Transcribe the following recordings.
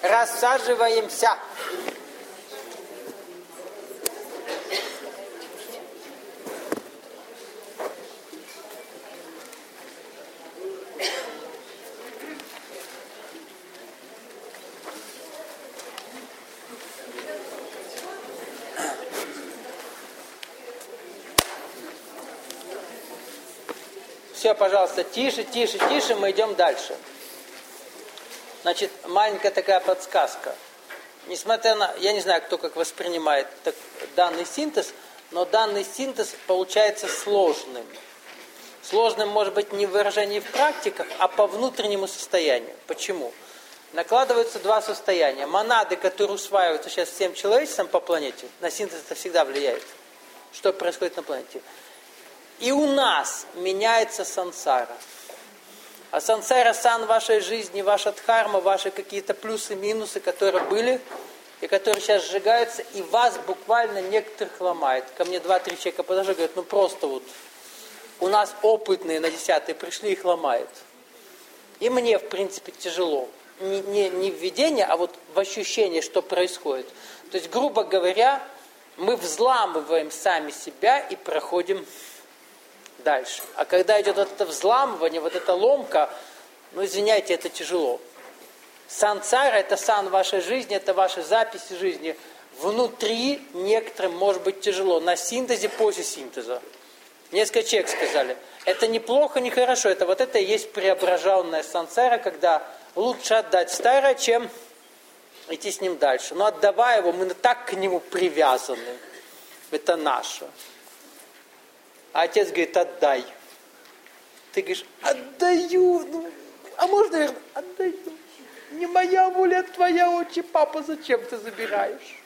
Рассаживаемся. Все, пожалуйста, тише, тише, тише, мы идем дальше. Значит, маленькая такая подсказка. Несмотря на, я не знаю, кто как воспринимает данный синтез, но данный синтез получается сложным. Сложным может быть не в выражении в практиках, а по внутреннему состоянию. Почему? Накладываются два состояния. Монады, которые усваиваются сейчас всем человечеством по планете, на синтез это всегда влияет. Что происходит на планете? И у нас меняется сансара. А сансара сан вашей жизни, ваша дхарма, ваши какие-то плюсы, минусы, которые были, и которые сейчас сжигаются, и вас буквально некоторых ломает. Ко мне 2-3 человека подошли, говорят, ну просто вот, у нас опытные на 10-й пришли, их ломает. И мне, в принципе, тяжело. Не в видении, а вот в ощущении, что происходит. То есть, грубо говоря, мы взламываем сами себя и проходим дальше. А когда идет вот это взламывание, вот эта ломка, ну, извиняйте, это тяжело. Сансара – это сан вашей жизни, это ваши записи жизни. Внутри некоторым может быть тяжело. На синтезе, после синтеза. Несколько человек сказали, это неплохо, не хорошо. Это вот это и есть преображенная сансара, когда лучше отдать старое, чем идти с ним дальше. Но отдавая его, мы так к нему привязаны. Это наше. А отец говорит, отдай. Ты говоришь, отдаю. Ну, а можно, наверное, отдаю. Не моя воля, твоя отче, папа, зачем ты забираешь?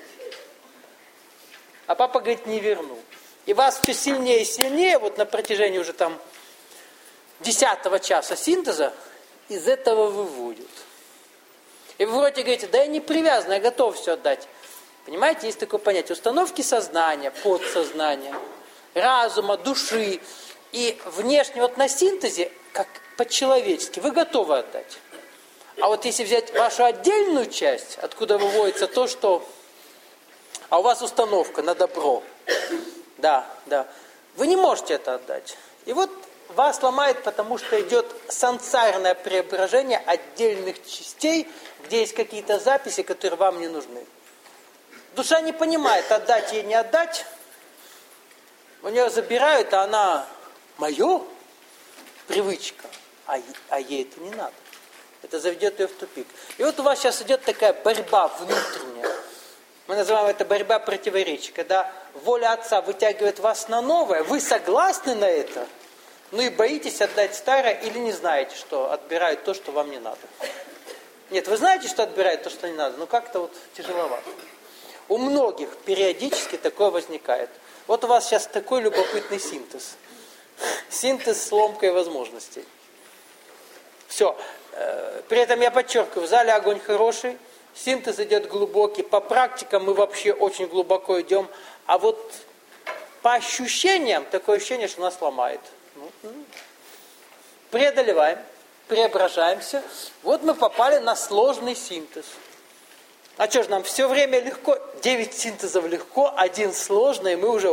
А папа говорит, не верну. И вас все сильнее и сильнее, вот на протяжении уже там 10-го часа синтеза, из этого выводят. И вы вроде говорите, да я не привязан, я готов все отдать. Понимаете, есть такое понятие установки сознания, подсознания, разума, души. И внешне вот на синтезе, как по-человечески, вы готовы отдать. А вот если взять вашу отдельную часть, откуда выводится то, что... А у вас установка на добро. Да. Вы не можете это отдать. И вот вас ломает, потому что идет сансарное преображение отдельных частей, где есть какие-то записи, которые вам не нужны. Душа не понимает, отдать ей, не отдать. У нее забирают, а она мое, привычка, а ей это не надо. Это заведет ее в тупик. И вот у вас сейчас идет такая борьба внутренняя. Мы называем это борьба противоречий. Когда воля Отца вытягивает вас на новое, вы согласны на это, ну и боитесь отдать старое или не знаете, что отбирают то, что вам не надо. Нет, вы знаете, что отбирают то, что не надо, но как-то вот тяжеловато. У многих периодически такое возникает. Вот у вас сейчас такой любопытный синтез. Синтез с ломкой возможностей. Все. При этом я подчеркиваю, в зале огонь хороший, синтез идет глубокий, по практикам мы вообще очень глубоко идем, а вот по ощущениям, такое ощущение, что нас ломает. Преодолеваем, преображаемся. Вот мы попали на сложный синтез. А что же, нам все время легко? 9 синтезов легко, 1 сложный, и мы уже...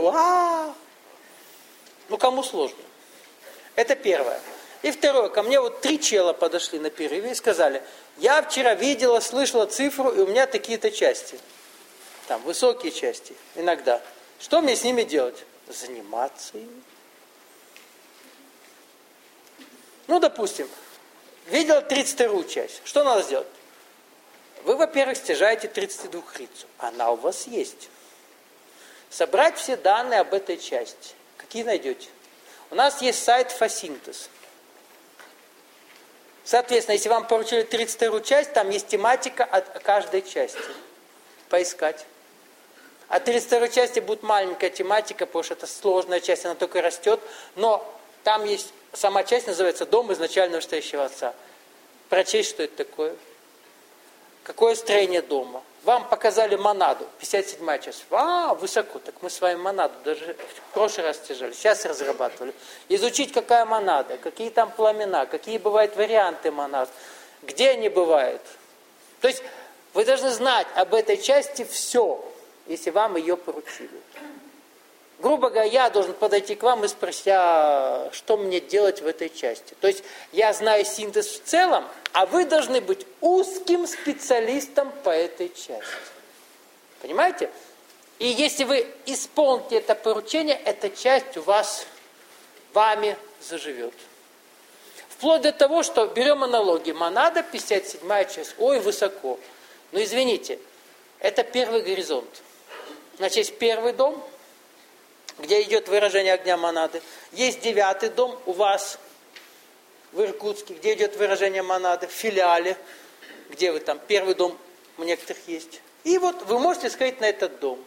Ну, кому сложно? Это первое. И второе, ко мне вот 3 чела подошли на перерыве и сказали, я вчера видела, слышала цифру, и у меня такие-то части. Там, высокие части, иногда. Что мне с ними делать? Заниматься ими. Ну, допустим, видела 32-ю часть. Что надо сделать? Вы, во-первых, стяжаете 32-рицу. Она у вас есть. Собрать все данные об этой части. Какие найдете? У нас есть сайт Фасинтез. Соответственно, если вам поручили 32-ю часть, там есть тематика от каждой части. Поискать. А 32-й части будет маленькая тематика, потому что это сложная часть, она только растет. Но там есть, сама часть называется «Дом изначально настоящего Отца». Прочесть, что это такое. Какое строение дома. Вам показали монаду, 57-я часть. Высоко. Так мы с вами монаду даже в прошлый раз стяжали, сейчас разрабатывали. Изучить, какая монада, какие там пламена, какие бывают варианты монад, где они бывают. То есть вы должны знать об этой части все, если вам ее поручили. Грубо говоря, я должен подойти к вам и спросить, а что мне делать в этой части. То есть я знаю синтез в целом, а вы должны быть узким специалистом по этой части. Понимаете? И если вы исполните это поручение, эта часть у вас, вами заживет. Вплоть до того, что берем аналогию. Монада, 57-я часть. Ой, высоко. Но извините, это первый горизонт. Значит, есть первый дом, где идет выражение огня монады. Есть 9-й дом у вас в Иркутске, где идет выражение монады. В филиале, где вы там, первый дом у некоторых есть. И вот вы можете сходить на этот дом.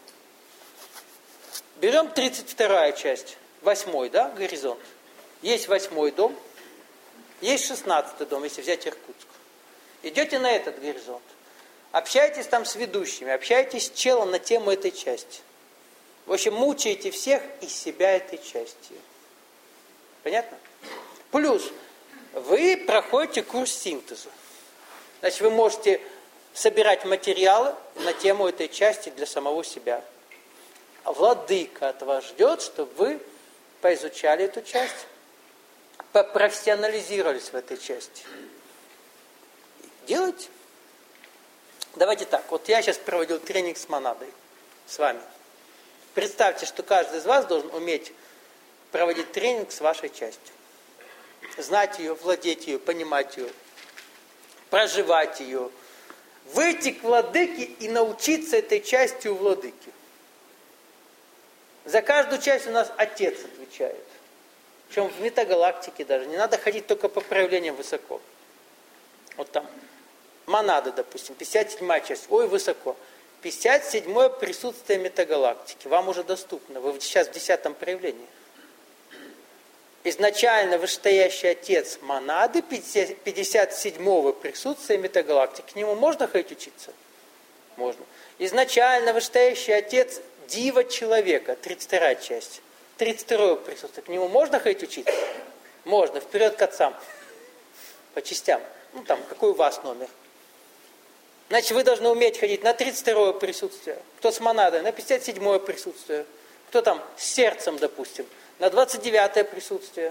Берем 32-я часть, 8-й, да, горизонт. Есть 8-й дом, есть 16-й дом, если взять Иркутск. Идете на этот горизонт. Общаетесь там с ведущими, общаетесь с челом на тему этой части. В общем, мучаете всех из себя этой части. Понятно? Плюс, вы проходите курс синтеза. Значит, вы можете собирать материалы на тему этой части для самого себя. А владыка от вас ждет, чтобы вы поизучали эту часть, попрофессионализировались в этой части. Делайте. Давайте так, вот я сейчас проводил тренинг с монадой, с вами. Представьте, что каждый из вас должен уметь проводить тренинг с вашей частью. Знать ее, владеть ее, понимать ее, проживать ее. Выйти к владыке и научиться этой части у владыки. За каждую часть у нас Отец отвечает. Причем в метагалактике даже. Не надо ходить только по проявлениям высоко. Вот там. Монада, допустим, 57-я часть. Ой, высоко. 57-е присутствие метагалактики. Вам уже доступно. Вы сейчас в 10-м проявлении. Изначально вышестоящий Отец монады 57-го присутствия метагалактики. К нему можно ходить учиться? Можно. Изначально вышестоящий Отец Дива человека, 32-я часть. 32-е присутствие. К нему можно ходить учиться? Можно. Вперед к отцам. По частям. Ну там, какой у вас номер? Значит, вы должны уметь ходить на 32-е присутствие. Кто с монадой? На 57-е присутствие. Кто там с сердцем, допустим? На 29-е присутствие.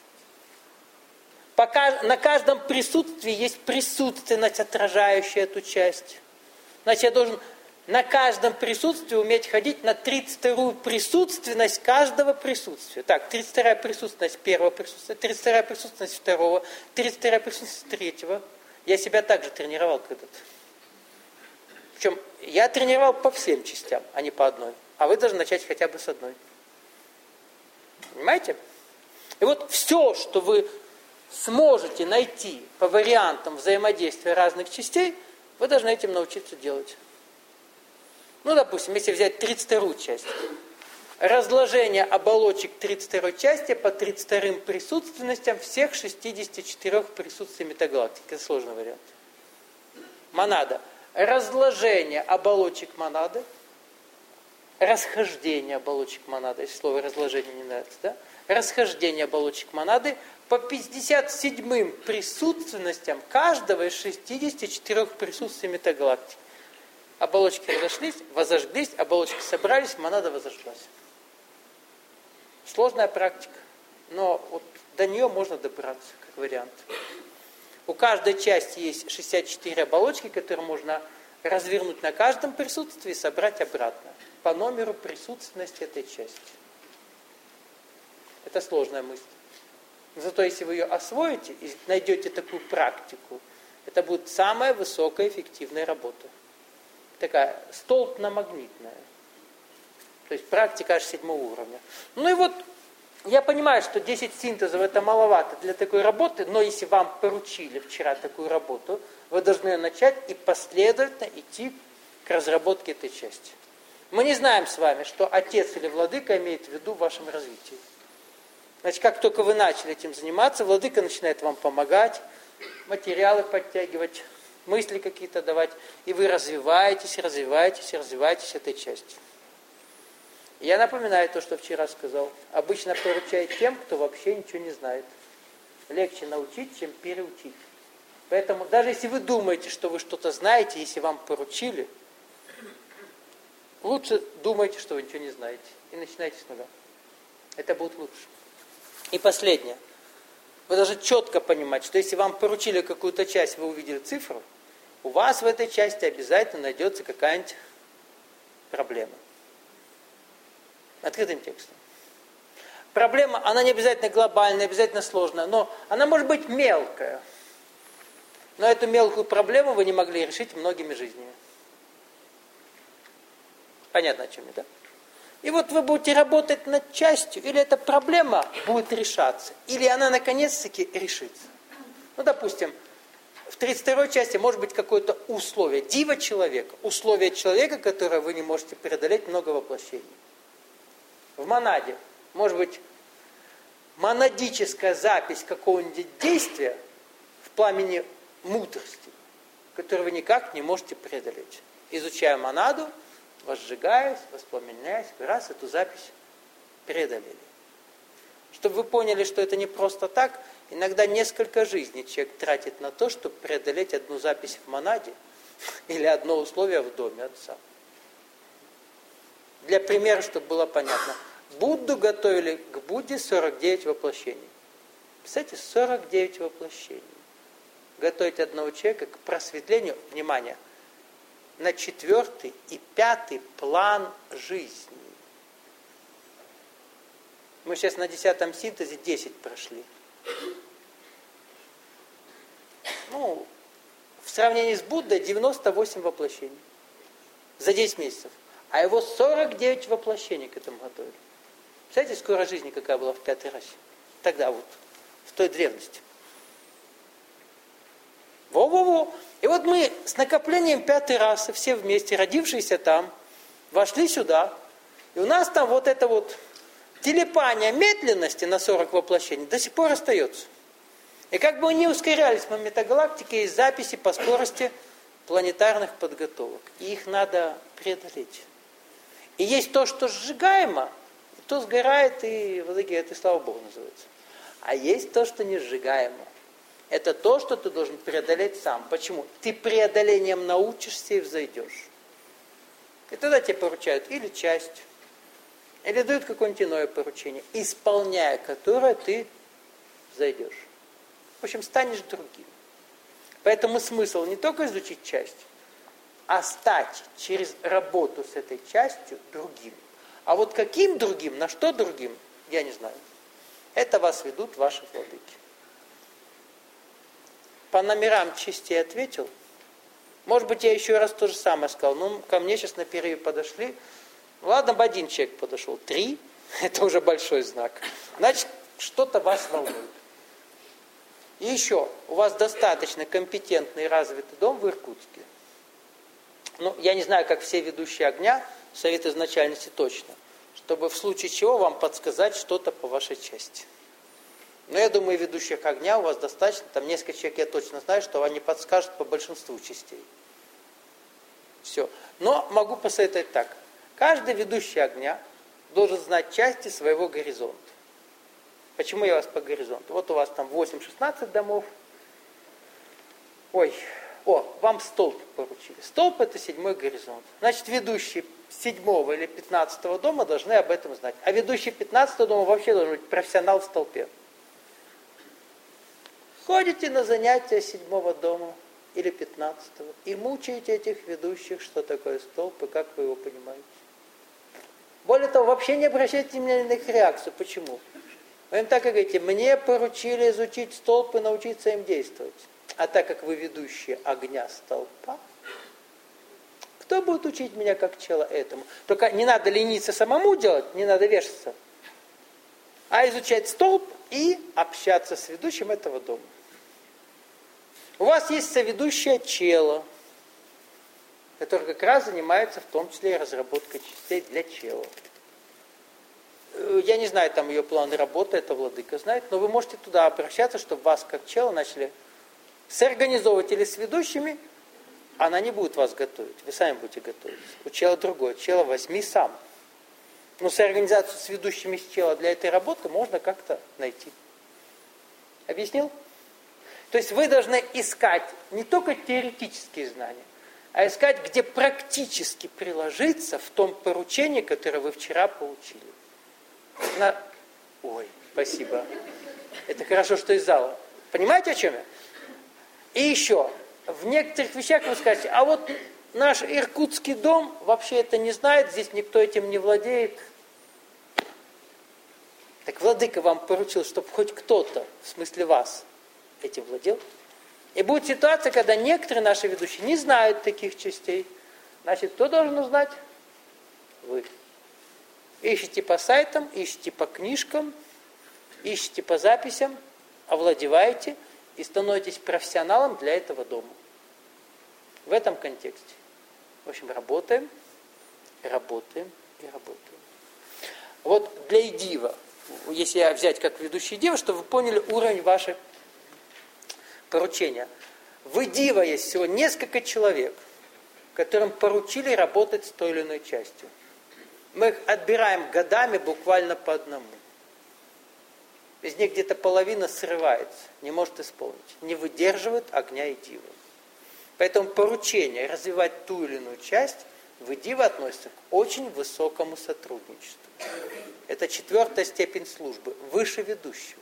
Пока на каждом присутствии есть присутственность, отражающая эту часть. Значит, я должен на каждом присутствии уметь ходить на 32-ю присутственность каждого присутствия. Так, 32-я присутственность первого присутствия, 32-я присутственность второго, 32-я присутственность третьего. Я себя также тренировал когда-то. Причем я тренировал по всем частям, а не по одной. А вы должны начать хотя бы с одной. Понимаете? И вот все, что вы сможете найти по вариантам взаимодействия разных частей, вы должны этим научиться делать. Ну, допустим, если взять 32-ю часть. Разложение оболочек 32-й части по 32-м присутственностям всех 64 присутствий метагалактики. Это сложный вариант. Монада. Разложение оболочек монады. Расхождение оболочек монады. Если слово разложение не нравится, да? Расхождение оболочек монады по 57-м присутственностям каждого из 64 присутствий метагалактики. Оболочки разошлись, возожглись, оболочки собрались, монада возожглась. Сложная практика, но вот до нее можно добраться, как вариант. У каждой части есть 64 оболочки, которые можно развернуть на каждом присутствии и собрать обратно по номеру присутственности этой части. Это сложная мысль. Зато если вы ее освоите и найдете такую практику, это будет самая высокая эффективная работа. Такая столпно-магнитная. То есть практика аж 7 уровня. Ну и вот я понимаю, что 10 синтезов это маловато для такой работы, но если вам поручили вчера такую работу, вы должны начать и последовательно идти к разработке этой части. Мы не знаем с вами, что Отец или Владыка имеет в виду в вашем развитии. Значит, как только вы начали этим заниматься, Владыка начинает вам помогать, материалы подтягивать, мысли какие-то давать, и вы развиваетесь этой части. Я напоминаю то, что вчера сказал. Обычно поручают тем, кто вообще ничего не знает. Легче научить, чем переучить. Поэтому даже если вы думаете, что вы что-то знаете, если вам поручили, лучше думайте, что вы ничего не знаете. И начинайте с нуля. Это будет лучше. И последнее. Вы должны четко понимать, что если вам поручили какую-то часть, вы увидели цифру, у вас в этой части обязательно найдется какая-нибудь проблема. Открытым текстом. Проблема, она не обязательно глобальная, не обязательно сложная, но она может быть мелкая. Но эту мелкую проблему вы не могли решить многими жизнями. Понятно, о чем я, да? И вот вы будете работать над частью, или эта проблема будет решаться, или она наконец-таки решится. Ну, допустим, в 32-й части может быть какое-то условие, дива человека, условие человека, которое вы не можете преодолеть, много воплощений. В монаде может быть монадическая запись какого-нибудь действия в пламени мудрости, которое вы никак не можете преодолеть. Изучая монаду, возжигаясь, воспламеняясь, вы раз эту запись преодолели. Чтобы вы поняли, что это не просто так, иногда несколько жизней человек тратит на то, чтобы преодолеть одну запись в монаде или одно условие в доме отца. Для примера, чтобы было понятно. Будду готовили к Будде 49 воплощений. Представляете, 49 воплощений. Готовить одного человека к просветлению, внимание, на 4-й и 5-й план жизни. Мы сейчас на 10-м синтезе 10 прошли. Ну, в сравнении с Буддой 98 воплощений. За 10 месяцев. А его 49 воплощений к этому готовили. Представляете, скорость жизни какая была в 5-й расе? Тогда вот, в той древности. Во-во-во! И вот мы с накоплением 5-й расы, все вместе, родившиеся там, вошли сюда. И у нас там вот это вот телепание медленности на 40 воплощений до сих пор остается. И как бы мы не ускорялись по метагалактике, есть записи по скорости планетарных подготовок. И их надо преодолеть. И есть то, что сжигаемо, то сгорает, и в итоге это, слава Богу, называется. А есть то, что не сжигаемо. Это то, что ты должен преодолеть сам. Почему? Ты преодолением научишься и взойдешь. И тогда тебе поручают или часть, или дают какое-нибудь иное поручение, исполняя которое ты взойдешь. В общем, станешь другим. Поэтому смысл не только изучить часть, а стать через работу с этой частью другим. А вот каким другим, на что другим, я не знаю. Это вас ведут ваши владыки. По номерам частей ответил. Может быть, я еще раз то же самое сказал. Ну, ко мне сейчас на перерыв подошли. Ладно бы один человек подошел. 3, это уже большой знак. Значит, что-то вас волнует. И еще, у вас достаточно компетентный и развитый дом в Иркутске. Ну, я не знаю, как все ведущие огня, совет изначальности точно, чтобы в случае чего вам подсказать что-то по вашей части. Но я думаю, ведущих огня у вас достаточно, там несколько человек, я точно знаю, что они подскажут по большинству частей. Все. Но могу посоветовать так. Каждый ведущий огня должен знать части своего горизонта. Почему я вас по горизонту? Вот у вас там 8-16 домов. Вам столб поручили. Столб — это 7-й горизонт. Значит, ведущий 7-го или 15-го дома должны об этом знать. А ведущий 15-го дома вообще должен быть профессионал в столпе. Ходите на занятия 7-го дома или 15-го и мучаете этих ведущих, что такое столб и как вы его понимаете. Более того, вообще не обращайте внимания на их реакцию. Почему? Вы им так и говорите: мне поручили изучить столб и научиться им действовать. А так как вы ведущие огня столпа, кто будет учить меня как чела этому? Только не надо лениться самому делать, не надо вешаться, а изучать столб и общаться с ведущим этого дома. У вас есть соведущая чела, которая как раз занимается в том числе и разработкой частей для чела. Я не знаю там ее планы работы, это владыка знает, но вы можете туда обращаться, чтобы вас как чела начали сорганизовывать или с ведущими. Она не будет вас готовить, вы сами будете готовить. У чела другое, чела возьми сам. Но сорганизацию с ведущими с чела для этой работы можно как-то найти. Объяснил? То есть вы должны искать не только теоретические знания, а искать, где практически приложиться в том поручении, которое вы вчера получили. Ой, спасибо. Это хорошо, что из зала. Понимаете, о чем я? И еще, в некоторых вещах вы скажете, а вот наш иркутский дом вообще это не знает, здесь никто этим не владеет. Так владыка вам поручил, чтобы хоть кто-то, в смысле вас, этим владел. И будет ситуация, когда некоторые наши ведущие не знают таких частей. Значит, кто должен узнать? Вы. Ищите по сайтам, ищите по книжкам, ищите по записям, овладеваете и становитесь профессионалом для этого дома. В этом контексте. В общем, работаем, работаем и работаем. Вот для идива, если взять как ведущий идива, чтобы вы поняли уровень вашего поручения. В идива есть всего несколько человек, которым поручили работать с той или иной частью. Мы их отбираем годами буквально по одному. Из них где-то половина срывается, не может исполнить, не выдерживает огня идива. Поэтому поручение развивать ту или иную часть в идива относится к очень высокому сотрудничеству. Это 4-я степень службы, выше ведущего.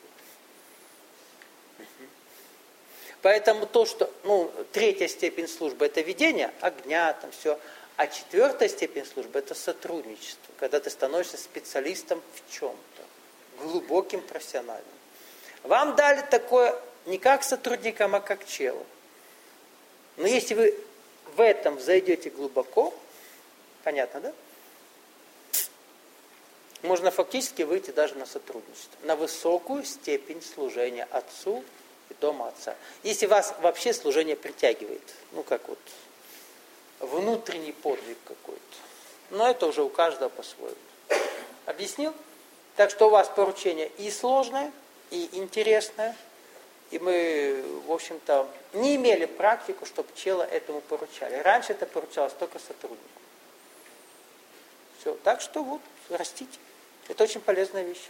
Поэтому то, что, 3-я степень службы это ведение огня, там все, а 4-я степень службы это сотрудничество, когда ты становишься специалистом в чем-то, глубоким профессиональным. Вам дали такое не как сотрудникам, а как челу. Но если вы в этом зайдете глубоко, понятно, да? Можно фактически выйти даже на сотрудничество, на высокую степень служения Отцу и Дома Отца. Если вас вообще служение притягивает, как вот внутренний подвиг какой-то. Но это уже у каждого по-своему. Объяснил? Так что у вас поручение и сложное, и интересное. И мы, в общем-то, не имели практику, чтобы чела этому поручали. Раньше это поручалось только сотруднику. Все. Так что вот, растите. Это очень полезная вещь.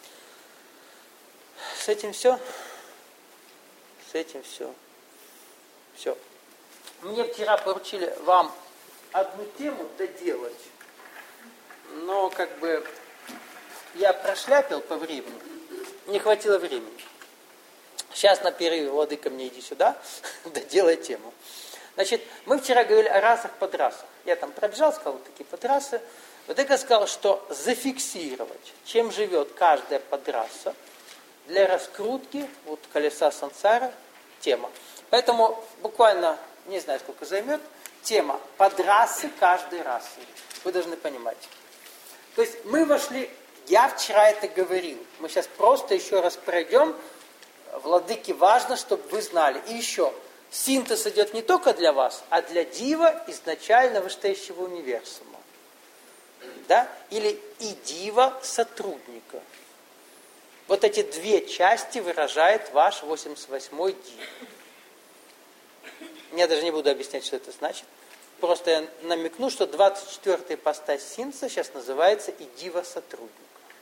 С этим все. С этим все. Все. Мне вчера поручили вам одну тему доделать, но я прошляпил по времени, не хватило времени. Сейчас на перерыве, владыка, мне иди сюда, доделай тему. Значит, мы вчера говорили о расах, подрасах. Я там пробежал, сказал, вот такие подрасы. Владыка сказал, что зафиксировать, чем живет каждая подраса, для раскрутки колеса сансары тема. Поэтому буквально, не знаю, сколько займет, тема подрасы каждой расы. Вы должны понимать. То есть мы вошли, я вчера это говорил, мы сейчас просто еще раз пройдем. Владыке важно, чтобы вы знали. И еще, синтез идет не только для вас, а для дива изначально вышестоящего универсума. Да? Или и дива сотрудника. Вот эти две части выражает ваш 88-й див. Я даже не буду объяснять, что это значит. Просто я намекну, что 24-я ипостась синтеза сейчас называется и дива сотрудника.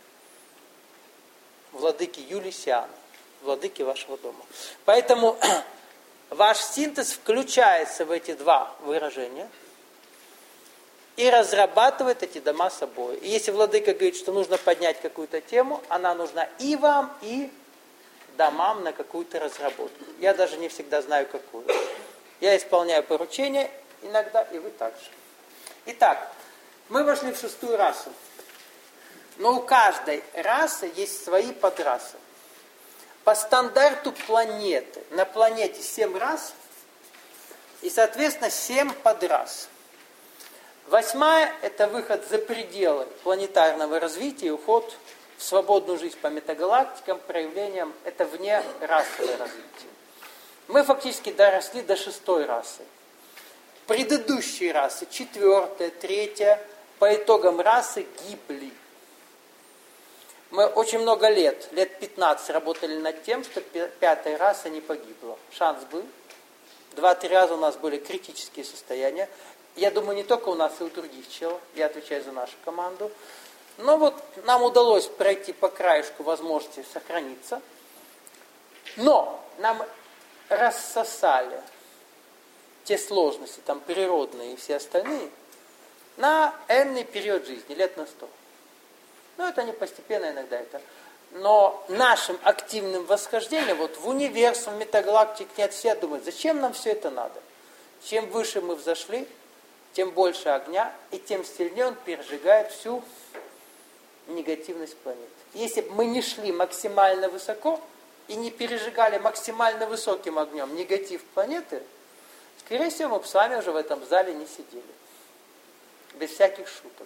Владыки Юлисиана. Владыки вашего дома. Поэтому ваш синтез включается в эти два выражения и разрабатывает эти дома собой. И если владыка говорит, что нужно поднять какую-то тему, она нужна и вам, и домам на какую-то разработку. Я даже не всегда знаю, какую. Я исполняю поручения иногда, и вы также. Итак, мы вошли в 6-ю расу. Но у каждой расы есть свои подрасы. По стандарту планеты. На планете 7 рас и, соответственно, 7 подрас. 8-я – это выход за пределы планетарного развития и уход в свободную жизнь по метагалактикам, проявлениям. Это вне расовое развитие. Мы фактически доросли до 6-й расы. Предыдущие расы, 4-я, 3-я, по итогам расы гибли. Мы очень много лет 15 работали над тем, что 5-я раса не погибла. Шанс был. 2-3 раза у нас были критические состояния. Я думаю, не только у нас, и у других челов. Я отвечаю за нашу команду. Но вот нам удалось пройти по краешку возможности сохраниться. Но нам рассосали те сложности, там природные и все остальные, на энный период жизни, лет на 100. Ну, это не постепенно иногда это. Но нашим активным восхождением, вот в универсум, метагалактик, нет, все думают, зачем нам все это надо? Чем выше мы взошли, тем больше огня, и тем сильнее он пережигает всю негативность планеты. Если бы мы не шли максимально высоко и не пережигали максимально высоким огнем негатив планеты, скорее всего, мы бы с вами уже в этом зале не сидели. Без всяких шуток.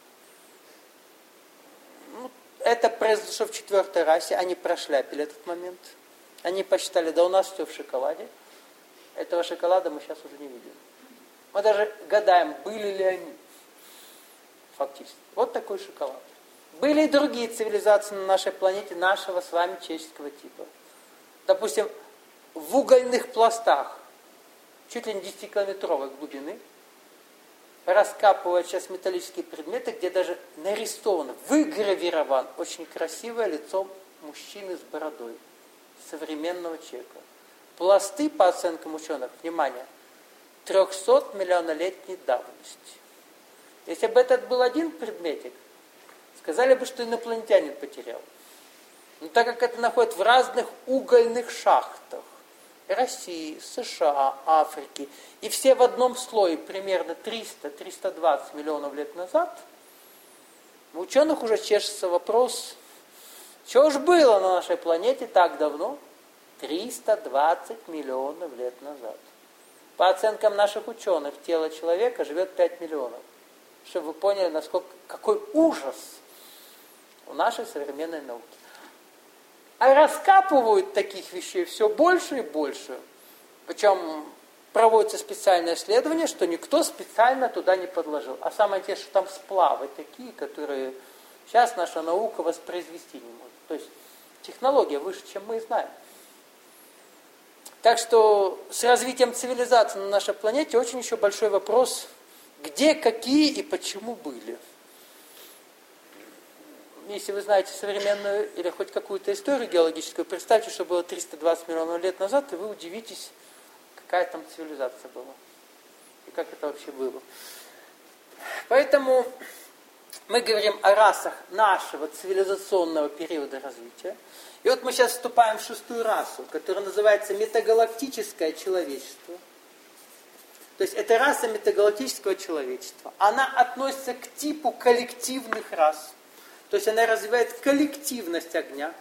Это произошло в 4-й расе, они прошляпили этот момент. Они посчитали, да у нас все в шоколаде. Этого шоколада мы сейчас уже не видим. Мы даже гадаем, были ли они. Фактически. Вот такой шоколад. Были и другие цивилизации на нашей планете, нашего с вами человеческого типа. Допустим, в угольных пластах, чуть ли не 10-километровой глубины, раскапывают сейчас металлические предметы, где даже нарисовано, выгравирован очень красивое лицо мужчины с бородой, современного человека. Пласты, по оценкам ученых, внимание, 300-миллионолетней давности. Если бы этот был один предметик, сказали бы, что инопланетянин потерял. Но так как это находится в разных угольных шахтах, России, США, Африки, и все в одном слое примерно 300-320 миллионов лет назад, у ученых уже чешется вопрос, что ж было на нашей планете так давно? 320 миллионов лет назад. По оценкам наших ученых, тело человека живет 5 миллионов. Чтобы вы поняли, насколько, какой ужас у нашей современной науки. А раскапывают таких вещей все больше и больше. Причем проводится специальное исследование, что никто специально туда не подложил. А самое интересное, что там сплавы такие, которые сейчас наша наука воспроизвести не может. То есть технология выше, чем мы знаем. Так что с развитием цивилизации на нашей планете очень еще большой вопрос, где, какие и почему были. Если вы знаете современную или хоть какую-то историю геологическую, представьте, что было 320 миллионов лет назад, и вы удивитесь, какая там цивилизация была. И как это вообще было. Поэтому мы говорим о расах нашего цивилизационного периода развития. И вот мы сейчас вступаем в 6-ю расу, которая называется метагалактическое человечество. То есть это раса метагалактического человечества. Она относится к типу коллективных рас. То есть она развивает коллективность огня.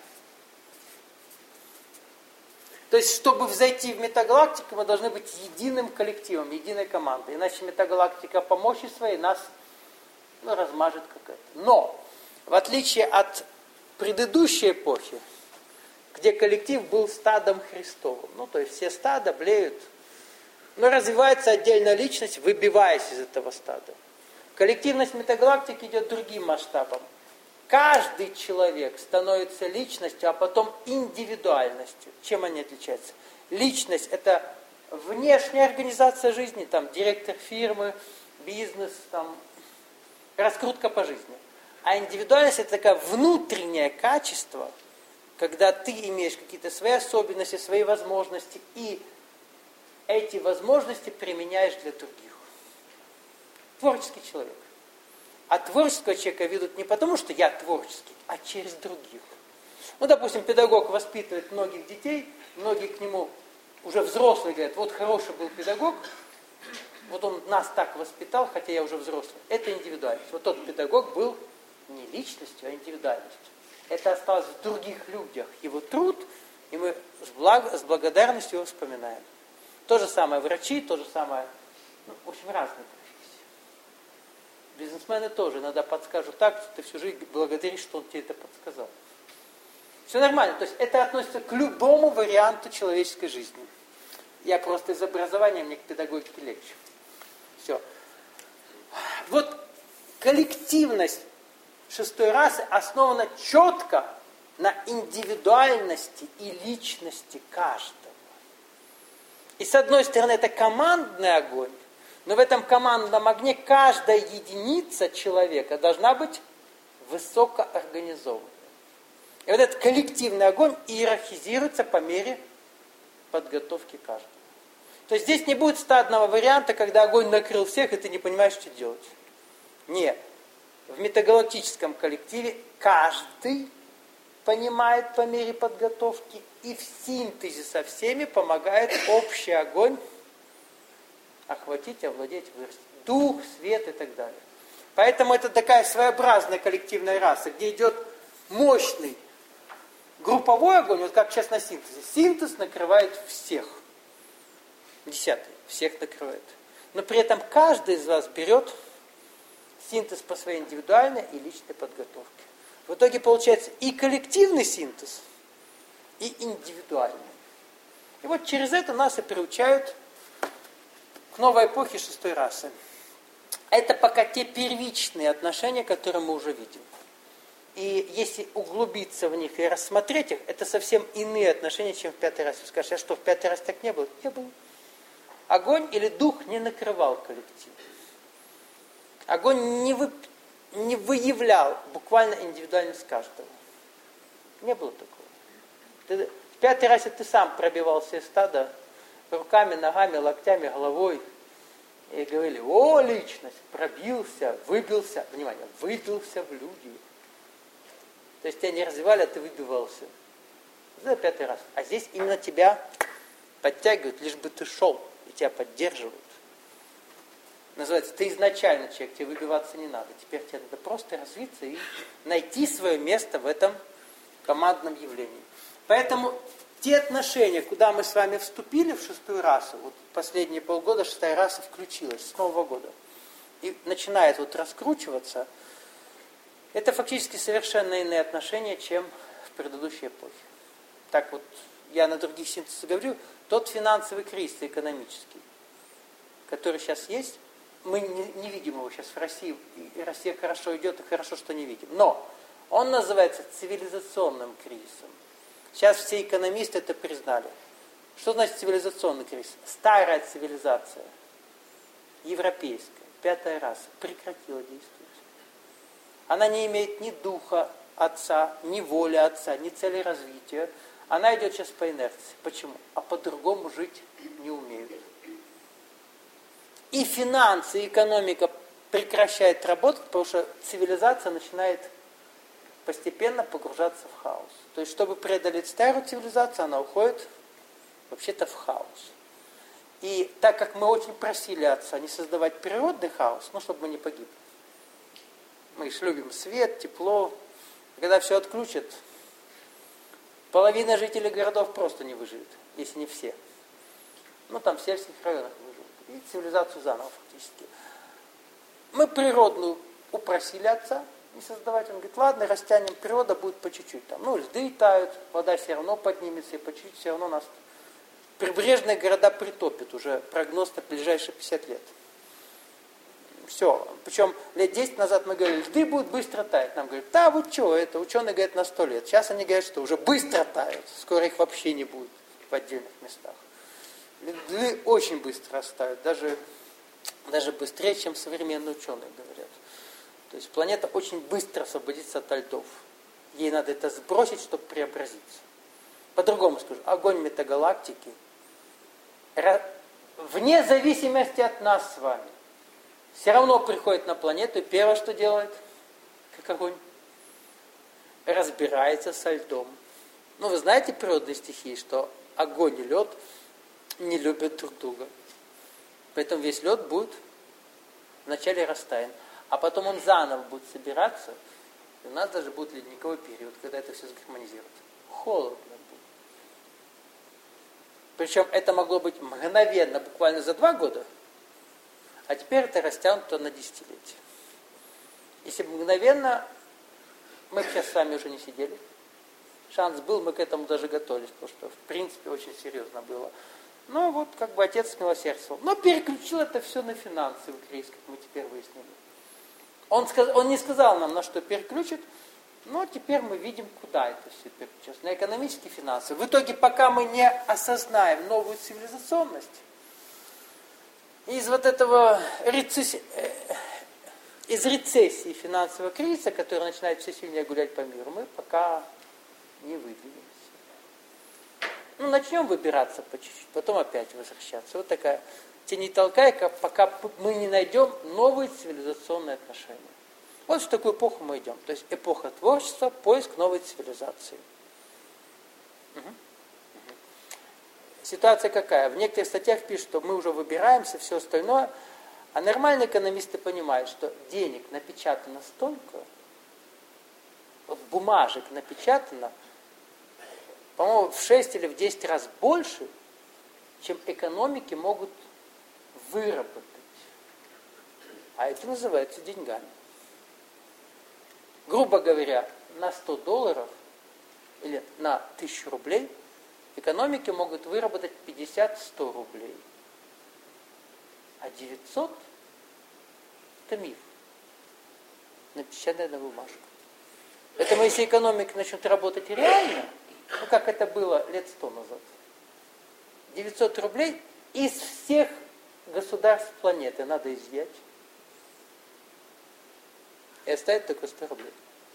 То есть, чтобы взойти в метагалактику, мы должны быть единым коллективом, единой командой. Иначе метагалактика по мощи своей нас размажет как это. Но, в отличие от предыдущей эпохи, где коллектив был стадом Христовым, то есть все стада блеют, но развивается отдельная личность, выбиваясь из этого стада. Коллективность метагалактики идет другим масштабом. Каждый человек становится личностью, а потом индивидуальностью. Чем они отличаются? Личность – это внешняя организация жизни, там, директор фирмы, бизнес, там, раскрутка по жизни. А индивидуальность – это такое внутреннее качество, когда ты имеешь какие-то свои особенности, свои возможности, и эти возможности применяешь для других. Творческий человек. А творческого человека ведут не потому, что я творческий, а через других. Допустим, педагог воспитывает многих детей, многие к нему уже взрослые говорят, вот хороший был педагог, вот он нас так воспитал, хотя я уже взрослый. Это индивидуальность. Вот тот педагог был не личностью, а индивидуальностью. Это осталось в других людях. Его труд, и мы с благодарностью его вспоминаем. То же самое врачи, то же самое, в общем, разные. Бизнесмены тоже иногда подскажут так, что ты всю жизнь благодаришь, что он тебе это подсказал. Все нормально. То есть это относится к любому варианту человеческой жизни. Я просто из образования, мне к педагогике легче. Все. Вот коллективность 6-й расы основана четко на индивидуальности и личности каждого. И с одной стороны это командный огонь, но в этом командном огне каждая единица человека должна быть высокоорганизованной. И вот этот коллективный огонь иерархизируется по мере подготовки каждого. То есть здесь не будет стадного варианта, когда огонь накрыл всех, и ты не понимаешь, что делать. Нет. В метагалактическом коллективе каждый понимает по мере подготовки, и в синтезе со всеми помогает общий огонь охватить, овладеть, вырастить. Дух, свет и так далее. Поэтому это такая своеобразная коллективная раса, где идет мощный групповой огонь, вот как сейчас на синтезе. Синтез накрывает всех. Десятый. Всех накрывает. Но при этом каждый из вас берет синтез по своей индивидуальной и личной подготовке. В итоге получается и коллективный синтез, и индивидуальный. И вот через это нас и приучают к новой эпохе шестой расы. Это пока те первичные отношения, которые мы уже видим. И если углубиться в них и рассмотреть их, это совсем иные отношения, чем в пятой расе. Вы скажете, а что, в пятой расе так не было? Не было. Огонь или дух не накрывал коллектив. Огонь не выявлял буквально индивидуальность каждого. Не было такого. В пятой расе ты сам пробивался из стада руками, ногами, локтями, головой. И говорили, о, личность, пробился, выбился, внимание, выбился в люди. То есть тебя не развивали, а ты выбивался. Это пятый раз. А здесь именно тебя подтягивают, лишь бы ты шел, и тебя поддерживают. Называется, ты изначально человек, тебе выбиваться не надо. Теперь тебе надо просто развиться и найти свое место в этом командном явлении. Поэтому те отношения, куда мы с вами вступили в шестую расу, вот последние полгода шестая раса включилась с Нового года, и начинает вот раскручиваться, это фактически совершенно иные отношения, чем в предыдущей эпохе. Так вот, я на других синтезах говорю, тот финансовый кризис экономический, который сейчас есть, мы не видим его сейчас в России, и Россия хорошо идет, и хорошо, что не видим. Но он называется цивилизационным кризисом. Сейчас все экономисты это признали. Что значит цивилизационный кризис? Старая цивилизация, европейская, пятая раса, прекратила действовать. Она не имеет ни духа отца, ни воли отца, ни цели развития. Она идет сейчас по инерции. Почему? А по-другому жить не умеют. И финансы, и экономика прекращает работать, потому что цивилизация начинает постепенно погружаться в хаос. То есть, чтобы преодолеть старую цивилизацию, она уходит вообще-то в хаос. И так как мы очень просили Отца не создавать природный хаос, чтобы мы не погибли. Мы же любим свет, тепло. Когда все отключат, половина жителей городов просто не выживет, если не все. Там в сельских районах выживут. И цивилизацию заново фактически. Мы природную упросили Отца не создавать. Он говорит, ладно, растянем, природа будет по чуть-чуть. Льды тают, вода все равно поднимется, и по чуть-чуть все равно нас прибрежные города притопят. Уже прогноз на ближайшие 50 лет. Все. Причем лет 10 назад мы говорили, льды будут быстро таять. Нам говорят, да вы что, это ученые говорят на 100 лет. Сейчас они говорят, что уже быстро тают. Скоро их вообще не будет в отдельных местах. Льды очень быстро растают. Даже быстрее, чем современные ученые говорят. То есть планета очень быстро освободится от льдов. Ей надо это сбросить, чтобы преобразиться. По-другому скажу, огонь метагалактики, вне зависимости от нас с вами, все равно приходит на планету, и первое, что делает, как огонь, разбирается со льдом. Вы знаете природные стихии, что огонь и лед не любят друг друга. Поэтому весь лед будет вначале растаян. А потом он заново будет собираться, и у нас даже будет ледниковый период, когда это все сгармонизируется. Холодно будет. Причем это могло быть мгновенно, буквально за 2 года, а теперь это растянуто на десятилетия. Если бы мгновенно, мы бы сейчас с вами уже не сидели. Шанс был, мы к этому даже готовились, потому что в принципе очень серьезно было. Но Отец милосердствовал. Но переключил это все на финансовый кризис, как мы теперь выяснили. Он не сказал нам, на что переключит, но теперь мы видим, куда это все переключилось. На экономические финансы. В итоге, пока мы не осознаем новую цивилизационность, из этого из рецессии финансового кризиса, который начинает все сильнее гулять по миру, мы пока не выдвинемся. Ну, начнем выбираться по чуть-чуть, потом опять возвращаться. Вот такая тяни толкай, пока мы не найдем новые цивилизационные отношения. Вот в такую эпоху мы идем. То есть эпоха творчества, поиск новой цивилизации. Ситуация какая? В некоторых статьях пишут, что мы уже выбираемся, все остальное. А нормальные экономисты понимают, что денег напечатано столько, вот бумажек напечатано, по-моему, в 6 или в 10 раз больше, чем экономики могут выработать. А это называется деньгами. Грубо говоря, на $100 или на 1000 рублей экономики могут выработать 50-100 рублей. А 900 – это миф, напечатанный на бумажку. Поэтому если экономика начнет работать реально, ну как это было лет 100 назад, 900 рублей из всех государств планеты надо изъять и оставить только 100 рублей.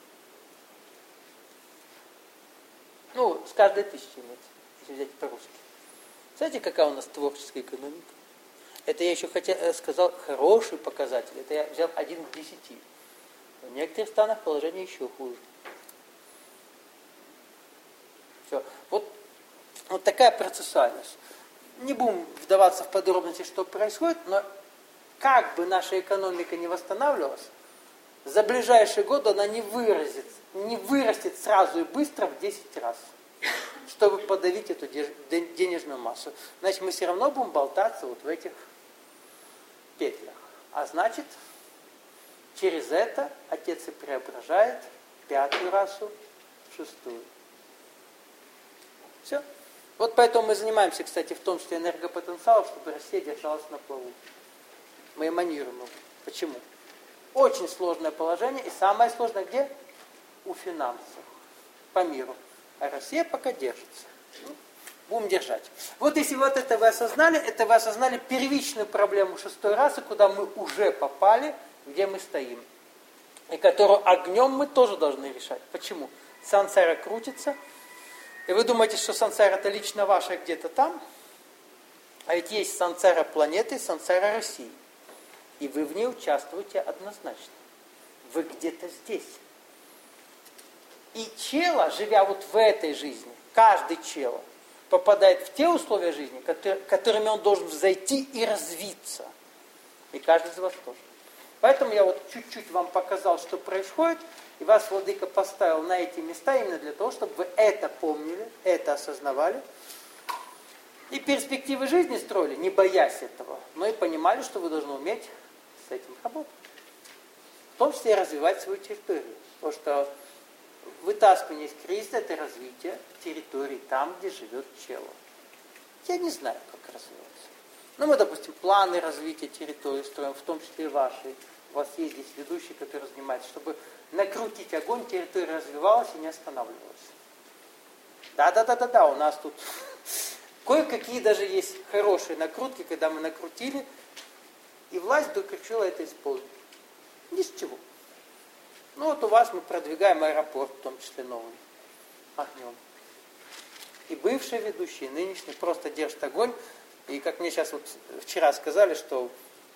Ну, с каждой 1000 имеется, если взять по-русски. Знаете, какая у нас творческая экономика? Это я еще сказал хороший показатель. Это я взял 1 к 10. В некоторых странах положение еще хуже. Все. Вот такая процессуальность. Не будем вдаваться в подробности, что происходит, но как бы наша экономика не восстанавливалась, за ближайшие годы она не вырастет сразу и быстро в 10 раз, чтобы подавить эту денежную массу. Значит, мы все равно будем болтаться вот в этих петлях. А значит, через это Отец и преображает 5-ю расу в 6-ю. Все. Вот поэтому мы занимаемся, кстати, в том числе энергопотенциалом, чтобы Россия держалась на плаву. Мы эманируем его. Почему? Очень сложное положение, и самое сложное где? У финансов. По миру. А Россия пока держится. Будем держать. Вот если вот это вы осознали первичную проблему 6-й расы, куда мы уже попали, где мы стоим. И которую огнем мы тоже должны решать. Почему? Сансара крутится. И вы думаете, что сансара это лично ваша где-то там? А ведь есть сансара планеты, сансара России. И вы в ней участвуете однозначно. Вы где-то здесь. И чело, живя вот в этой жизни, каждый чело попадает в те условия жизни, которыми он должен взойти и развиться. И каждый из вас тоже. Поэтому я вот чуть-чуть вам показал, что происходит, и вас Владыка поставил на эти места именно для того, чтобы вы это помнили, это осознавали, и перспективы жизни строили, не боясь этого, но и понимали, что вы должны уметь с этим работать. В том числе и развивать свою территорию. Потому что вытаскивание из кризиса – это развитие территории там, где живет чело. Я не знаю, как развиваться. Но мы, допустим, планы развития территории строим, в том числе и ваши. У вас есть здесь ведущий, который занимается, чтобы накрутить огонь, территория развивалась и не останавливалась. Да, у нас тут кое-какие даже есть хорошие накрутки, когда мы накрутили, и власть вдруг решила это использовать. Ни с чего. Ну вот у вас мы продвигаем аэропорт, в том числе новый, огнем. И бывшие ведущие, и нынешние просто держат огонь. И как мне сейчас вот вчера сказали, что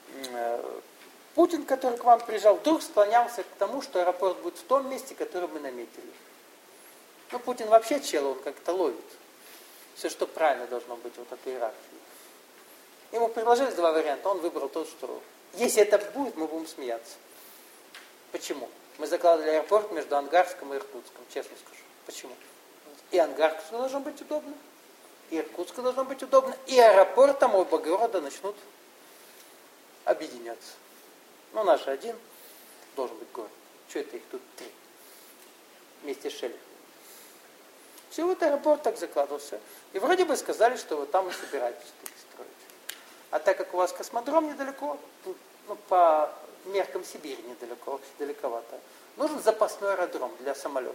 Путин, который к вам приезжал, вдруг склонялся к тому, что аэропорт будет в том месте, которое мы наметили. Ну, Путин вообще чело, он как-то ловит. Все, что правильно должно быть вот этой иерархии. Ему предложили 2 варианта, он выбрал тот, что если это будет, мы будем смеяться. Почему? Мы закладывали аэропорт между Ангарском и Иркутском, честно скажу. Почему? И Ангарску должно быть удобно, и Иркутску должно быть удобно, и аэропортом оба города начнут объединяться. Ну, наш один должен быть город. Что это их тут 3? Вместе с Шелихом. Все, вот аэропорт так закладывался. И вроде бы сказали, что вот там и собираетесь строить. А так как у вас космодром недалеко, ну, по меркам Сибири недалеко, вообще далековато, нужен запасной аэродром для самолетов.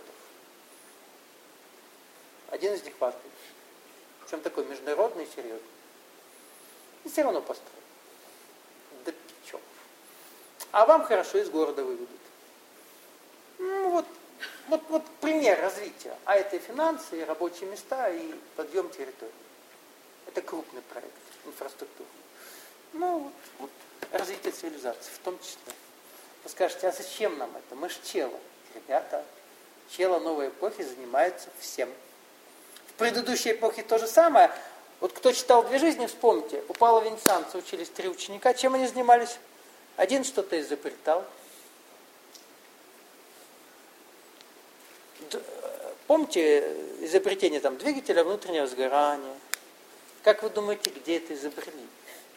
Один из них важный. Причем такой международный и серьезный. И все равно построят. Да печем. А вам хорошо из города выведут. Ну вот, Вот пример развития. А это и финансы, и рабочие места, и подъем территории. Это крупный проект инфраструктуры. Ну, вот развитие цивилизации в том числе. Вы скажете, а зачем нам это? Мы ж чело. Ребята, чело новой эпохи занимается всем. В предыдущей эпохе то же самое. Вот кто читал «Две жизни», вспомните, у Павла Венецианца учились 3 ученика. Чем они занимались? Один что-то изобретал. Помните изобретение там, двигателя внутреннего сгорания? Как вы думаете, где это изобрели?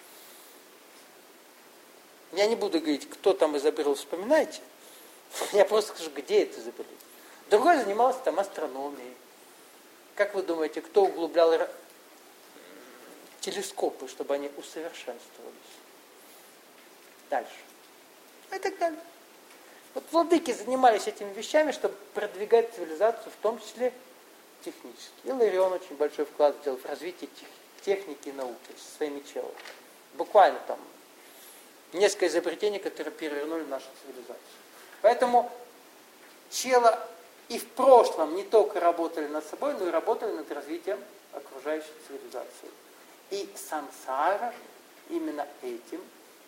Я не буду говорить, кто там изобрел, вспоминайте. Я просто скажу, где это изобрели. Другой занимался там астрономией. Как вы думаете, кто углублял телескопы, чтобы они усовершенствовались? Дальше. И так далее. Вот владыки занимались этими вещами, чтобы продвигать цивилизацию, в том числе технически. Иларион очень большой вклад сделал в развитие техники и науки со своими челами. Буквально там несколько изобретений, которые перевернули нашу цивилизацию. Поэтому челы и в прошлом не только работали над собой, но и работали над развитием окружающей цивилизации. И сансара именно этим,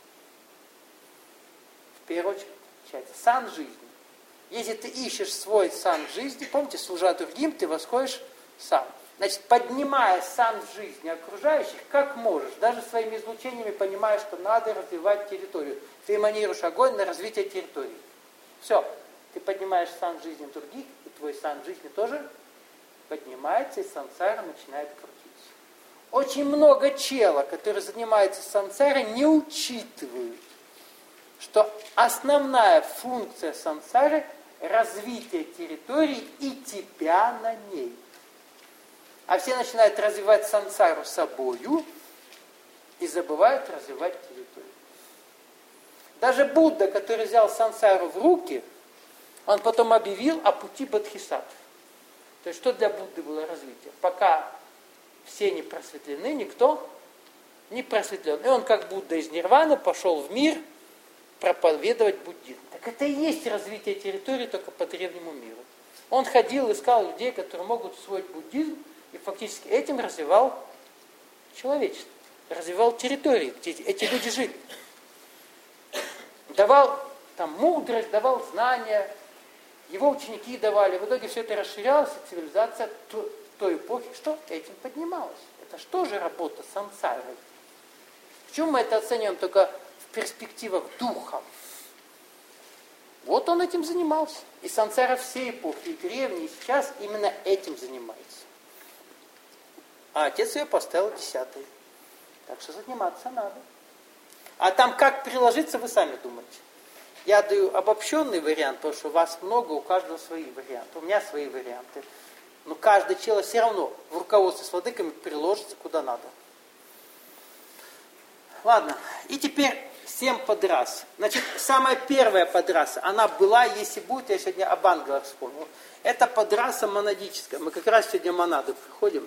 в первую очередь, отличается. Сан жизни. Если ты ищешь свой сан жизни, помните, служа другим, ты восходишь сам. Значит, поднимая сан жизни окружающих, как можешь, даже своими излучениями понимаешь, что надо развивать территорию. Ты эманируешь огонь на развитие территории. Все. Ты поднимаешь сан жизни других, и твой сан жизни тоже поднимается, и сансара начинает крутиться. Очень много чела, которые занимаются сансарой, не учитывают, что основная функция сансары – развитие территории и тебя на ней. А все начинают развивать сансару собою и забывают развивать территорию. Даже Будда, который взял сансару в руки, он потом объявил о пути бодхисаттв. То есть, что для Будды было развитие? Пока все не просветлены, никто не просветлен. И он, как Будда из нирваны, пошел в мир проповедовать буддизм. Так это и есть развитие территории, только по древнему миру. Он ходил, искал людей, которые могут усвоить буддизм, и фактически этим развивал человечество, развивал территории, где эти люди жили. Давал там мудрость, давал знания, его ученики давали. В итоге все это расширялось, и цивилизация той эпохи, что этим поднималась. Это что же работа сансары? Почему мы это оцениваем только в перспективах духа? Вот он этим занимался. И сансара всей эпохи, и древней, и сейчас именно этим занимается. А отец ее поставил 10-й. Так что заниматься надо. А там как приложиться, вы сами думаете. Я даю обобщенный вариант, потому что вас много, у каждого свои варианты. У меня свои варианты. Но каждый человек все равно в руководстве с владыками приложится куда надо. Ладно, и теперь 7 подрас. Значит, самая первая подраса, она была, если будет, я сегодня об ангелах вспомнил. Это подраса монадическая. Мы как раз сегодня монады приходим.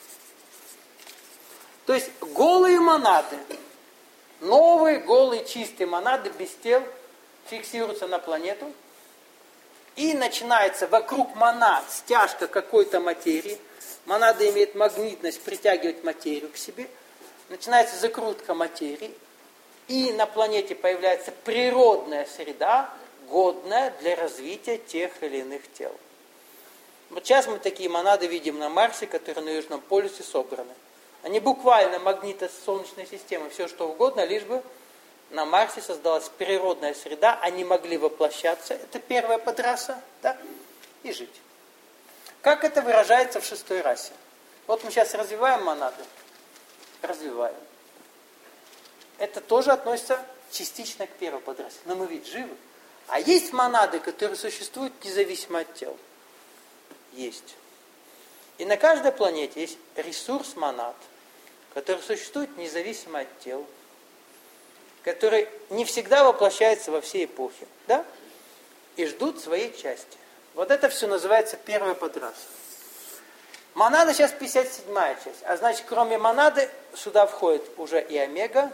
То есть голые монады, новые голые чистые монады без тел фиксируются на планету. И начинается вокруг монад стяжка какой-то материи. Монада имеет магнитность притягивать материю к себе. Начинается закрутка материи. И на планете появляется природная среда, годная для развития тех или иных тел. Вот сейчас мы такие монады видим на Марсе, которые на Южном полюсе собраны. Они буквально магниты Солнечной системы, все что угодно, лишь бы на Марсе создалась природная среда, они могли воплощаться, это первая подраса, да, и жить. Как это выражается в 6-й расе? Вот мы сейчас развиваем монады, развиваем. Это тоже относится частично к первой подрасе, но мы ведь живы. А есть монады, которые существуют независимо от тел. Есть. И на каждой планете есть ресурс монад, который существует независимо от тел, который не всегда воплощается во все эпохи, да? И ждут своей части. Вот это все называется первая подраса. Монада сейчас 57-я часть, а значит, кроме монады сюда входит уже и омега,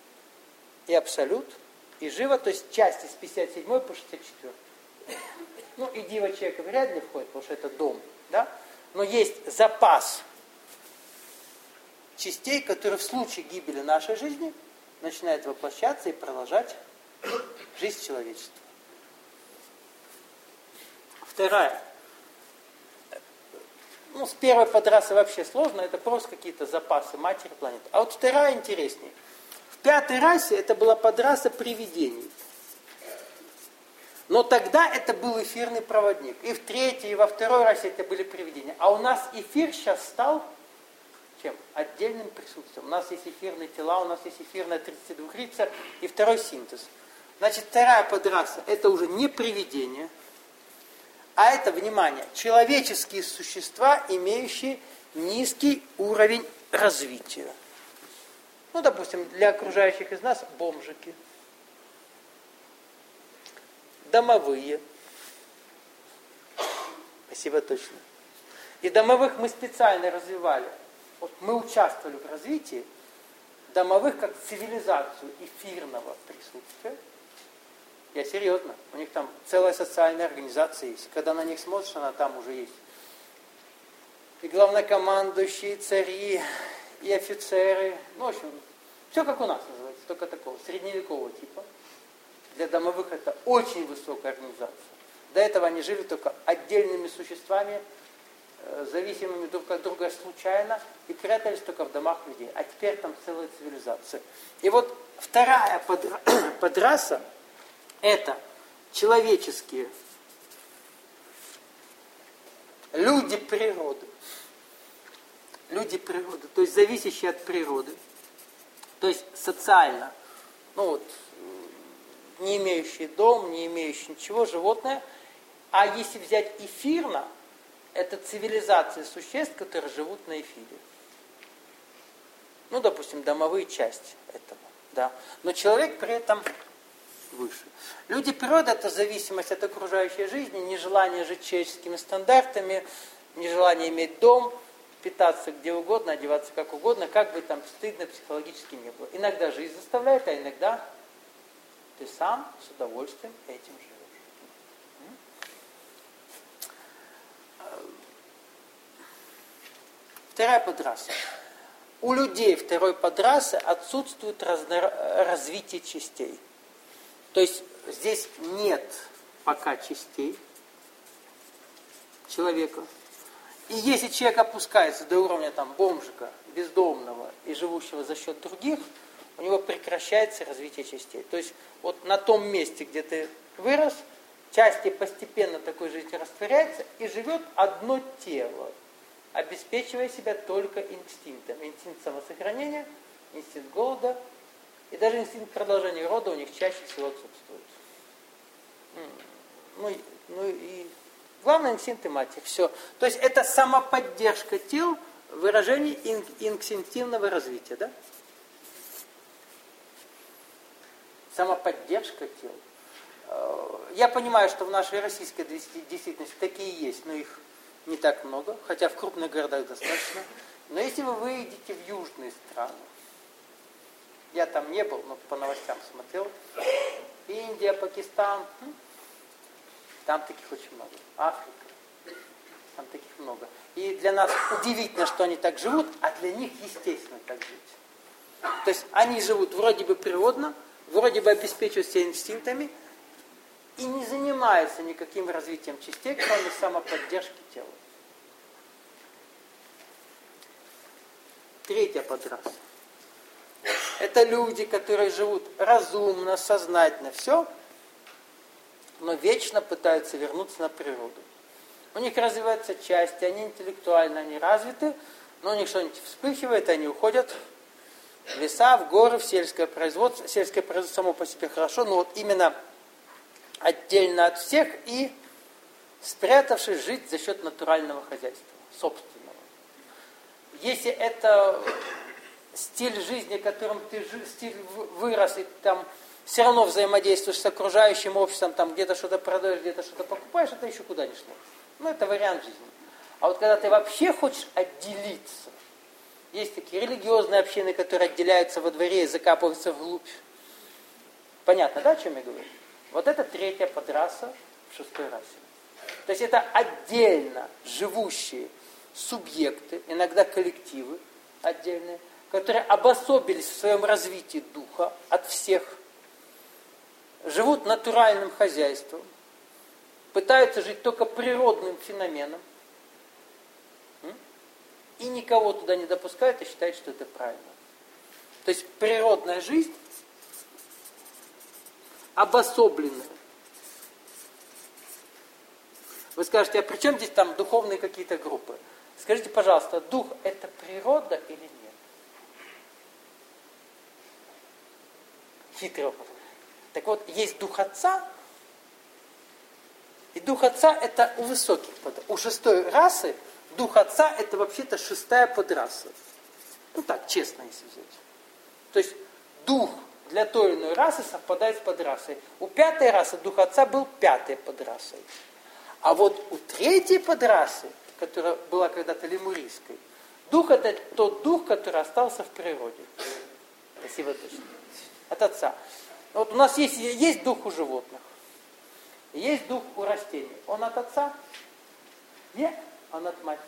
и абсолют, и живо, то есть часть из 57 по 64. Ну, и дива человека вряд ли входит, потому что это дом, да? Но есть запас частей, которые в случае гибели нашей жизни начинают воплощаться и продолжать жизнь человечества. Вторая. Ну, с первой подрасы вообще сложно, это просто какие-то запасы матери планеты. А вот вторая интереснее. В пятой расе это была подраса привидений. Но тогда это был эфирный проводник. И в третьей, и во второй расе это были привидения. А у нас эфир сейчас стал чем? Отдельным присутствием. У нас есть эфирные тела, у нас есть эфирная 32-рица и второй синтез. Значит, вторая подраса это уже не привидение, а это, внимание, человеческие существа, имеющие низкий уровень развития. Ну, допустим, для окружающих из нас бомжики, домовые. Спасибо, точно. И домовых мы специально развивали. Вот мы участвовали в развитии домовых как цивилизацию эфирного присутствия. Я серьезно. У них там целая социальная организация есть. Когда на них смотришь, она там уже есть. И главнокомандующие, и цари, и офицеры. Ну, в общем, все как у нас называется, только такого, средневекового типа. Для домовых это очень высокая организация. До этого они жили только отдельными существами, зависимыми друг от друга случайно, и прятались только в домах людей. А теперь там целая цивилизация. И вот вторая подраса это человеческие люди природы. Люди природы, то есть зависящие от природы. То есть социально. Ну вот, не имеющие дом, не имеющие ничего, животное. А если взять эфирно, это цивилизация существ, которые живут на эфире. Ну, допустим, домовые части этого. Да. Но человек при этом выше. Люди природы это зависимость от окружающей жизни, нежелание жить человеческими стандартами, нежелание иметь дом, питаться где угодно, одеваться как угодно, как бы там стыдно психологически не было. Иногда жизнь заставляет, а иногда ты сам с удовольствием этим живешь. Вторая подраса. У людей второй подрасы отсутствует развитие частей. То есть здесь нет пока частей человека. И если человек опускается до уровня там, бомжика, бездомного и живущего за счет других, у него прекращается развитие частей. То есть вот на том месте, где ты вырос, части постепенно такой жизни растворяются и живет одно тело, обеспечивая себя только инстинктом. Инстинкт самосохранения, инстинкт голода и даже инстинкт продолжения рода у них чаще всего отсутствует. Ну и главное инстинкты матери. Все. То есть это самоподдержка тел, выражение инстинктивного развития. Да? Самоподдержка тел. Я понимаю, что в нашей российской действительности такие есть, но их не так много, хотя в крупных городах достаточно. Но если вы выедете в южные страны, я там не был, но по новостям смотрел, Индия, Пакистан, там таких очень много. Африка, там таких много. И для нас удивительно, что они так живут, а для них естественно так жить. То есть они живут вроде бы природно, вроде бы обеспечивают себя инстинктами и не занимаются никаким развитием частей, кроме самоподдержки тела. Третья подраса. Это люди, которые живут разумно, сознательно, все, но вечно пытаются вернуться на природу. У них развиваются части, они интеллектуально, они развиты, но у них что-нибудь вспыхивает, они уходят в леса, в горы, в сельское производство. Сельское производство само по себе хорошо, но вот именно отдельно от всех и спрятавшись жить за счет натурального хозяйства, собственного. Если это стиль жизни, которым ты стиль вырос, и там все равно взаимодействуешь с окружающим обществом, там где-то что-то продаешь, где-то что-то покупаешь, это еще куда ни шло. Ну, это вариант жизни. А вот когда ты вообще хочешь отделиться, есть такие религиозные общины, которые отделяются во дворе и закапываются вглубь. Понятно, да, о чем я говорю? Вот это третья подраса в шестой расе. То есть это отдельно живущие субъекты, иногда коллективы отдельные, которые обособились в своем развитии духа от всех, живут натуральным хозяйством, пытаются жить только природным феноменом, и никого туда не допускают и считают, что это правильно. То есть природная жизнь обособленная. Вы скажете, а при чем здесь там духовные какие-то группы? Скажите, пожалуйста, дух это природа или нет? Хитрый вопрос. Так вот, есть дух Отца, и дух Отца это у высоких подрасов. У шестой расы дух Отца это вообще-то шестая подраса. Ну так, честно, если взять. То есть дух для той или иной расы совпадает с подрасой. У пятой расы дух Отца был пятой подрасой. А вот у третьей подрасы, которая была когда-то лемурийской, дух это тот дух, который остался в природе. Спасибо точно. От Отца. Вот у нас есть дух у животных, есть дух у растений. Он от Отца? Нет, он от Матери.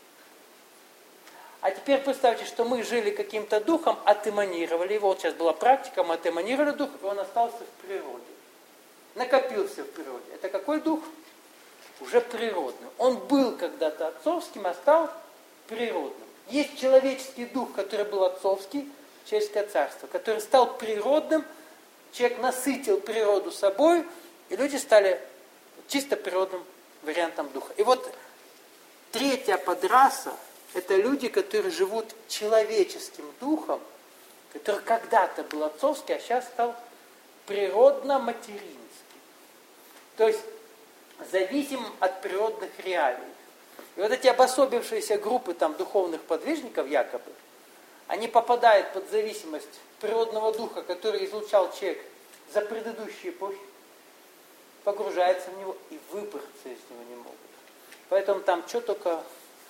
А теперь представьте, что мы жили каким-то духом, отэманировали его. Вот сейчас была практика, мы отэманировали дух, и он остался в природе. Накопился в природе. Это какой дух? Уже природный. Он был когда-то отцовским, а стал природным. Есть человеческий дух, который был отцовский, человеческое царство, который стал природным, человек насытил природу собой, и люди стали чисто природным вариантом духа. И вот третья подраса – это люди, которые живут человеческим духом, который когда-то был отцовский, а сейчас стал природно-материнским. То есть зависим от природных реалий. И вот эти обособившиеся группы там, духовных подвижников якобы, они попадают под зависимость природного духа, который излучал человек за предыдущие эпохи, погружаются в него и выбраться из него не могут. Поэтому там что только...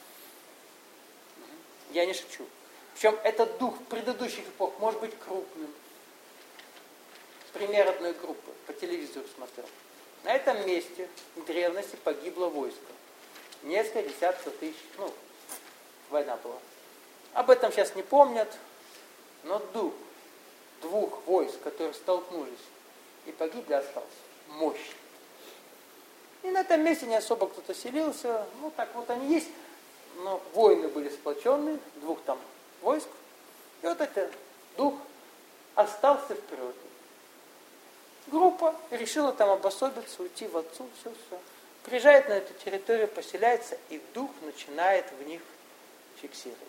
Я не шучу. Причем этот дух предыдущих эпох может быть крупным. Пример одной группы. По телевизору смотрел. На этом месте в древности погибло войско. Несколько десятков тысяч. Война была. Об этом сейчас не помнят. Но дух двух войск, которые столкнулись и погибли, остался. Мощный. И на этом месте не особо кто-то селился. Так вот они есть. Но воины были сплоченные, двух там войск. И вот этот дух остался в природе. Группа решила там обособиться, уйти в отцу, все. Приезжает на эту территорию, поселяется, и дух начинает в них фиксироваться.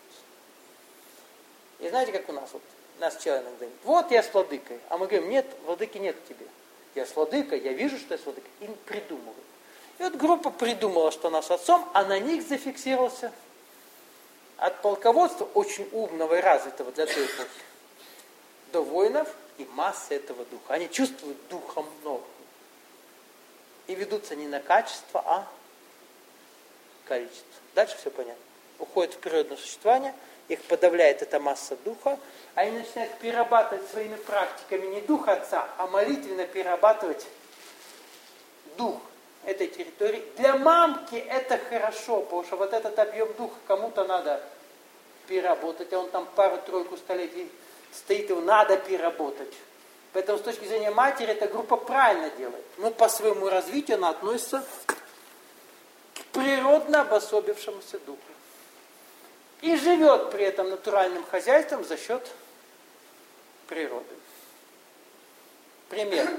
И знаете, как у нас? Вот, нас человек иногда говорит, вот я с владыкой. А мы говорим, нет, владыки нет в тебе. Я с владыкой, я вижу, что я с владыкой. И придумывают. И вот группа придумала, что она с отцом, а на них зафиксировался от полководства, очень умного и развитого для той эпохи, до воинов и массы этого духа. Они чувствуют духом много. И ведутся не на качество, а количество. Дальше все понятно. Уходят в природное существование, их подавляет эта масса духа, они начинают перерабатывать своими практиками не дух Отца, а молитвенно перерабатывать дух этой территории. Для мамки это хорошо, потому что вот этот объем духа кому-то надо переработать, а он там пару-тройку столетий стоит, его надо переработать. Поэтому с точки зрения матери эта группа правильно делает. Но по своему развитию она относится к природно обособившемуся духу. И живет при этом натуральным хозяйством за счет природы. Пример.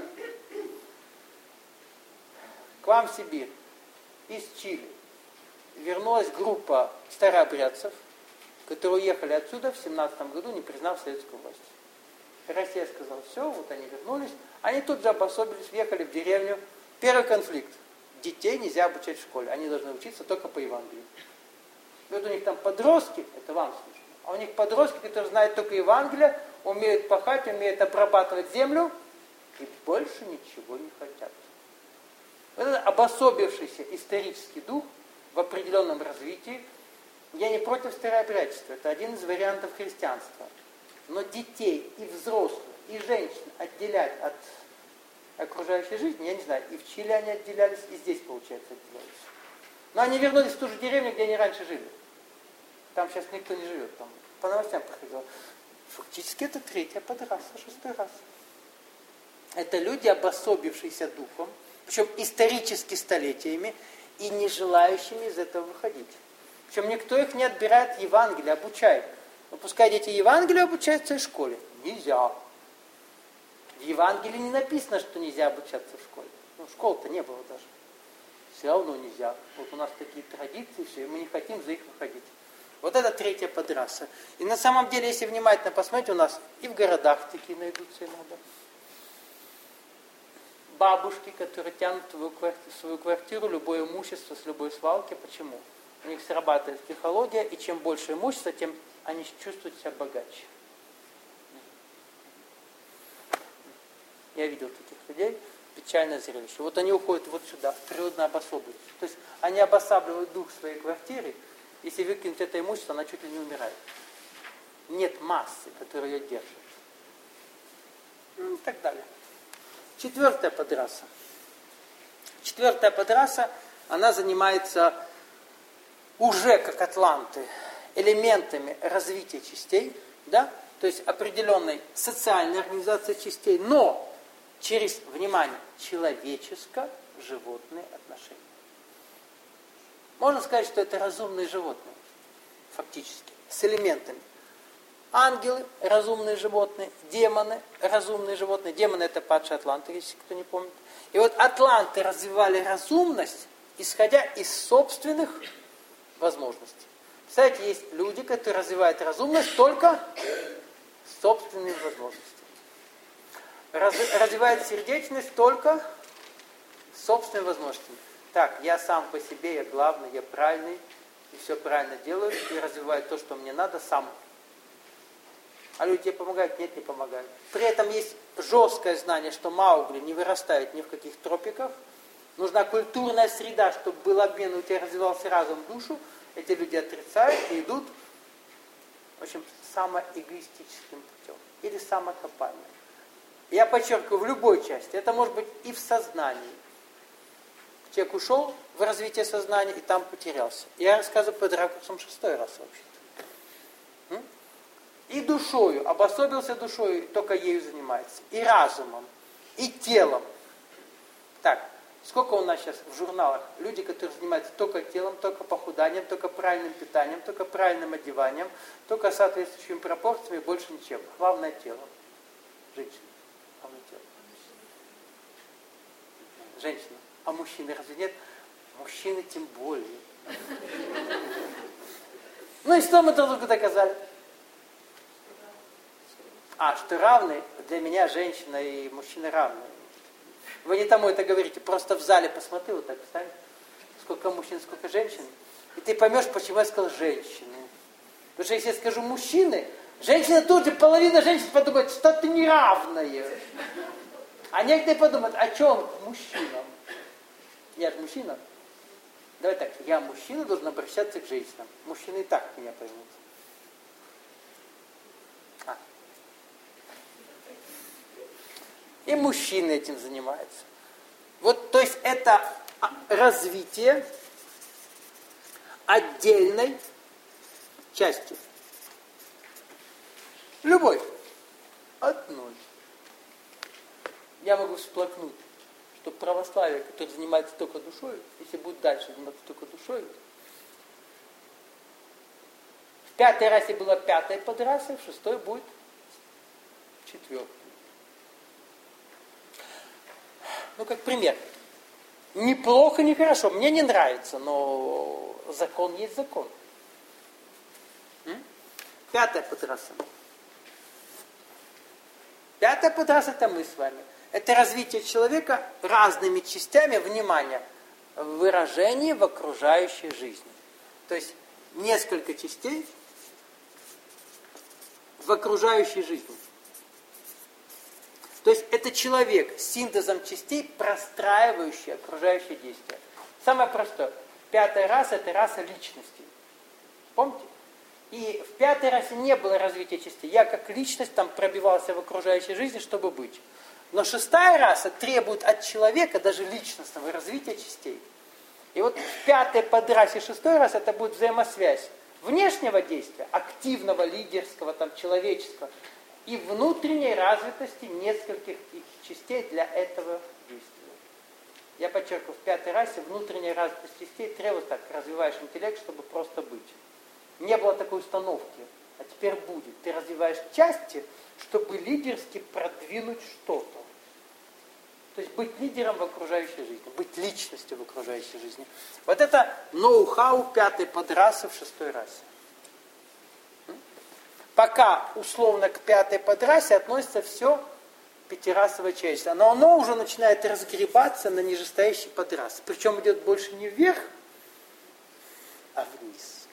К вам в Сибирь из Чили вернулась группа старообрядцев, которые уехали отсюда в 1917 году, не признав советскую власть. Россия сказала, все, вот они вернулись. Они тут же обособились, въехали в деревню. Первый конфликт. Детей нельзя обучать в школе, они должны учиться только по Евангелию. И вот у них там подростки, это вам слышно, а у них подростки, которые знают только Евангелие, умеют пахать, умеют обрабатывать землю и больше ничего не хотят. Вот это обособившийся исторический дух в определенном развитии. Я не против старообрядчества, это один из вариантов христианства. Но детей и взрослых, и женщин отделять от окружающей жизни, я не знаю, и в Чили они отделялись, и здесь, получается, отделялись. Но они вернулись в ту же деревню, где они раньше жили. Там сейчас никто не живет, там по новостям проходило. Фактически это третья подраса, 6-й раз. Это люди, обособившиеся духом, причем исторически столетиями, и не желающими из этого выходить. Причем никто их не отбирает Евангелие, обучает. Но пускай дети Евангелие обучаются в школе. Нельзя. В Евангелии не написано, что нельзя обучаться в школе. Ну, школ-то не было даже. Все равно нельзя. Вот у нас такие традиции, все, и мы не хотим за их выходить. Вот это третья подраса. И на самом деле, если внимательно посмотреть, у нас и в городах такие найдутся иногда. Бабушки, которые тянут в свою квартиру любое имущество с любой свалки. Почему? У них срабатывает психология, и чем больше имущества, тем они чувствуют себя богаче. Я видел таких людей, печальное зрелище. Вот они уходят вот сюда, природно обособленность. То есть они обосабливают дух своей квартиры, если выкинуть это имущество, она чуть ли не умирает. Нет массы, которая ее держит. И так далее. 4-я подраса. 4-я подраса, она занимается уже, как атланты, элементами развития частей, да? То есть определенной социальной организации частей, но через, внимание, человеческо-животные отношения. Можно сказать, что это разумные животные, фактически, с элементами. Ангелы – разумные животные, демоны – разумные животные. Демоны – это падшие атланты, если кто не помнит. И вот атланты развивали разумность, исходя из собственных возможностей. Представляете, есть люди, которые развивают разумность только собственными возможностями. Развивают сердечность только собственными возможностями. Так, я сам по себе, я главный, я правильный, и все правильно делаю, и развиваю то, что мне надо, сам. А люди тебе помогают? Нет, не помогают. При этом есть жесткое знание, что Маугли не вырастает ни в каких тропиках. Нужна культурная среда, чтобы был обмен, у тебя развивался разум, душу. Эти люди отрицают и идут, в общем, самоэгоистическим путем. Или самокопанием. Я подчеркиваю, в любой части. Это может быть и в сознании. Человек ушел в развитие сознания и там потерялся. Я рассказываю под ракурсом 6-й раз вообще. И душою, обособился душою, только ею занимается. И разумом, и телом. Так, сколько у нас сейчас в журналах люди, которые занимаются только телом, только похуданием, только правильным питанием, только правильным одеванием, только соответствующими пропорциями, больше ничем. Главное тело. Женщина. Главное тело. Женщина. А мужчины разве нет? Мужчины тем более. Ну и что мы друг другу доказали? Что равны, для меня женщина и мужчина равны. Вы не тому это говорите, просто в зале посмотри, вот так встань, сколько мужчин, сколько женщин, и ты поймешь, почему я сказал женщины. Потому что если я скажу мужчины, женщина тут же, половина женщин подумает, что ты неравная. А некоторые подумают, о чем к мужчинам? Я же мужчина. Давай так, я мужчина, должен обращаться к женщинам. Мужчины и так меня поймут. И мужчины этим занимаются. Вот, то есть это развитие отдельной части. Любой. Одной. Я могу всплакнуть, что православие, которое занимается только душой, если будет дальше заниматься только душой, в 5-й расе была 5-я подраса, в 6-й будет 4-й. Ну, как пример. Неплохо, не хорошо. Мне не нравится, но закон есть закон. 5-я подраса. 5-я подраса – это мы с вами. Это развитие человека разными частями, внимания, выражение в окружающей жизни. То есть несколько частей в окружающей жизни. То есть это человек с синтезом частей, простраивающий окружающее действие. Самое простое. 5-я раса – это раса личности. Помните? И в 5-й расе не было развития частей. Я как личность там пробивался в окружающей жизни, чтобы быть. Но шестая раса требует от человека даже личностного развития частей. И вот в пятой подрасе шестой раз это будет взаимосвязь внешнего действия, активного, лидерского, там, человеческого, и внутренней развитости нескольких их частей для этого действия. Я подчеркиваю, в пятой расе внутренняя развитость частей требует так, развиваешь интеллект, чтобы просто быть. Не было такой установки, а теперь будет. Ты развиваешь части, чтобы лидерски продвинуть что-то. То есть быть лидером в окружающей жизни, быть личностью в окружающей жизни. Вот это ноу-хау пятой подрасы в шестой расе. Пока условно к пятой подрасе относится все пятирасовое человечество. Но оно уже начинает разгребаться на нижестоящий подрас. Причем идет больше не вверх, а вниз.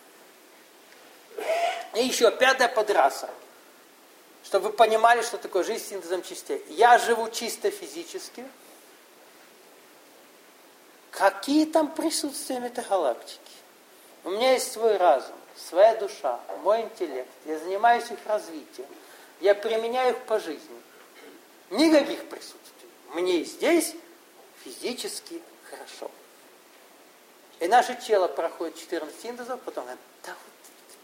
И еще пятая подраса. Чтобы вы понимали, что такое жизнь с синтезом частей. Я живу чисто физически. Какие там присутствия метагалактики? У меня есть свой разум, своя душа, мой интеллект. Я занимаюсь их развитием. Я применяю их по жизни. Никаких присутствий. Мне здесь физически хорошо. И наше тело проходит 14 синтезов, потом говорит, да вот.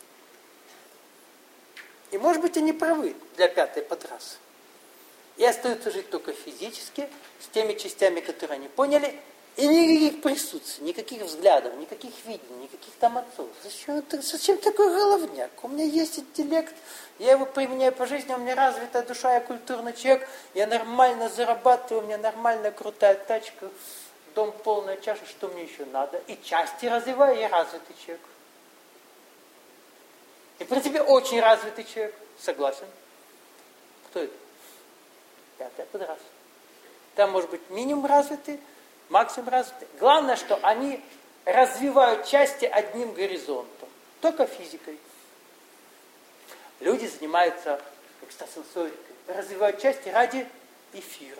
И может быть они правы для пятой подрасы. И остаются жить только физически, с теми частями, которые они поняли, и никаких присутствий, никаких взглядов, никаких видений, никаких там отцов. Зачем такой головняк? У меня есть интеллект, я его применяю по жизни, у меня развитая душа, я культурный человек, я нормально зарабатываю, у меня нормальная крутая тачка, дом полная чаша, что мне еще надо? И части развиваю, я развитый человек. И в принципе очень развитый человек, согласен. Кто это? Пятая подраса. Там может быть минимум развитый, максимум развитый. Главное, что они развивают части одним горизонтом, только физикой. Люди занимаются экстрасенсорикой, развивают части ради эфира.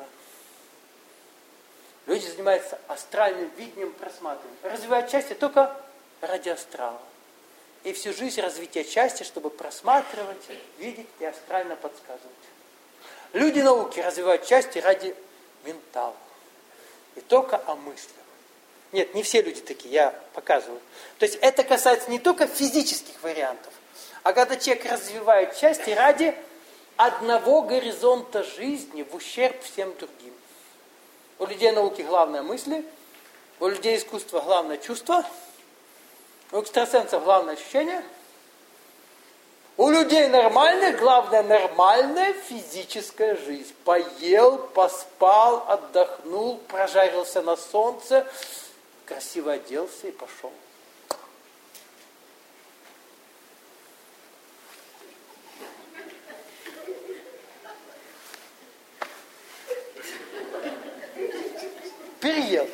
Люди занимаются астральным видением, просматриванием, развивают части только ради астрала. И всю жизнь развития части, чтобы просматривать, видеть и астрально подсказывать. Люди науки развивают части ради ментала. И только о мыслях. Нет, не все люди такие, я показываю. То есть это касается не только физических вариантов, а когда человек развивает части ради одного горизонта жизни в ущерб всем другим. У людей науки главное мысли, у людей искусства главное чувство, у экстрасенсов главное ощущение, у людей нормальных главное нормальная физическая жизнь. Поел, поспал, отдохнул, прожарился на солнце, красиво оделся и пошел. Переел.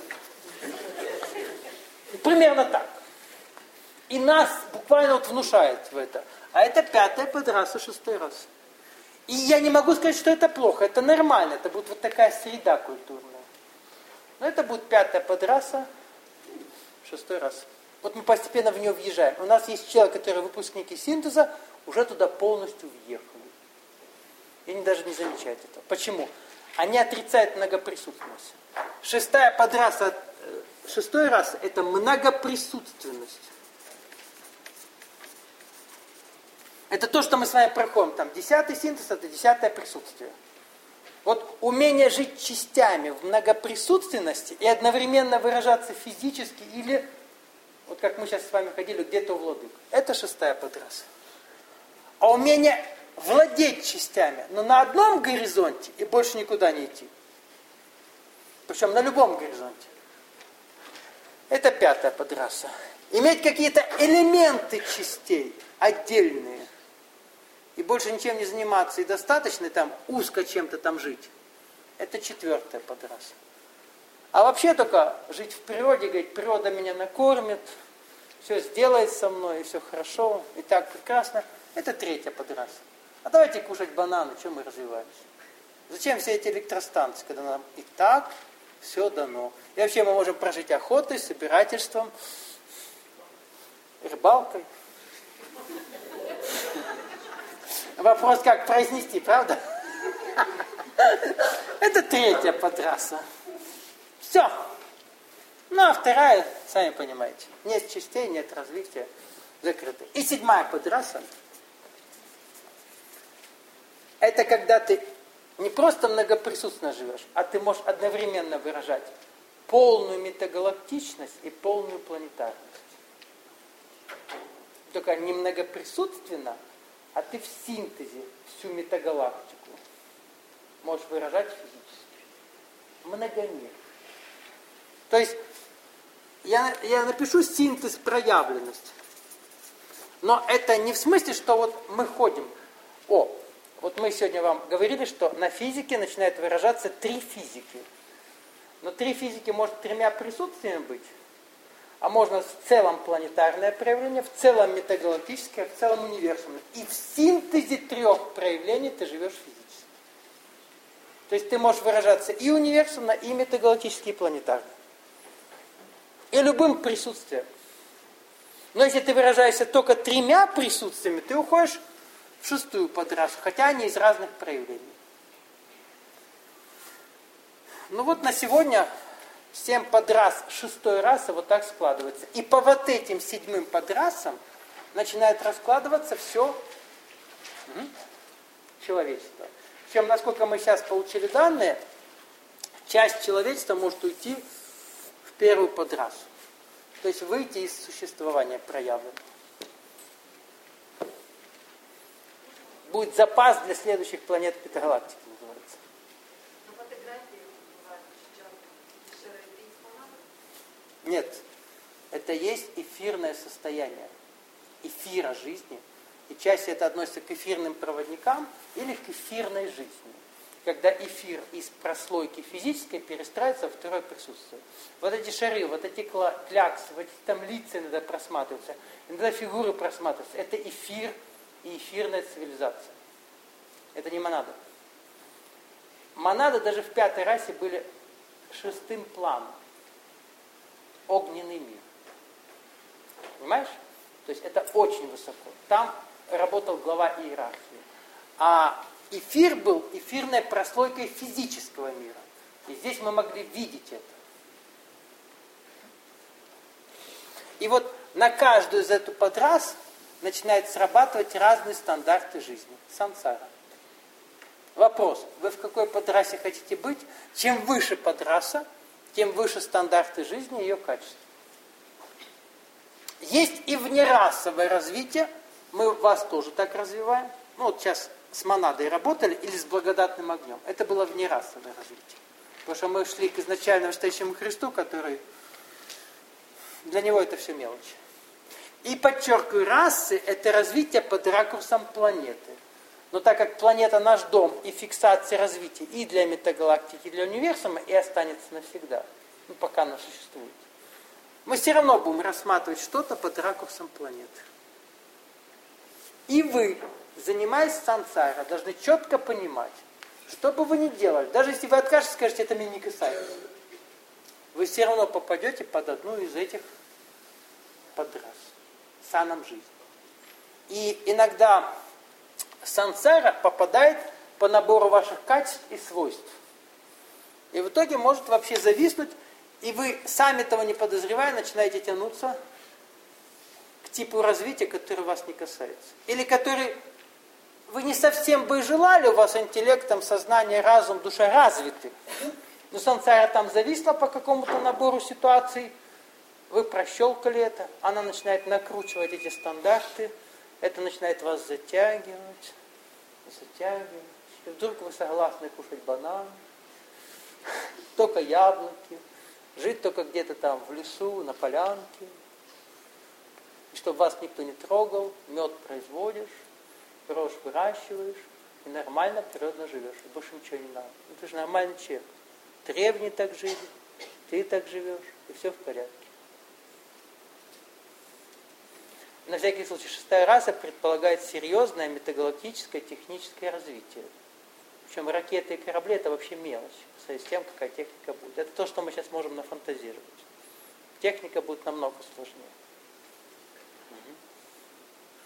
Примерно так. И нас буквально вот внушает в это. А это пятая подраса, шестой раз. И я не могу сказать, что это плохо. Это нормально. Это будет вот такая среда культурная. Но это будет пятая подраса, шестой раз. Вот мы постепенно в нее въезжаем. У нас есть человек, который выпускники синтеза, уже туда полностью въехали. И они даже не замечают этого. Почему? Они отрицают многоприсутственность. Шестая подраса, шестой раз, это многоприсутственность. Это то, что мы с вами проходим. Там 10-й синтез, это 10-е присутствие. Вот умение жить частями в многоприсутственности и одновременно выражаться физически или, вот как мы сейчас с вами ходили, где-то у владык. Это шестая подраса. А умение владеть частями, но на одном горизонте и больше никуда не идти. Причем на любом горизонте. Это пятая подраса. Иметь какие-то элементы частей, отдельные. И больше ничем не заниматься, и достаточно там узко чем-то там жить. Это четвертая подраса. А вообще только жить в природе, говорить, природа меня накормит, все сделает со мной, и все хорошо, и так прекрасно. Это третья подраса. А давайте кушать бананы, чем мы развиваемся? Зачем все эти электростанции, когда нам и так все дано? И вообще мы можем прожить охотой, собирательством, рыбалкой. Вопрос, как произнести, правда? Это третья подраса. Все. Ну, а вторая, сами понимаете, нет частей, нет развития, закрыты. И седьмая подраса. Это когда ты не просто многоприсутственно живешь, а ты можешь одновременно выражать полную метагалактичность и полную планетарность. Только не многоприсутственно, а ты в синтезе всю метагалактику можешь выражать физически. Многомер. То есть я напишу синтез проявленности. Но это не в смысле, что вот мы ходим. Вот мы сегодня вам говорили, что на физике начинает выражаться 3 физики. Но 3 физики может 3 присутствиями быть. А можно в целом планетарное проявление, в целом метагалактическое, в целом универсумное. И в синтезе 3 проявлений ты живешь физически. То есть ты можешь выражаться и универсумно, и метагалактически, и планетарно. И любым присутствием. Но если ты выражаешься только 3 присутствиями, ты уходишь в 6-ю подрасу, хотя они из разных проявлений. Ну вот на сегодня 7 подрас 6-й расы вот так складывается. И по вот этим 7 подрасам начинает раскладываться все человечество. Причем, насколько мы сейчас получили данные, часть человечества может уйти в 1-ю подрасу. То есть выйти из существования проявленного. Будет запас для следующих планет Петрогалактики, называется. Нет. Это есть эфирное состояние. Эфира жизни. И чаще это относится к эфирным проводникам или к эфирной жизни. Когда эфир из прослойки физической перестраивается в 2-е присутствие. Вот эти шары, вот эти кляксы, вот эти там лица иногда просматриваются, иногда фигуры просматриваются. Это эфир и эфирная цивилизация. Это не монада. Монады даже в 5-й расе были 6-м планом. Огненный мир. Понимаешь? То есть это очень высоко. Там работал глава иерархии. А эфир был эфирной прослойкой физического мира. И здесь мы могли видеть это. И вот на каждую из этих подрас начинают срабатывать разные стандарты жизни. Сансара. Вопрос. Вы в какой подрасе хотите быть? Чем выше подраса, тем выше стандарты жизни и ее качества. Есть и внерасовое развитие. Мы вас тоже так развиваем. Ну вот сейчас с монадой работали или с благодатным огнем. Это было внерасовое развитие. Потому что мы шли к изначально настоящему Христу, который... Для него это все мелочи. И подчеркиваю, расы – это развитие под ракурсом планеты. Но так как планета наш дом и фиксация развития и для метагалактики, и для универсума, и останется навсегда, ну, пока она существует, мы все равно будем рассматривать что-то под ракурсом планеты. И вы, занимаясь сансарой, должны четко понимать, что бы вы ни делали, даже если вы откажетесь, скажете, это меня не касается, вы все равно попадете под одну из этих подрас, саном жизни. И иногда сансара попадает по набору ваших качеств и свойств. И в итоге может вообще зависнуть, и вы, сами того не подозревая, начинаете тянуться к типу развития, который вас не касается. Или который вы не совсем бы и желали, у вас интеллектом, сознание, разум, душа развиты. Но сансара там зависла по какому-то набору ситуаций, вы прощелкали это, она начинает накручивать эти стандарты, это начинает вас затягивать. И вдруг вы согласны кушать банан, только яблоки, жить только где-то там в лесу, на полянке, и чтобы вас никто не трогал, мед производишь, рожь выращиваешь, и нормально природно живешь, и больше ничего не надо. Ну, ты же нормальный человек. Древние так жили, ты так живешь, и все в порядке. На всякий случай, 6-я раса предполагает серьезное метагалактическое техническое развитие. Причем ракеты и корабли это вообще мелочь, в связи с тем, какая техника будет. Это то, что мы сейчас можем нафантазировать. Техника будет намного сложнее.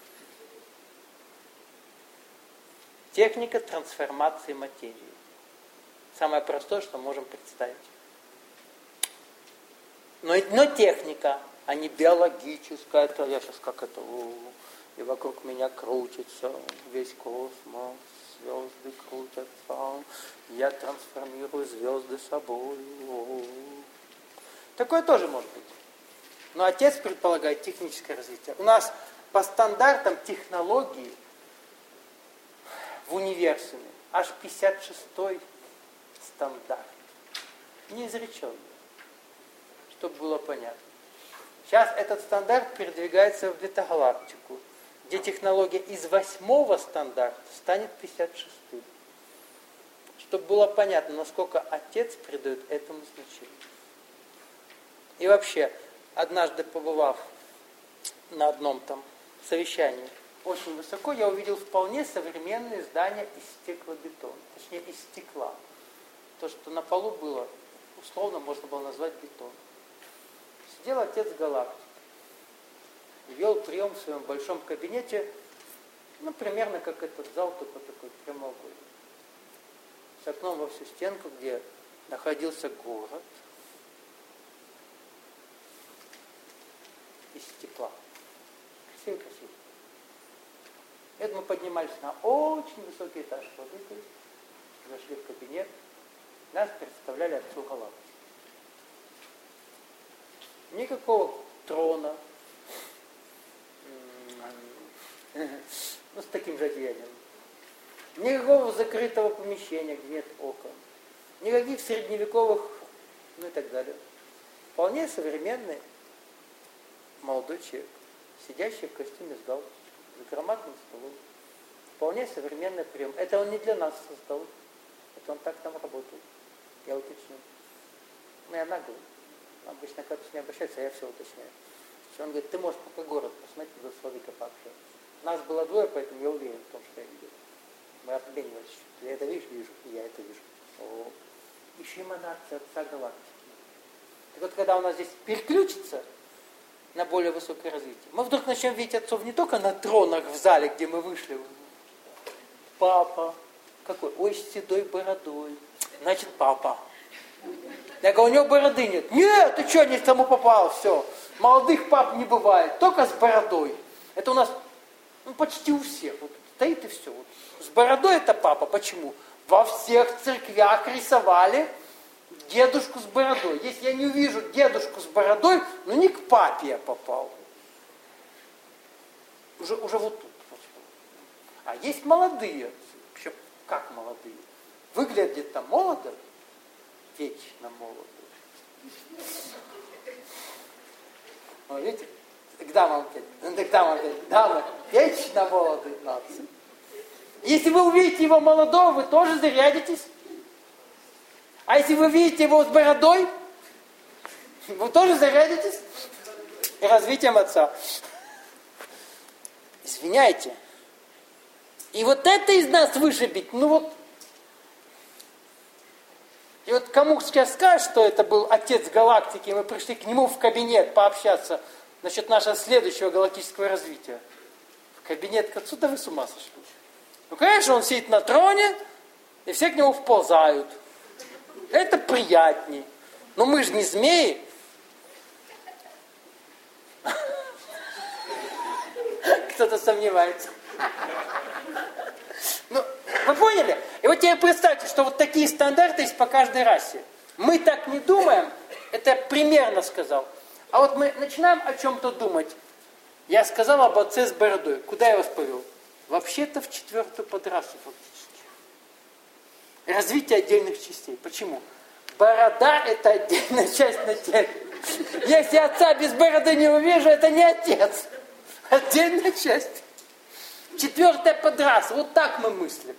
Техника трансформации материи. Самое простое, что можем представить. Но техника, а не биологическая. Это я сейчас как это... И вокруг меня крутится весь космос, звезды крутятся, я трансформирую звезды собой. Такое тоже может быть. Но отец предполагает техническое развитие. У нас по стандартам технологии в универсуме аж 56-й стандарт. Неизреченный. Чтобы было понятно. Сейчас этот стандарт передвигается в бета-галактику, где технология из 8-го стандарта станет 56-м. Чтобы было понятно, насколько отец придает этому значение. И вообще, однажды побывав на одном там совещании очень высоко, я увидел вполне современные здания из стеклобетона, точнее из стекла. То, что на полу было, условно можно было назвать бетон. Сидел отец галактики и вел прием в своем большом кабинете, ну, примерно как этот зал, только такой прямоугольный. С окном во всю стенку, где находился город из стекла. Красиво. Это мы поднимались на очень высокий этаж воды, зашли в кабинет, нас представляли отцу галактики. Никакого трона, ну, с таким же одеянием. Никакого закрытого помещения, где нет окон. Никаких средневековых, ну и так далее. Вполне современный молодой человек, сидящий в костюме с галстуком, за громадным столом. Вполне современный прием. Это он не для нас создал. Это он так там работал. Я уточню. Ну, я наглый. Обычно как-то не обращается, а я все уточняю. Он говорит, ты можешь пока город посмотреть, туда с Владыкой пообщаться. Нас было двое, поэтому я уверен в том, что я видел. Мы обменивались. Я это вижу, и я это вижу. О, ищи монархию отца галактики. Так вот, когда у нас здесь переключится на более высокое развитие, мы вдруг начнем видеть отцов не только на тронах в зале, где мы вышли. Папа. Какой? Ой, с седой бородой. Значит, папа. Я говорю, у него бороды нет. Нет, ты что, не тому попал, все. Молодых пап не бывает, только с бородой. Это у нас почти у всех. Вот стоит и все. Вот. С бородой это папа. Почему? Во всех церквях рисовали дедушку с бородой. Если я не увижу дедушку с бородой, ну не к папе я попал. Уже вот тут. А есть молодые. Вообще, как молодые? Выглядят там молодо, вечно молодо. Вот видите? К дамам дамы, вечно молодые нации. Если вы увидите его молодого, вы тоже зарядитесь. А если вы видите его с бородой, вы тоже зарядитесь развитием отца. Извиняйте. И вот это из нас вышибить, ну вот. И вот кому сейчас скажешь, что это был отец галактики, и мы пришли к нему в кабинет пообщаться насчет нашего следующего галактического развития. В кабинет к отцу, да вы с ума сошли. Ну, конечно, он сидит на троне, и все к нему вползают. Это приятней. Но мы же не змеи. Кто-то сомневается. Ну, вы поняли? И вот теперь представьте, что вот такие стандарты есть по каждой расе. Мы так не думаем, это я примерно сказал. А вот мы начинаем о чем-то думать. Я сказал об отце с бородой. Куда я вас повел? Вообще-то в 4-ю подрасу фактически. Развитие отдельных частей. Почему? Борода – это отдельная часть на теле. Если отца без бороды не увижу, это не отец. Отдельная часть. 4-я подраса. Вот так мы мыслим.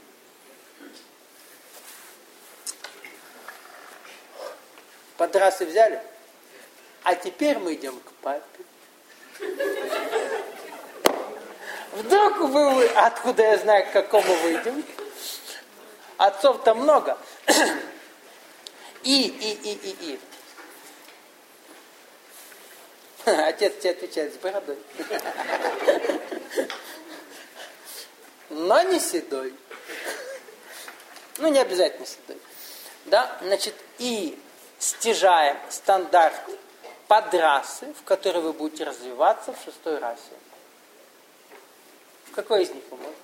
Подрасы взяли. А теперь мы идем к папе. Вдруг вы, откуда я знаю, к какому выйдем? Отцов-то много. И. Отец тебе отвечает с бородой. Но не седой. Ну, не обязательно седой. Да? Значит, и стяжаем стандарт подрасы, в которой вы будете развиваться в 6-й расе. В какой из них вы можете?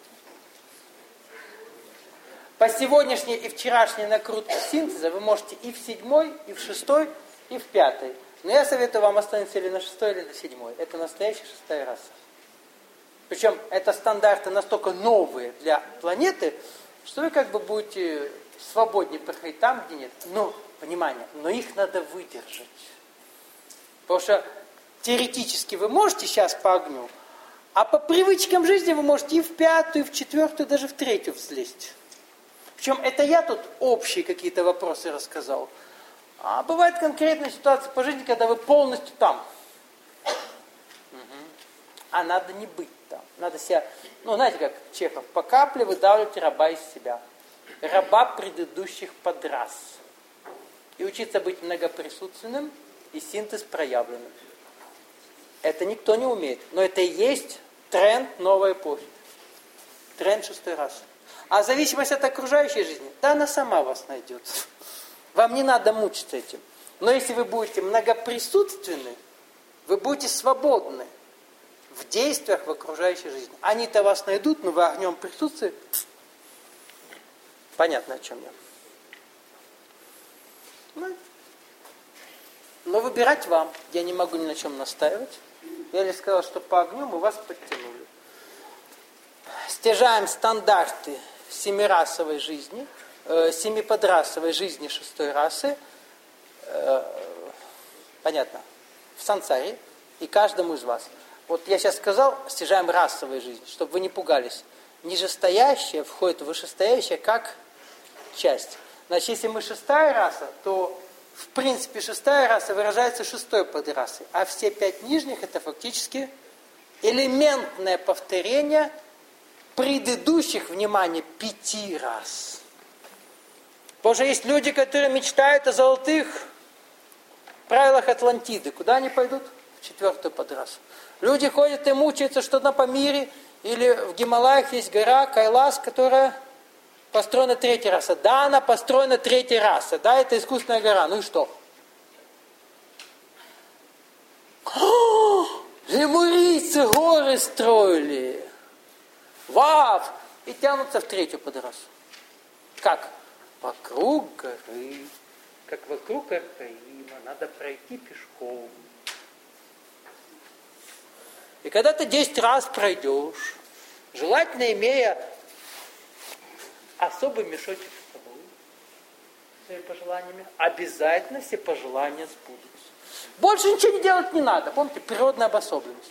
По сегодняшней и вчерашней накрутке синтеза вы можете и в 7-й, и в 6-й, и в 5-й. Но я советую вам остановиться или на 6-й, или на 7-й. Это настоящая 6-я раса. Причем это стандарты настолько новые для планеты, что вы как бы будете свободнее проходить там, где нет. Но, внимание, но их надо выдержать. Потому что теоретически вы можете сейчас по огню, а по привычкам жизни вы можете и в 5-ю, и в 4-ю, даже в 3-ю взлезть. Причем это я тут общие какие-то вопросы рассказал. А бывает конкретная ситуация по жизни, когда вы полностью там. А надо не быть там. Надо себя, знаете, как Чехов, по капле выдавливать раба из себя. Раба предыдущих подрас. И учиться быть многоприсутственным и синтез проявленным. Это никто не умеет. Но это и есть тренд новой эпохи. Тренд 6-й расы. А зависимость от окружающей жизни, да, она сама вас найдет. Вам не надо мучиться этим. Но если вы будете многоприсутственны, вы будете свободны в действиях в окружающей жизни. Они-то вас найдут, но вы огнем присутствия. Понятно, о чем я. Но выбирать вам. Я не могу ни на чем настаивать. Я лишь сказал, что по огню мы вас подтянули. Стяжаем стандарты семирасовой жизни, семиподрасовой жизни 6-й расы, понятно, в сансаре и каждому из вас. Вот я сейчас сказал, стяжаем расовой жизни, чтобы вы не пугались. Нижестоящее входит в вышестоящее как часть. Значит, если мы 6-я раса, то в принципе 6-я раса выражается 6-й подрасой, а все 5 нижних это фактически элементное повторение предыдущих, внимание, 5 рас. Потому что есть люди, которые мечтают о золотых правилах Атлантиды. Куда они пойдут? В 4-ю подрасу. Люди ходят и мучаются, что на Памире или в Гималаях есть гора Кайлас, которая построена 3-я раса. Да, она построена 3-й расой. Да, это искусственная гора. Ну и что? Лемурийцы горы строили. Вау! И тянутся в 3-ю подрасу. Как? Вокруг горы. Как вокруг Аркаима. Надо пройти пешком. И когда ты 10 раз пройдешь, желательно имея особый мешочек с собой, своими пожеланиями, обязательно все пожелания сбудутся. Больше ничего не делать не надо. Помните, природная обособленность.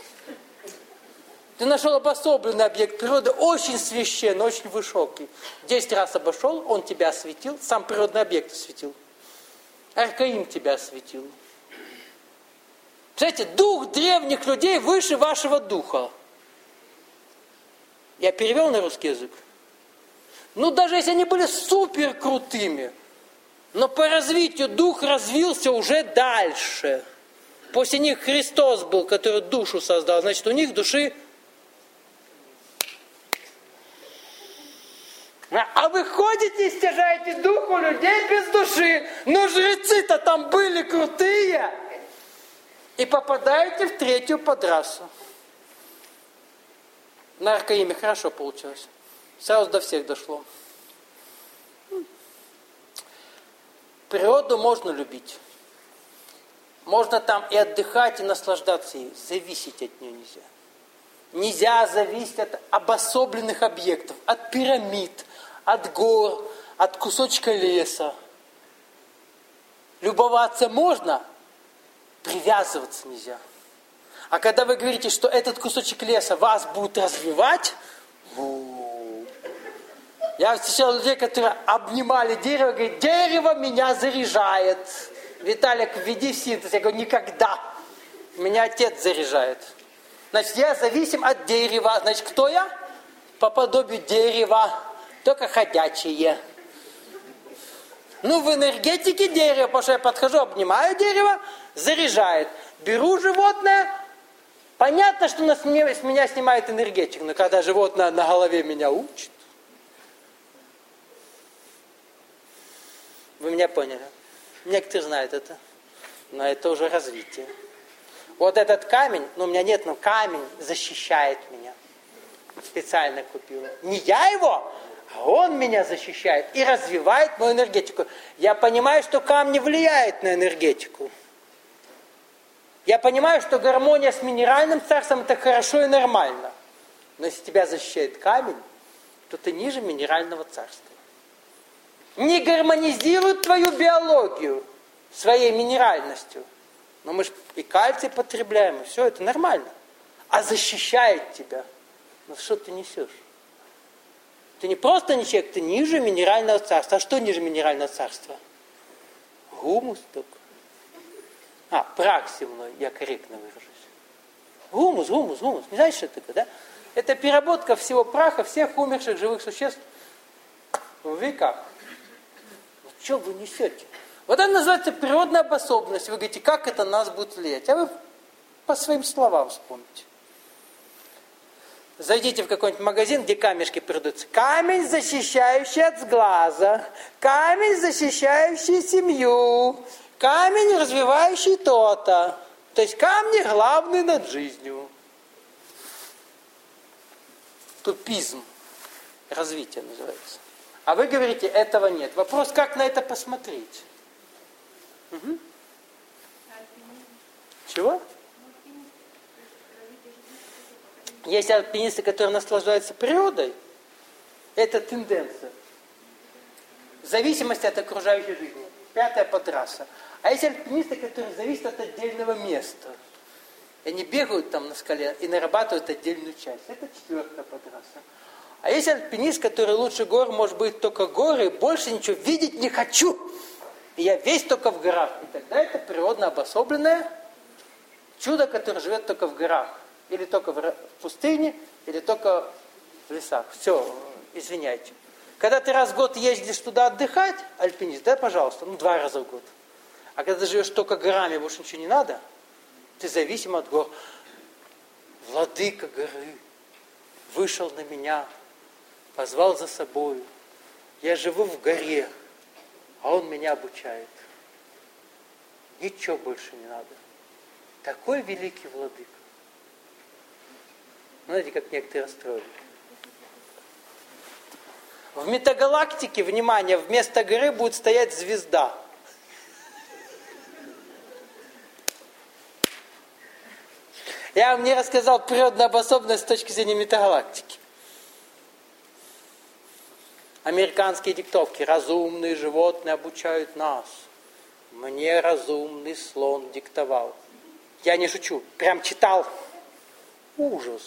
Ты нашел обособленный объект природы, очень священный, очень высокий. 10 раз обошел, он тебя осветил, сам природный объект осветил. Аркаим тебя осветил. Знаете, дух древних людей выше вашего духа. Я перевел на русский язык. Даже если они были супер крутыми, но по развитию дух развился уже дальше. После них Христос был, который душу создал. Значит, у них души... А вы ходите и стяжаете дух у людей без души. Но жрецы-то там были крутые. И попадаете в 3-ю подрасу. На Аркаиме хорошо получилось. Сразу до всех дошло. Природу можно любить. Можно там и отдыхать, и наслаждаться ей. Зависеть от нее нельзя. Нельзя зависеть от обособленных объектов. От пирамид, от гор, от кусочка леса. Любоваться можно, привязываться нельзя. А когда вы говорите, что этот кусочек леса вас будет развивать, я встречал людей, которые обнимали дерево, говорят, дерево меня заряжает. Виталик, введи синтез. Я говорю, никогда. Меня отец заряжает. Значит, я зависим от дерева. Значит, кто я? По подобию дерева. Только ходячие. В энергетике дерева, потому что я подхожу, обнимаю дерево, заряжает. Беру животное, понятно, что с меня снимает энергетик, но когда животное на голове меня учит, Вы меня поняли? Некоторые знают это. Но это уже развитие. Вот этот камень, у меня нет, но камень защищает меня. Специально купила. Не я его, а он меня защищает и развивает мою энергетику. Я понимаю, что камни влияют на энергетику. Я понимаю, что гармония с минеральным царством это хорошо и нормально. Но если тебя защищает камень, то ты ниже минерального царства. Не гармонизирует твою биологию своей минеральностью. Но мы же и кальций потребляем, и все, это нормально. А защищает тебя. Ну что ты несешь? Ты не просто не человек, ты ниже минерального царства. А что ниже минерального царства? Гумус только. Прах земной, я корректно выражусь. Гумус. Не знаешь, что это такое, да? Это переработка всего праха, всех умерших живых существ в веках. Ну, что вы несете? Вот это называется природная обособленность. Вы говорите, как это на нас будет влиять? А вы по своим словам вспомните. Зайдите в какой-нибудь магазин, где камешки продаются. Камень, защищающий от сглаза. Камень, защищающий семью. Камень, развивающий то-то. То есть камни главные над жизнью. Тупизм. Развитие называется. А вы говорите, этого нет. Вопрос, как на это посмотреть? Угу. Чего? Есть альпинисты, которые наслаждаются природой. Это тенденция. В зависимости от окружающей жизни. 5-я подраса. А есть альпинисты, которые зависят от отдельного места. И они бегают там на скале и нарабатывают отдельную часть. Это 4-я подраса. А есть альпинист, который лучше гор может быть только горы, больше ничего видеть не хочу. И я весь только в горах. И тогда это природно обособленное чудо, которое живет только в горах. Или только в пустыне, или только в лесах. Все, извиняйте. Когда ты раз в год ездишь туда отдыхать, альпинист, да, пожалуйста, 2 раза в год. А когда ты живешь только горами, больше ничего не надо, ты зависим от гор. Владыка горы вышел на меня, позвал за собою. Я живу в горе, а он меня обучает. Ничего больше не надо. Такой великий владыка. Знаете, как некоторые расстроили. В метагалактике, внимание, вместо горы будет стоять звезда. Я вам не рассказал природную обособленность с точки зрения метагалактики. Американские диктовки. Разумные животные обучают нас. Мне разумный слон диктовал. Я не шучу. Прям читал. Ужас.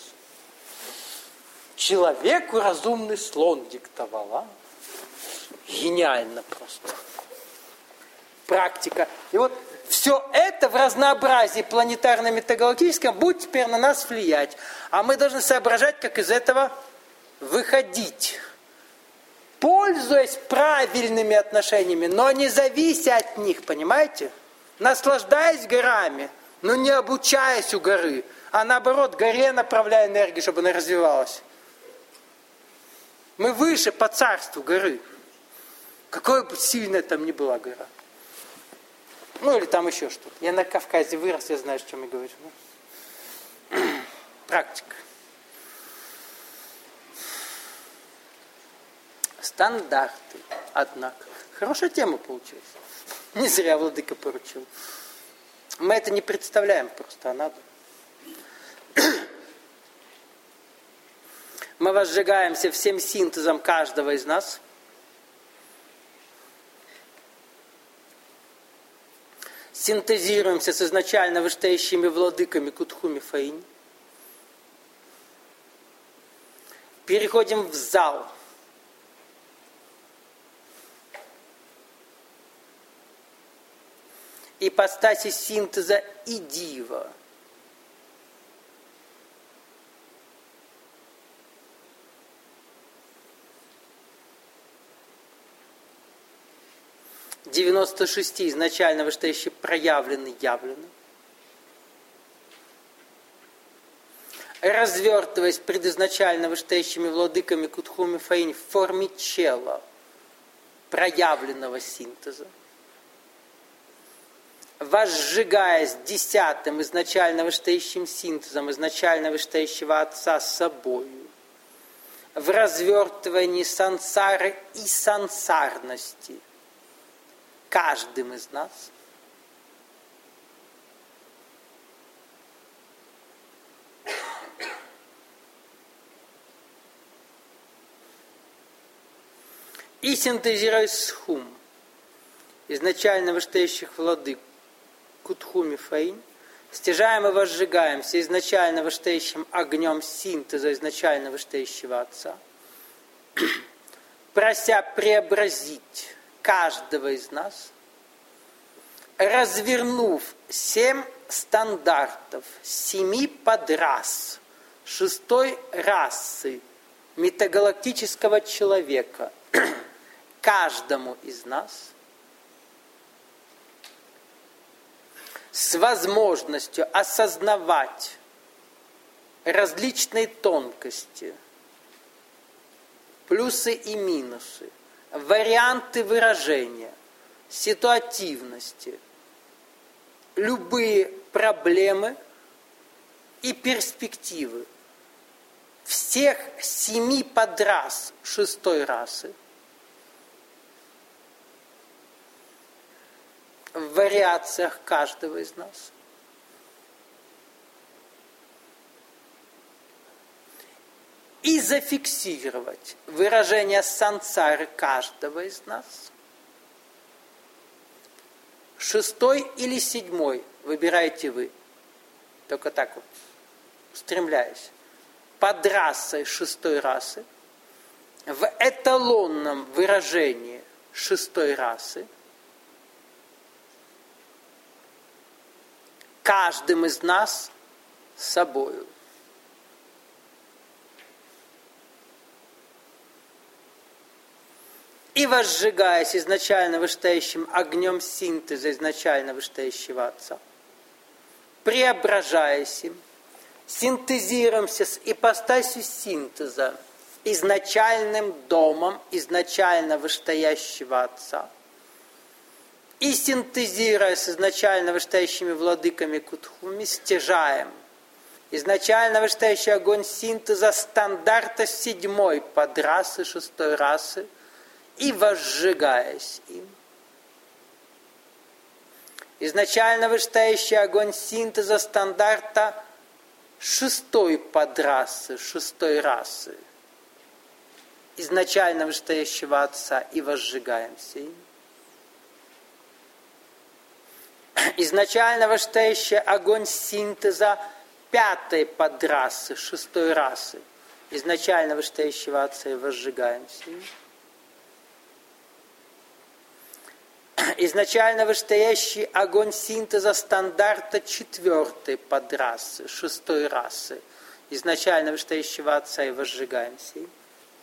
Человеку разумный слон диктовал, а? Гениально просто. Практика. И вот все это в разнообразии планетарно-метагалактическом будет теперь на нас влиять. А мы должны соображать, как из этого выходить. Пользуясь правильными отношениями, но не завися от них, понимаете? Наслаждаясь горами, но не обучаясь у горы, а наоборот, горе направляя энергию, чтобы она развивалась. Мы выше по царству горы. Какой бы сильная там ни была гора. Ну или там еще что-то. Я на Кавказе вырос, я знаю, о чем я говорю. Практика. Стандарты, однако. Хорошая тема получилась. Не зря владыка поручил. Мы это не представляем просто, а надо. Мы возжигаемся всем синтезом каждого из нас. Синтезируемся с изначально вышестоящими владыками Кутхуми Фаинь. Переходим в зал. Ипостаси синтеза и дива. В 96 изначально вышестоящие проявлены, явлены. Развертываясь пред изначально вышестоящими владыками Кутхуми Фаинь в форме чела. проявленного синтеза, возжигаясь 10-м изначально вышестоящим синтезом изначально вышестоящего Отца собою, в развертывании сансары и сансарности каждым из нас, и синтезируя схум изначально вышестоящих владык Кутхуми Фаинь, стяжаем и возжигаемся изначально вышестоящим огнем синтеза изначально вышестоящего Отца, прося преобразить каждого из нас, развернув 7 стандартов 7 подрас 6-й расы метагалактического человека каждому из нас, с возможностью осознавать различные тонкости, плюсы и минусы, варианты выражения, ситуативности, любые проблемы и перспективы всех 7 подрас 6-й расы в вариациях каждого из нас. И зафиксировать выражение сансары каждого из нас. 6-й или 7-й выбираете вы. Только так вот, устремляясь. Под расой 6-й расы, в эталонном выражении 6-й расы, каждым из нас собою. И возжигаясь изначально вышестоящим огнем синтеза изначально вышестоящего Отца, преображаясь им, синтезируемся с ипостасью синтеза изначальным домом изначально вышестоящего Отца, и синтезируя с изначально вышестоящими владыками Кутхуми, стяжаем изначально вышестоящий огонь синтеза стандарта 7-й подрасы 6-й расы и возжигаясь им. Изначально вышестоящий огонь синтеза стандарта 6-й подрасы 6-й расы изначально вышестоящего Отца и возжигаемся им. Изначально вышестоящий огонь синтеза 5-й подрасы 6-й расы изначально вышестоящего Отца и возжигаемся им. Изначально вышестоящий огонь синтеза стандарта 4-й подрасы 6-й расы изначально вышестоящего Отца и возжигаемся им.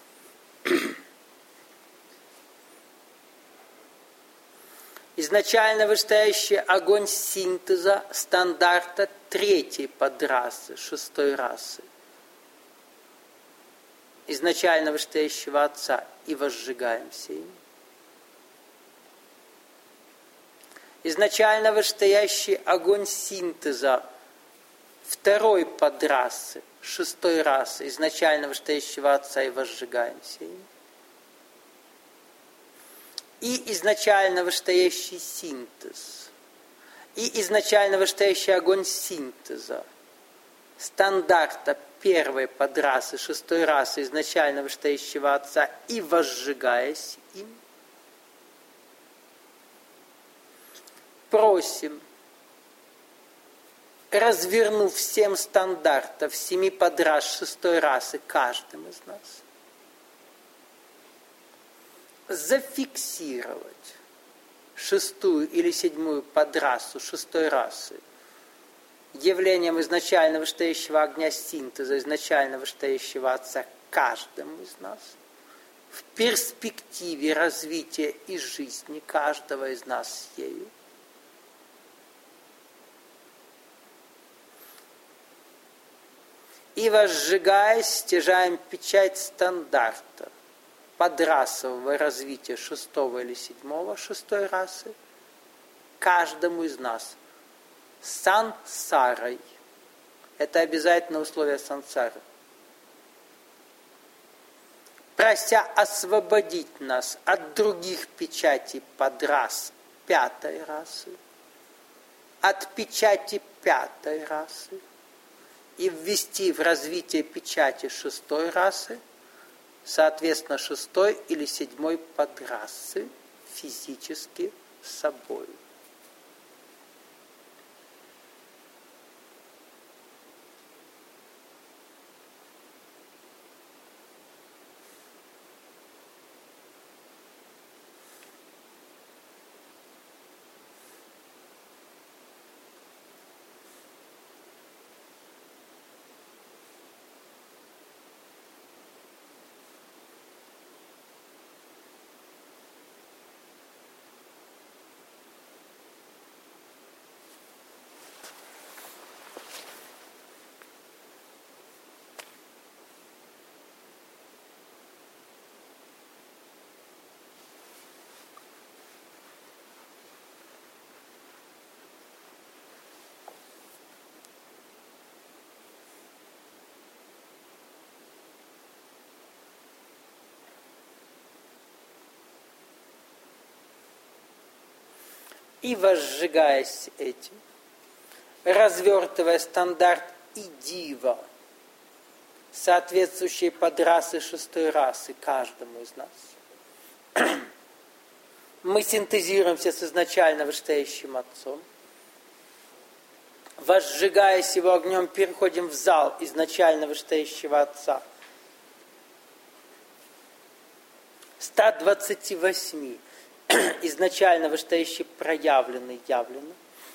Изначально вышестоящий огонь синтеза стандарта 3-й подрасы 6-й расы изначально вышестоящего Отца и возжигаемся им. Изначально вышестоящий огонь синтеза 2-й подрасы 6-й расы изначально вышестоящего Отца и возжигаемся им. И изначально вышестоящий синтез, и изначально вышестоящий огонь синтеза стандарта 1-й подрасы 6-й расы изначально вышестоящего Отца и возжигаясь им, просим, развернув 7 стандартов 7 подрас 6-й расы каждым из нас, зафиксировать 6-ю или 7-ю подрасу 6-й расы явлением изначально вышестоящего огня синтеза, изначально вышестоящего Отца каждому из нас, в перспективе развития и жизни каждого из нас ею. И возжигаясь, стяжаем печать стандарта подрасового развития шестого или седьмого, шестой расы, каждому из нас сансарой. Это обязательное условие сансары. Прося освободить нас от других печатей подрас пятой расы, от печати пятой расы и ввести в развитие печати шестой расы, соответственно, шестой или седьмой подрасы физически собой. И возжигаясь этим, развертывая стандарт идива, соответствующий подрасы шестой расы каждому из нас, мы синтезируемся с изначально вышестоящим Отцом, возжигаясь его огнем, переходим в зал изначально вышестоящего Отца, 128 изначально вышестоящий проявленный, явленный.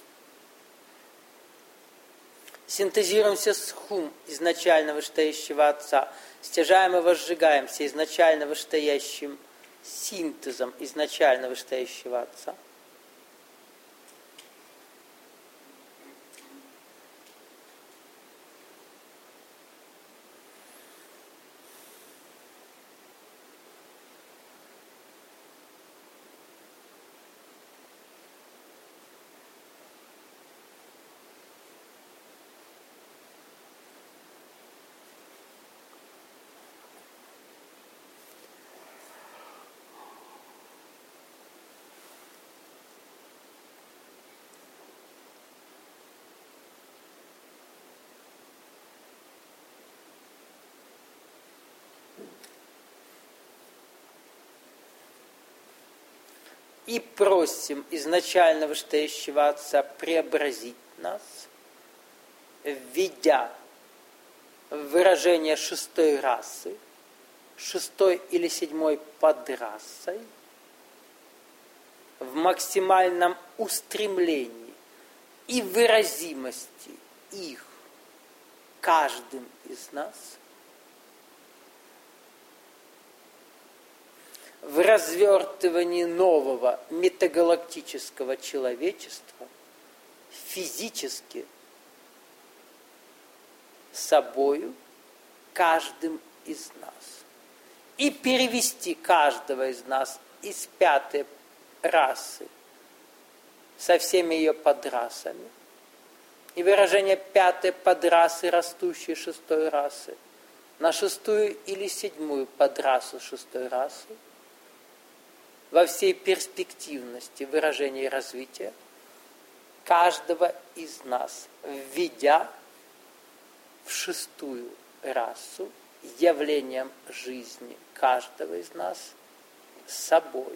Синтезируемся с хум изначально вышестоящего Отца, стяжаем и возжигаемся изначально вышестоящим синтезом изначально вышестоящего Отца. И просим изначально вышестоящего Отца преобразить нас, введя в выражение шестой расы, шестой или седьмой подрасой, в максимальном устремлении и выразимости их каждым из нас, в развертывании нового метагалактического человечества физически собою каждым из нас. И перевести каждого из нас из пятой расы со всеми ее подрасами и выражение пятой подрасы, растущей шестой расы, на шестую или седьмую подрасу шестой расы, во всей перспективности выражения и развития каждого из нас, введя в шестую расу явлением жизни каждого из нас собою.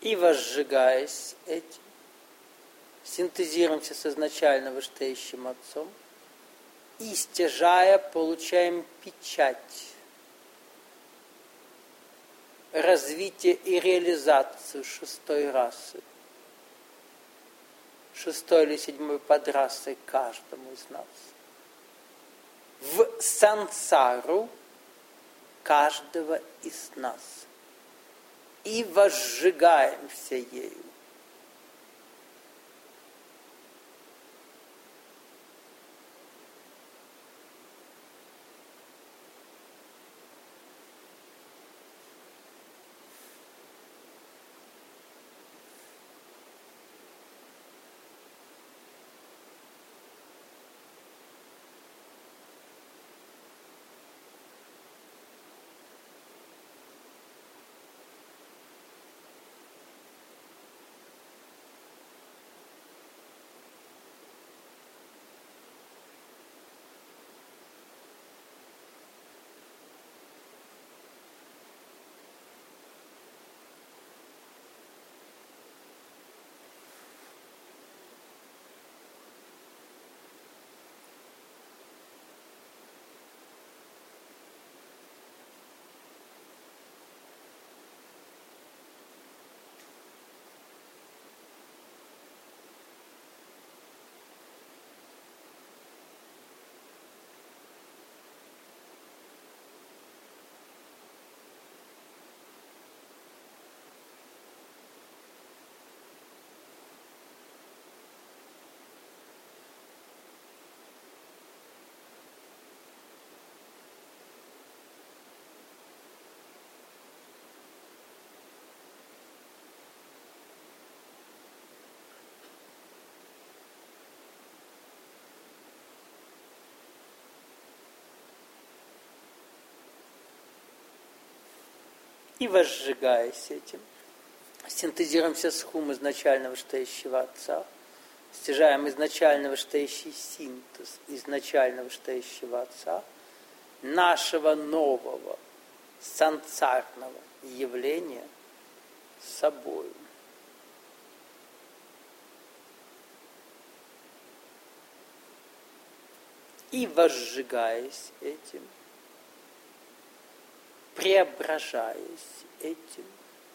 И возжигаясь этим, синтезируемся с изначально вышестоящим Отцом, и стяжая получаем печать, развитие и реализацию шестой расы, шестой или седьмой подрасой каждому из нас, в сансару каждого из нас, и возжигаемся ею. И возжигаясь этим, синтезируемся с хум изначально вышестоящего Отца, стяжаем изначально вышестоящий синтез изначально вышестоящего Отца, нашего нового сансарного явления собою. И возжигаясь этим, преображаясь этим,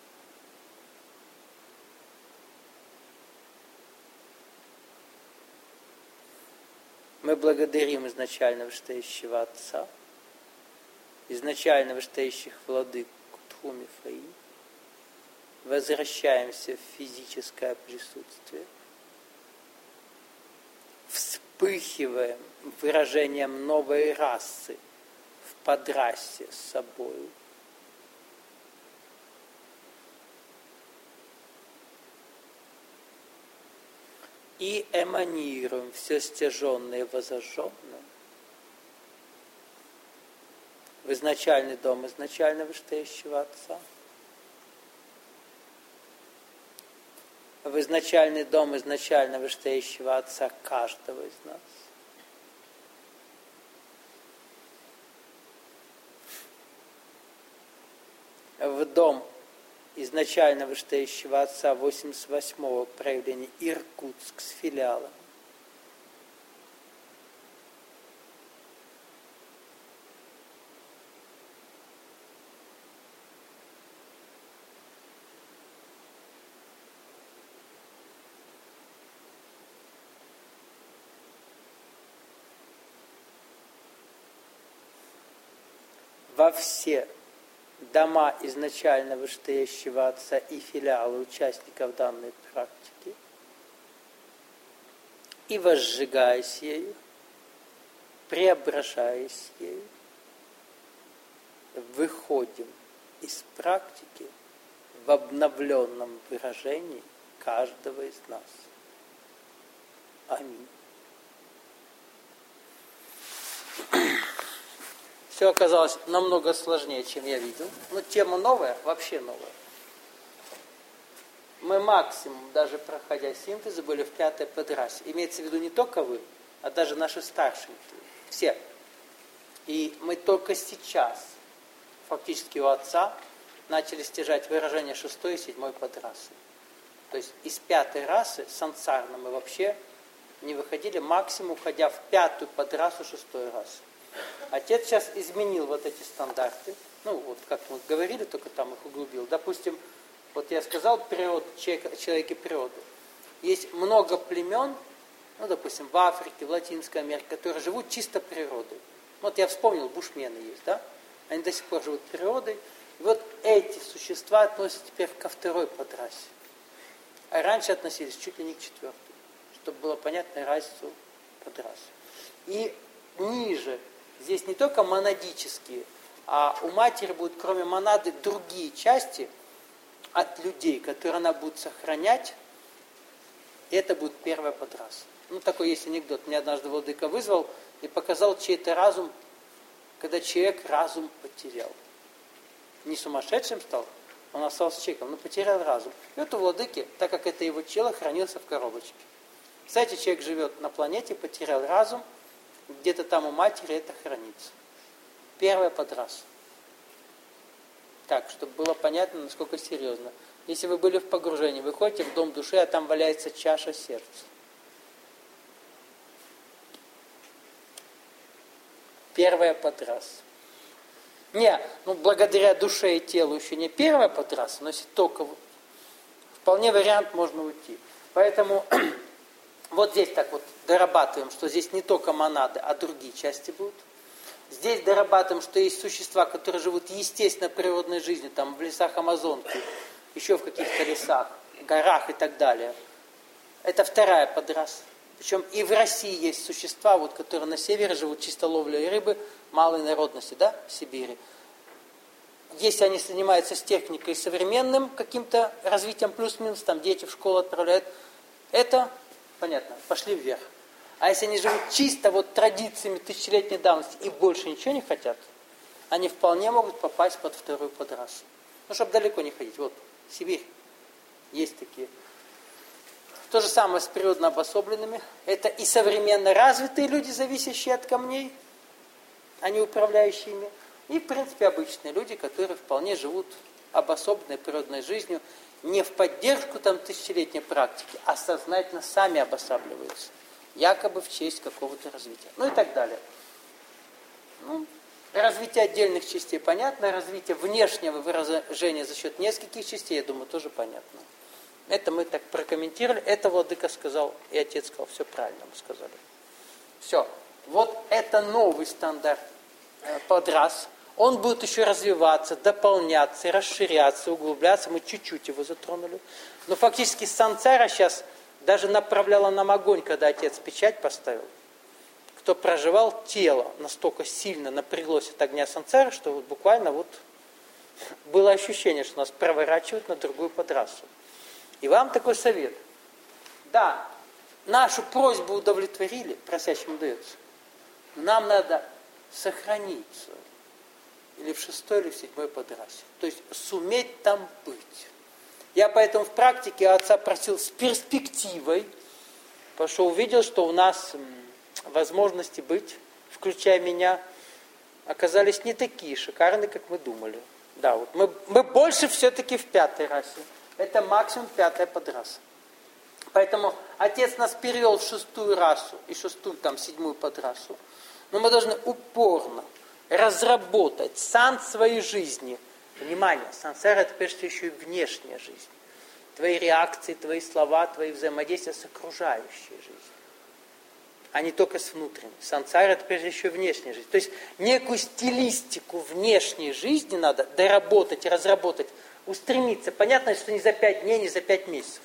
мы благодарим изначально вышестоящего Отца, изначально вышестоящих владык Тхумифаи, возвращаемся в физическое присутствие, вспыхиваем выражением новой расы в подрасе с собою. И эманируем все стяженное и возожженное в изначальный дом изначально вышестоящего Отца, в изначальный дом изначально вышестоящего Отца каждого из нас. В дом изначально вышестоящего Отца 88-го проявления Иркутск с филиалом. Во все дома изначально вышестоящего Отца и филиалы участников данной практики, и возжигаясь ею, преображаясь ею, выходим из практики в обновленном выражении каждого из нас. Аминь. Все оказалось намного сложнее, чем я видел. Но тема новая, вообще новая. Мы максимум, даже проходя синтезы, были в пятой подрасе. Имеется в виду не только вы, а даже наши старшие. Все. И мы только сейчас, фактически у Отца, начали стяжать выражение шестой и седьмой подрасы. То есть из пятой расы, сансарно, мы вообще не выходили, максимум уходя в пятую подрасу шестой расы. Отец сейчас изменил вот эти стандарты. Ну, вот как мы говорили, только там их углубил. Допустим, вот я сказал, человек и природа. Есть много племен, ну, допустим, в Африке, в Латинской Америке, которые живут чисто природой. Вот я вспомнил, бушмены есть, да? Они до сих пор живут природой. И вот эти существа относятся теперь ко второй подрасе. А раньше относились чуть ли не к четвертой, чтобы было понятно разницу подрас. И ниже, здесь не только монадические, а у матери будут, кроме монады, другие части от людей, которые она будет сохранять. И это будет первая подраса. Ну, такой есть анекдот. Меня однажды владыка вызвал и показал чей-то разум, когда человек разум потерял. Не сумасшедшим стал, он остался человеком, но потерял разум. И вот у владыки, так как это его тело, хранился в коробочке. Кстати, человек живет на планете, потерял разум, где-то там у матери это хранится. Первая подраса. Так, чтобы было понятно, насколько серьезно. Если вы были в погружении, вы ходите в дом души, а там валяется чаша сердца. Первая подраса. Не, ну благодаря душе и телу еще не первая подраса, но если только вполне вариант можно уйти. Поэтому вот здесь так вот дорабатываем, что здесь не только монады, а другие части будут. Здесь дорабатываем, что есть существа, которые живут естественно природной жизнью, там в лесах Амазонки, еще в каких-то лесах, горах и так далее. Это вторая подраса. Причем и в России есть существа, вот, которые на севере живут чисто ловлей рыбы, малой народности, да, в Сибири. Если они занимаются с техникой современным каким-то развитием плюс-минус, там дети в школу отправляют, это, понятно, пошли вверх. А если они живут чисто вот традициями тысячелетней давности и больше ничего не хотят, они вполне могут попасть под вторую подрасу. Ну, чтобы далеко не ходить. Вот, Сибирь, есть такие. То же самое с природно обособленными. Это и современно развитые люди, зависящие от камней, а не управляющие ими. И, в принципе, обычные люди, которые вполне живут обособленной природной жизнью, не в поддержку там тысячелетней практики, а сознательно сами обосабливаются. Якобы в честь какого-то развития. Ну и так далее. Ну, развитие отдельных частей понятно, развитие внешнего выражения за счет нескольких частей, я думаю, тоже понятно. Это мы так прокомментировали, это владыка сказал, и отец сказал, все правильно мы сказали. Все. Вот это новый стандарт подрас. Он будет еще развиваться, дополняться, расширяться, углубляться. Мы чуть-чуть его затронули. Но фактически сансара сейчас даже направляла нам огонь, когда отец печать поставил. Кто проживал, тело настолько сильно напряглось от огня сансары, что вот буквально вот было ощущение, что нас проворачивают на другую подрасу. И вам такой совет. Да, нашу просьбу удовлетворили, просящему дается. Нам надо сохраниться. Или в шестой, или в седьмой подрасе. То есть суметь там быть. Я поэтому в практике отца просил с перспективой, потому что увидел, что у нас возможности быть, включая меня, оказались не такие шикарные, как мы думали. Да, вот мы больше все-таки в пятой расе. Это максимум пятая подраса. Поэтому отец нас перевел в шестую расу и шестую, там, седьмую подрасу. Но мы должны упорно разработать санс своей жизни. Внимание, сансара это прежде всего еще и внешняя жизнь. Твои реакции, твои слова, твои взаимодействия с окружающей жизнью. А не только с внутренней. Сансара это прежде всего внешняя жизнь. То есть некую стилистику внешней жизни надо доработать, разработать, устремиться. Понятно, что не за 5 дней, не за 5 месяцев.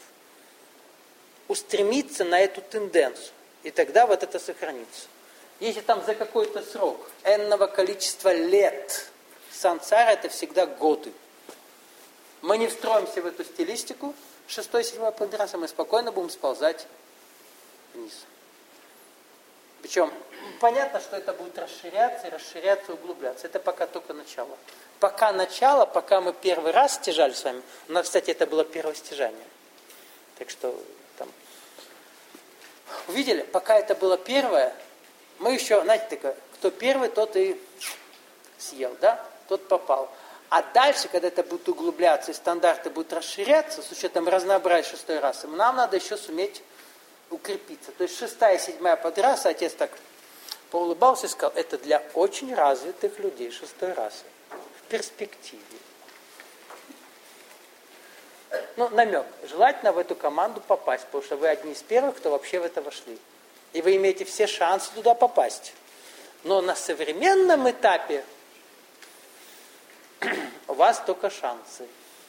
Устремиться на эту тенденцию. И тогда вот это сохранится. Если там за какой-то срок, энного количества лет, сансара это всегда годы. Мы не встроимся в эту стилистику, 6-7 подраса, мы спокойно будем сползать вниз. Причем понятно, что это будет расширяться, углубляться. Это пока только начало. Пока начало, пока мы первый раз стяжали с вами. У нас, кстати, это было первое стяжание. Так что там... Увидели? Пока это было первое, мы еще, знаете, такое, кто первый, тот и съел, да? Тот попал. А дальше, когда это будет углубляться и стандарты будут расширяться, с учетом разнообразия шестой расы, нам надо еще суметь укрепиться. То есть 6-я и 7-я подраса, отец так поулыбался и сказал, это для очень развитых людей шестой расы. В перспективе. Ну, намек. Желательно в эту команду попасть, потому что вы одни из первых, кто вообще в это вошли. И вы имеете все шансы туда попасть. Но на современном этапе у вас только шансы.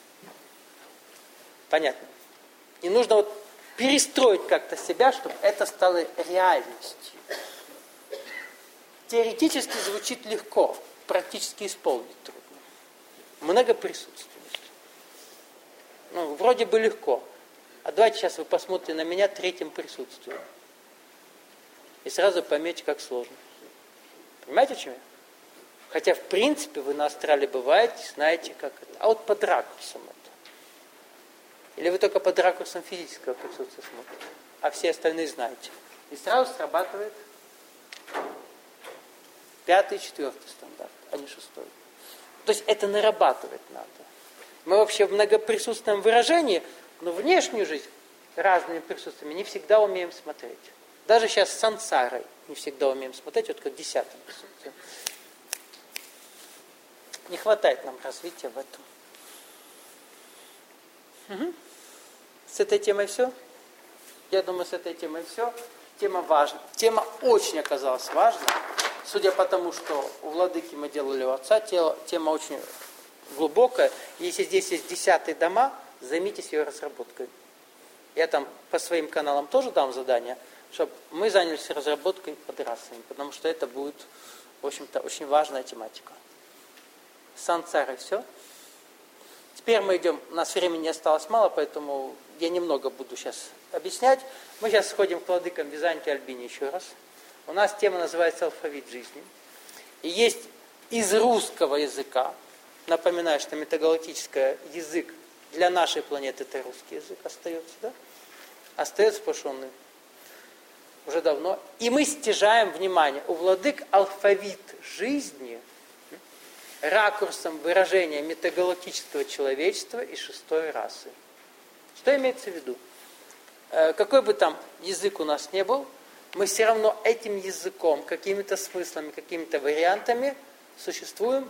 Понятно? И нужно вот перестроить как-то себя, чтобы это стало реальностью. Теоретически звучит легко, практически исполнить трудно. Многоприсутственность. Ну, вроде бы легко. А давайте сейчас вы посмотрите на меня третьим присутствием. И сразу поймете, как сложно. Понимаете, о чем я? Хотя, в принципе, вы на астрале бываете, знаете, как это. А вот под ракурсом это. Или вы только под ракурсом физического присутствия смотрите, а все остальные знаете. И сразу срабатывает 5-й и 4-й стандарт, а не 6-й. То есть это нарабатывать надо. Мы вообще в многоприсутственном выражении, но внешнюю жизнь разными присутствиями не всегда умеем смотреть. Даже сейчас с сансарой не всегда умеем смотреть, вот как 10-м присутствием. Не хватает нам развития в этом. Угу. С этой темой все? Я думаю, с этой темой все. Тема важна. Тема очень оказалась важной. Судя по тому, что у владыки мы делали у отца, тема очень глубокая. Если здесь есть 10-е дома, займитесь ее разработкой. Я там по своим каналам тоже дам задание, чтобы мы занялись разработкой под расами, потому что это будет, в общем-то, очень важная тематика. Сансары все. Теперь мы идем, у нас времени осталось мало, поэтому я немного буду сейчас объяснять. Мы сейчас сходим к владыкам Византии Альбине еще раз. У нас тема называется «Алфавит жизни». И есть из русского языка, напоминаю, что метагалактический язык для нашей планеты это русский язык остается, да? Остается, потому что он уже давно. И мы стяжаем, внимание, у владык алфавит жизни ракурсом выражения метагалактического человечества и шестой расы. Что имеется в виду? Какой бы там язык у нас не был, мы все равно этим языком, какими-то смыслами, какими-то вариантами существуем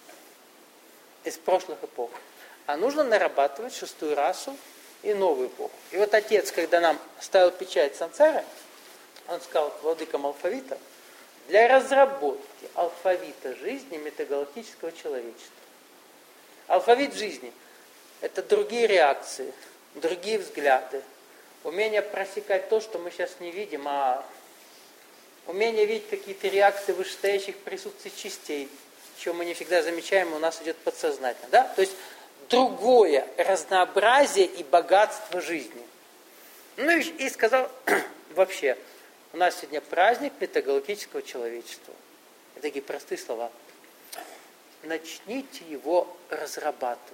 из прошлых эпох. А нужно нарабатывать шестую расу и новую эпоху. И вот отец, когда нам ставил печать сансары, он сказал к владыкам алфавита, для разработки алфавита жизни метагалактического человечества. Алфавит жизни – это другие реакции, другие взгляды, умение просекать то, что мы сейчас не видим, а умение видеть какие-то реакции вышестоящих присутствий частей, чего мы не всегда замечаем, у нас идет подсознательно. Да? То есть другое разнообразие и богатство жизни. Ну и сказал вообще, у нас сегодня праздник метагалактического человечества. Это такие простые слова. Начните его разрабатывать.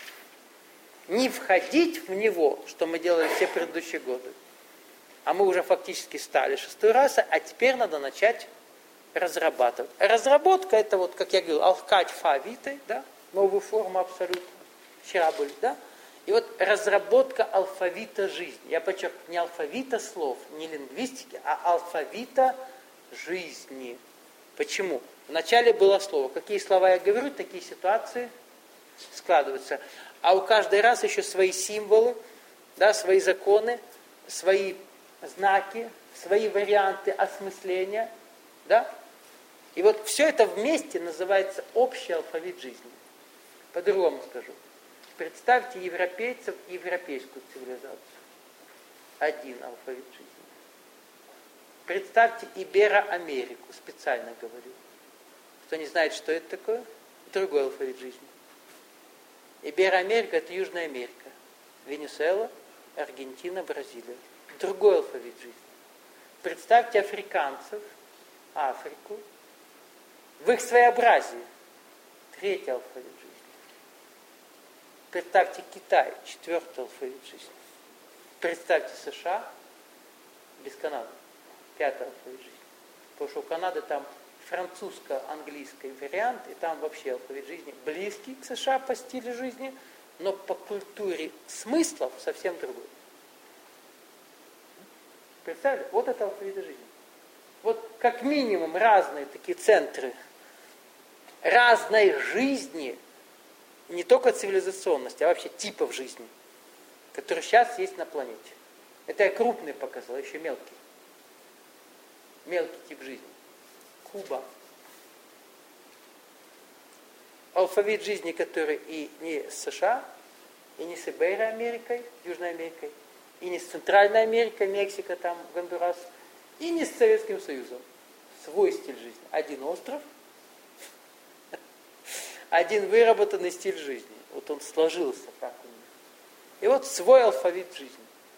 Не входить в него, что мы делали все предыдущие годы. А мы уже фактически стали шестой расой, а теперь надо начать разрабатывать. Разработка это вот, как я говорил, алхкать фавиты, да, новую форму абсолютно. Вчера были, да? И вот разработка алфавита жизни. Я подчеркиваю, не алфавита слов, не лингвистики, а алфавита жизни. Почему? Вначале было слово. Какие слова я говорю, такие ситуации складываются. А у каждой расы еще свои символы, да, свои законы, свои знаки, свои варианты осмысления. Да? И вот все это вместе называется общий алфавит жизни. По-другому скажу. Представьте европейцев и европейскую цивилизацию. Один алфавит жизни. Представьте Ибероамерику, специально говорю. Кто не знает, что это такое, другой алфавит жизни. Ибероамерика – это Южная Америка. Венесуэла, Аргентина, Бразилия. Другой алфавит жизни. Представьте африканцев, Африку, в их своеобразии. Третий алфавит жизни. Представьте Китай, четвертый алфавит жизни. Представьте США без Канады, пятый алфавит жизни. Потому что у Канады там французско-английский вариант, и там вообще алфавит жизни близкий к США по стилю жизни, но по культуре смыслов совсем другой. Представили? Вот это алфавит жизни. Вот как минимум разные такие центры разной жизни, не только цивилизационности, а вообще типов жизни, которые сейчас есть на планете. Это я крупный показал, еще мелкий. Мелкий тип жизни. Куба. Алфавит жизни, который и не с США, и не с Иберо-Америкой, Южной Америкой, и не с Центральной Америкой, Мексика, там, Гондурас, и не с Советским Союзом. Свой стиль жизни. Один остров, один выработанный стиль жизни. Вот он сложился как у них. И вот свой алфавит жизни.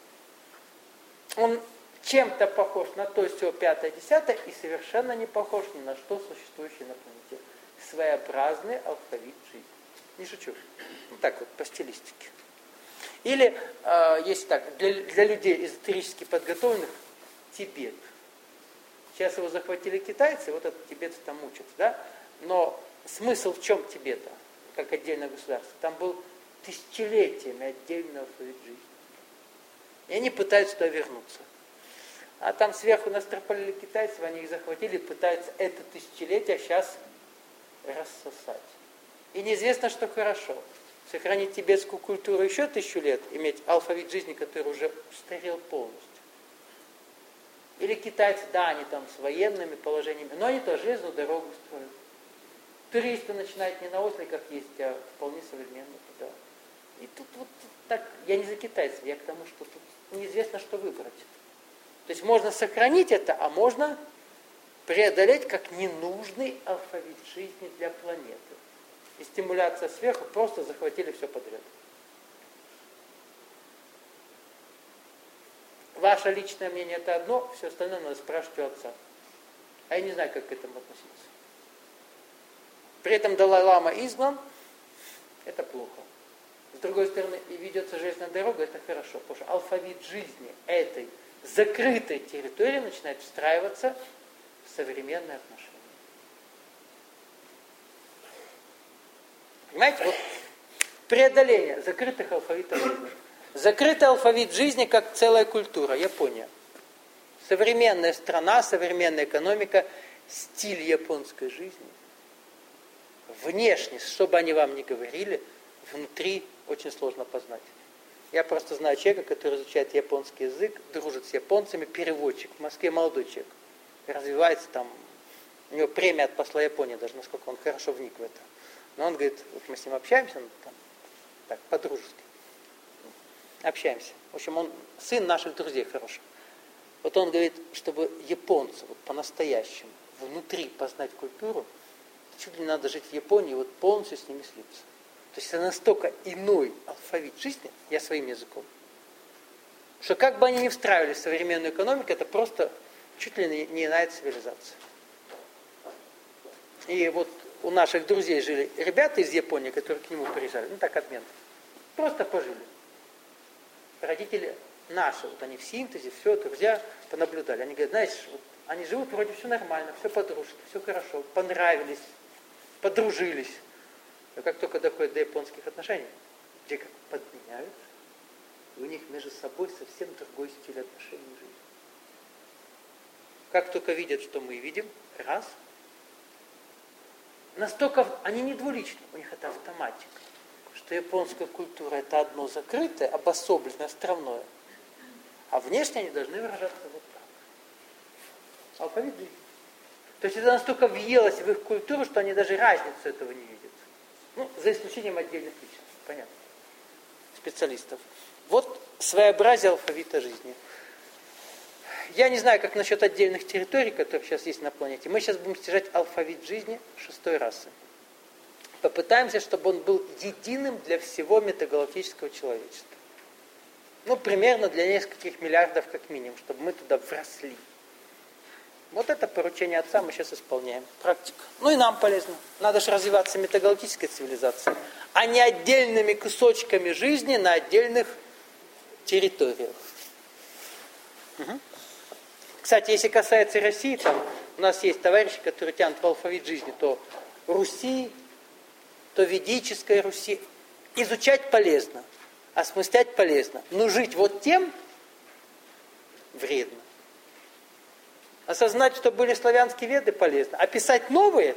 Он чем-то похож на то, все пятое, десятое, и совершенно не похож ни на что существующее на планете. Своеобразный алфавит жизни. Не шучу. Вот так вот, по стилистике. Или, если так, для людей эзотерически подготовленных, Тибет. Сейчас его захватили китайцы, вот этот тибетцы там учатся, да? Но смысл в чем Тибета, как отдельное государство? Там был тысячелетиями отдельный алфавит жизни. И они пытаются туда вернуться. А там сверху настропалили китайцев, они их захватили, пытаются это тысячелетие сейчас рассосать. И неизвестно, что хорошо. Сохранить тибетскую культуру еще 1000 лет, иметь алфавит жизни, который уже устарел полностью. Или китайцы, да, они там с военными положениями, но они тоже железную дорогу строят. Туристы начинают не на осликах ездить, а вполне современно туда. И тут вот так, я не за китайцев, я к тому, что тут неизвестно, что выбрать. То есть можно сохранить это, а можно преодолеть как ненужный алфавит жизни для планеты. И стимуляция сверху, просто захватили все подряд. Ваше личное мнение это одно, все остальное надо спрашивать у отца. А я не знаю, как к этому относиться. При этом Далай-лама изгнан, это плохо. С другой стороны, и ведется железная дорога, это хорошо, потому что алфавит жизни этой закрытой территории начинает встраиваться в современные отношения. Понимаете, вот преодоление закрытых алфавитов жизни. Закрытый алфавит жизни как целая культура, Япония. Современная страна, современная экономика, стиль японской жизни. Внешне, что бы они вам ни говорили, внутри очень сложно познать. Я просто знаю человека, который изучает японский язык, дружит с японцами, переводчик. В Москве молодой человек. Развивается там, у него премия от посла Японии, даже насколько он хорошо вник в это. Но он говорит, вот мы с ним общаемся, там, так, по-дружески. Общаемся. В общем, он сын наших друзей хороших. Вот он говорит, чтобы японцы вот по-настоящему внутри познать культуру, чуть ли не надо жить в Японии и вот полностью с ними слиться. То есть это настолько иной алфавит жизни, я своим языком, что как бы они ни встраивались в современную экономику, это просто чуть ли не иная цивилизация. И вот у наших друзей жили ребята из Японии, которые к нему приезжали, ну так обмен. Просто пожили. Родители наши, вот они в синтезе, все, друзья, понаблюдали. Они говорят, знаешь, вот, они живут вроде все нормально, все по-дружески, все хорошо, понравились, подружились. Но как только доходит до японских отношений, где как подменяются, и у них между собой совсем другой стиль отношений жизни. Как только видят, что мы видим, раз, настолько они не двуличны, у них это автоматика, что японская культура это одно закрытое, обособленное, островное, а внешне они должны выражаться вот так. Алфавит жизни. То есть это настолько въелось в их культуру, что они даже разницу этого не видят. Ну, за исключением отдельных личностей, понятно, специалистов. Вот своеобразие алфавита жизни. Я не знаю, как насчет отдельных территорий, которые сейчас есть на планете. Мы сейчас будем стяжать алфавит жизни 6-й расы. Попытаемся, чтобы он был единым для всего метагалактического человечества. Ну, примерно для нескольких миллиардов как минимум, чтобы мы туда вросли. Вот это поручение отца мы сейчас исполняем. Практика. Ну и нам полезно. Надо же развиваться метагалактической цивилизацией, а не отдельными кусочками жизни на отдельных территориях. Угу. Кстати, если касается России, там у нас есть товарищи, которые тянут в алфавит жизни то Руси, то ведической Руси. Изучать полезно, осмыслять полезно, но жить вот тем вредно. Осознать, что были славянские веды, полезно, а писать новые,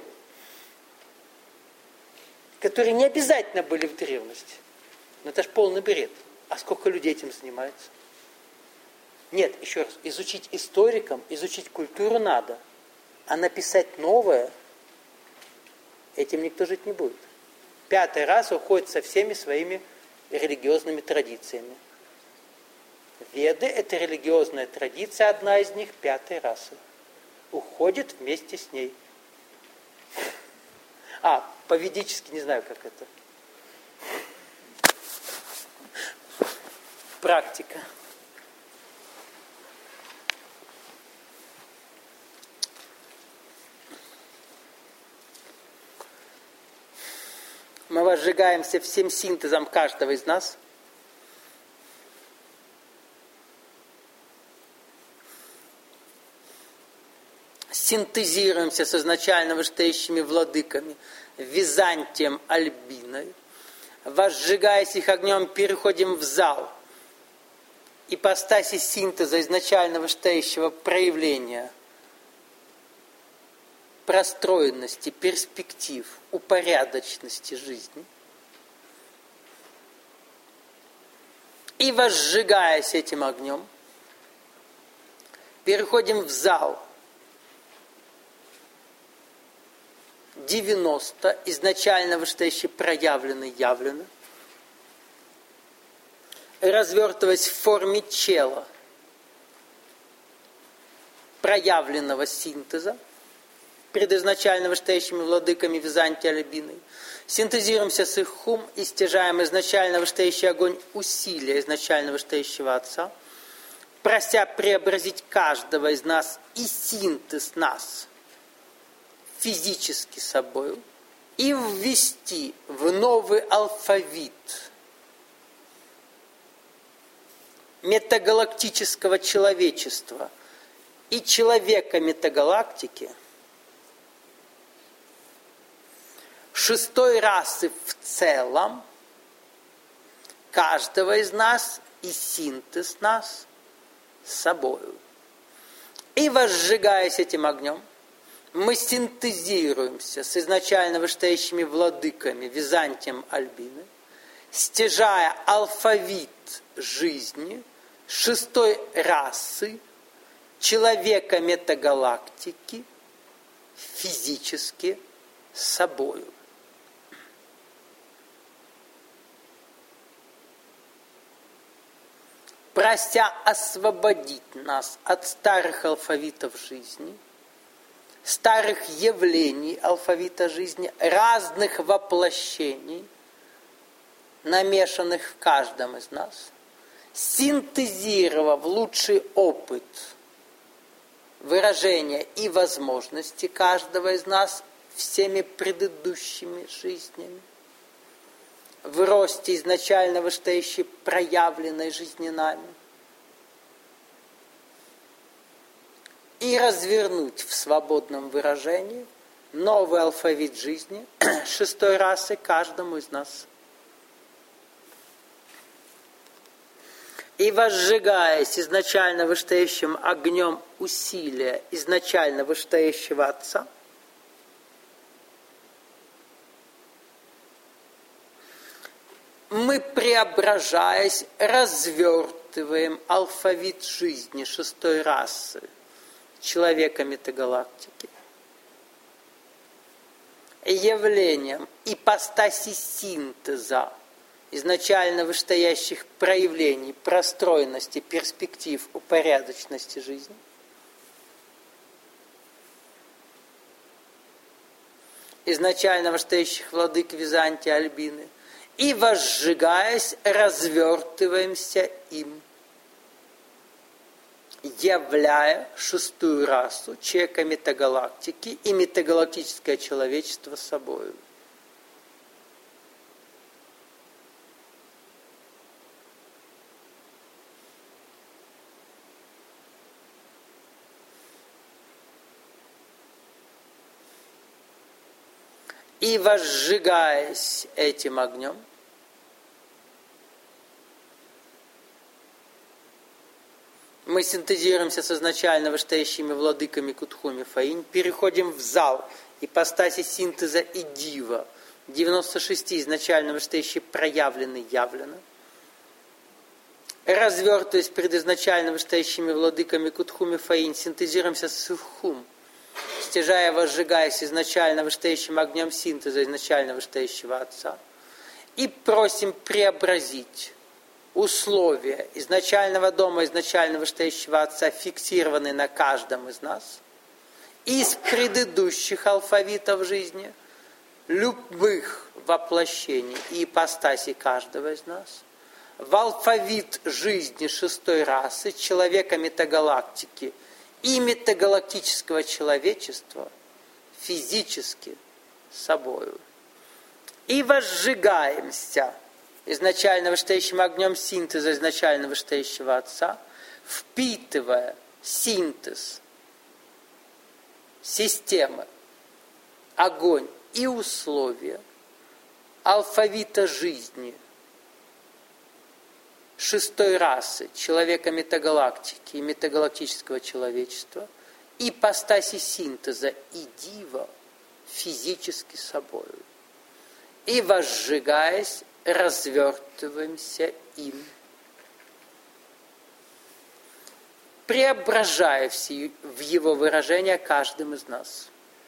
которые не обязательно были в древности. Но это же полный бред. А сколько людей этим занимается? Нет, еще раз, изучить историкам, изучить культуру надо, а написать новое, этим никто жить не будет. 5-й раз уходит со всеми своими религиозными традициями. Веды – это религиозная традиция, одна из них 5-й расы. Уходит вместе с ней. По-ведически не знаю, как это. Практика. Мы возжигаемся всем синтезом каждого из нас. Синтезируемся с изначально вышестоящими владыками Византием, Альбиной. Возжигаясь их огнем, переходим в зал. Ипостаси синтеза изначально вышестоящего проявления простроенности, перспектив, упорядоченности жизни. И возжигаясь этим огнем, переходим в зал 90, изначально вышестоящие проявлены, явлены, развертываясь в форме чела, проявленного синтеза, предизначально вышестоящими владыками Византии Альбиной. Синтезируемся с их ум и стяжаем изначально вышестоящий огонь усилия изначально вышестоящего Отца, прося преобразить каждого из нас и синтез нас физически собою и ввести в новый алфавит метагалактического человечества и человека метагалактики, 6-й расы в целом, каждого из нас и синтез нас с собою. И возжигаясь этим огнем, мы синтезируемся с изначально вышестоящими владыками Византием, Альбины, стяжая алфавит жизни 6-й расы человека метагалактики физически с собою. Прося освободить нас от старых алфавитов жизни, старых явлений алфавита жизни, разных воплощений, намешанных в каждом из нас, синтезировав лучший опыт выражения и возможности каждого из нас всеми предыдущими жизнями, в росте изначально вышестоящей проявленной жизни нами, и развернуть в свободном выражении новый алфавит жизни 6-й расы каждому из нас. И возжигаясь изначально вышестоящим огнем усилия изначально вышестоящего Отца, мы, преображаясь, развертываем алфавит жизни 6-й расы человека метагалактики, явлением ипостаси синтеза изначально вышестоящих проявлений простроенности, перспектив, упорядоченности жизни, изначально вышестоящих владык Византии, Альбины, и, возжигаясь, развертываемся им, являя 6-ю расу человека метагалактики и метагалактическое человечество собою. И возжигаясь этим огнем, мы синтезируемся с изначально вышестоящими владыками Кутхуми Фаинь, переходим в зал ипостаси синтеза и дива. 96 изначально вышестоящие проявлены, явлены. Развертываясь перед изначально вышестоящими владыками Кутхуми Фаинь, синтезируемся с Сухум, стяжая, возжигаясь изначально вышестоящим огнем синтеза изначально вышестоящего Отца. И просим преобразить условия изначального дома, изначально вышестоящего Отца, фиксированные на каждом из нас, из предыдущих алфавитов жизни, любых воплощений и ипостасей каждого из нас, в алфавит жизни шестой расы, человека метагалактики и метагалактического человечества физически собою. И возжигаемся изначально вышестоящим огнем синтеза изначально вышестоящего Отца, впитывая синтез системы, огонь и условия алфавита жизни шестой расы, человека метагалактики и метагалактического человечества, ипостаси синтеза и дива физически собою. И возжигаясь, развертываемся им, преображая в его выражение каждым из нас.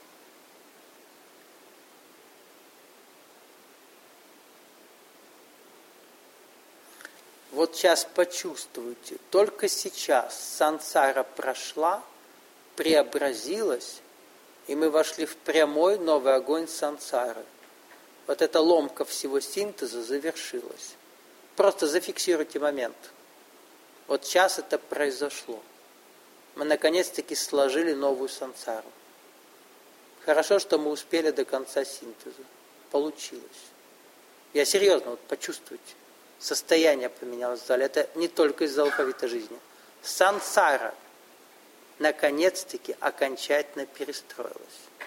Вот сейчас почувствуйте, только сейчас сансара прошла, преобразилась, и мы вошли в прямой новый огонь сансары. Вот эта ломка всего синтеза завершилась. Просто зафиксируйте момент. Вот сейчас это произошло. Мы наконец-таки сложили новую сансару. Хорошо, что мы успели до конца синтеза. Получилось. Я серьезно, вот почувствуйте. Состояние поменялось в зале. Это не только из-за алфавита жизни. Сансара наконец-таки окончательно перестроилась.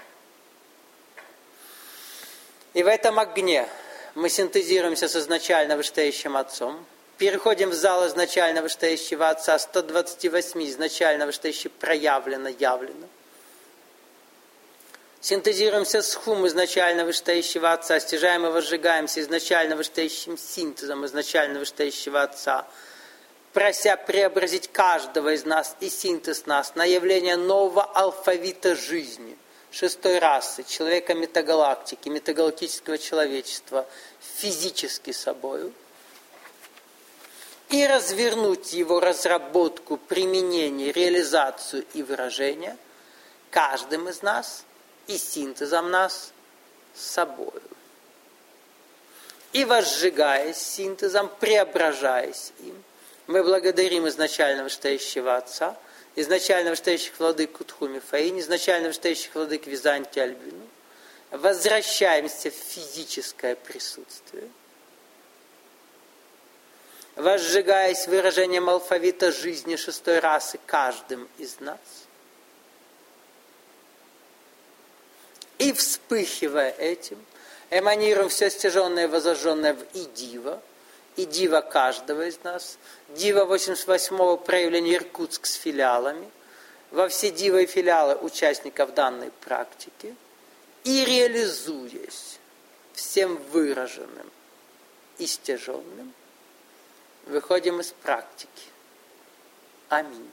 И в этом огне мы синтезируемся с изначально вышестоящим Отцом, переходим в зал изначально вышестоящего Отца, 128 изначально вышестоящий проявлено, явлено. Синтезируемся с Хум изначально вышестоящего Отца, стяжаем и возжигаемся изначально вышестоящим синтезом изначально вышестоящего Отца, прося преобразить каждого из нас и синтез нас на явление нового алфавита жизни, шестой расы, человека метагалактики, метагалактического человечества, физически собою, и развернуть его разработку, применение, реализацию и выражение каждым из нас и синтезом нас с собою. И возжигаясь синтезом, преображаясь им, мы благодарим изначально вышестоящего Отца, изначально вышестоящих владык Кутхуми Фаинь, изначально вышестоящих владык Византии Альбину, возвращаемся в физическое присутствие, возжигаясь выражением алфавита жизни шестой расы каждым из нас, и вспыхивая этим, эманируем все стяженное и возожженное в и дива каждого из нас, дива 88-го проявления Иркутск с филиалами, во все дива и филиалы участников данной практики, и реализуясь всем выраженным и стяженным, выходим из практики. Аминь.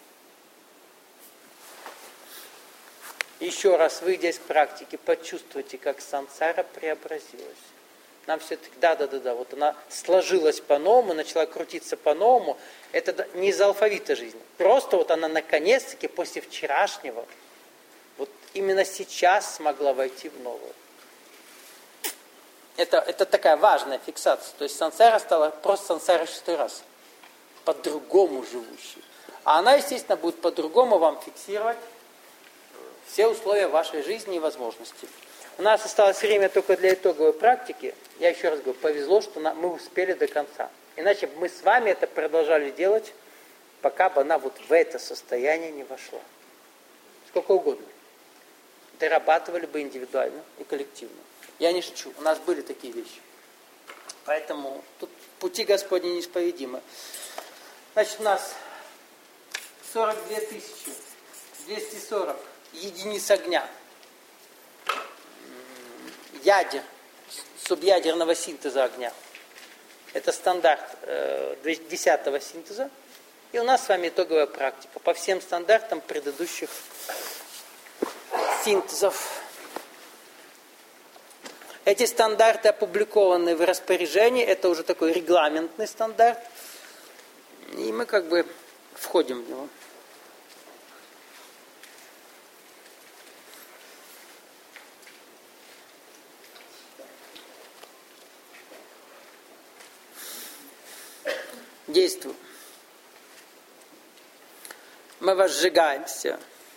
Еще раз, выйдя из практики, почувствуйте, как сансара преобразилась. Нам все-таки, да, вот она сложилась по-новому, начала крутиться по-новому. Это не из алфавита жизни. Просто вот она наконец-таки после вчерашнего, вот именно сейчас смогла войти в новую. Это такая важная фиксация. То есть сансара стала просто сансарой шестой раз. По-другому живущей. А она, естественно, будет по-другому вам фиксировать все условия вашей жизни и возможностей. У нас осталось время только для итоговой практики. Я еще раз говорю, повезло, что мы успели до конца. Иначе бы мы с вами это продолжали делать, пока бы она вот в это состояние не вошла. Сколько угодно. Дорабатывали бы индивидуально и коллективно. Я не шучу, у нас были такие вещи. Поэтому тут пути Господни неисповедимы. Значит, у нас 42 240 единиц огня. Ядер, субъядерного синтеза огня. Это стандарт 10-го синтеза. И у нас с вами итоговая практика по всем стандартам предыдущих синтезов. Эти стандарты опубликованы в распоряжении, это уже такой регламентный стандарт, и мы как бы входим в него. Действуем. Мы возжигаемся.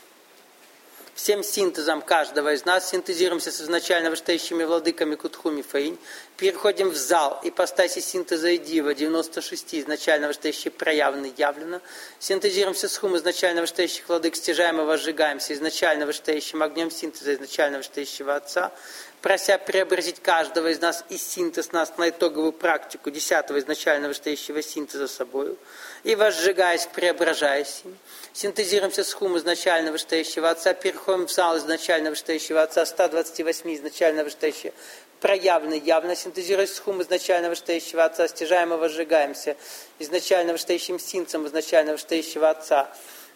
Всем синтезом каждого из нас синтезируемся с изначально вышестоящими владыками Кутхуми Фаинь, переходим в зал ипостаси синтеза и дива 96 изначально вышестоящие проявлены явлено, синтезируемся с хум изначально вышестоящих владык, стяжаем и возжигаемся изначально вышестоящим огнем синтеза изначально вышестоящего Отца, прося преобразить каждого из нас и синтез нас на итоговую практику 10-го изначально вышестоящего синтеза собою, и возжигаясь, преображаясь им, синтезируемся с хум изначально вышестоящего Отца, переходим в зал изначально вышестоящего Отца, 128 изначально вышестоящего проявлены явно, синтезируясь с хум изначально вышестоящего Отца, стяжаем и возжигаемся изначально вышестоящим синтезом изначально вышестоящего Отца,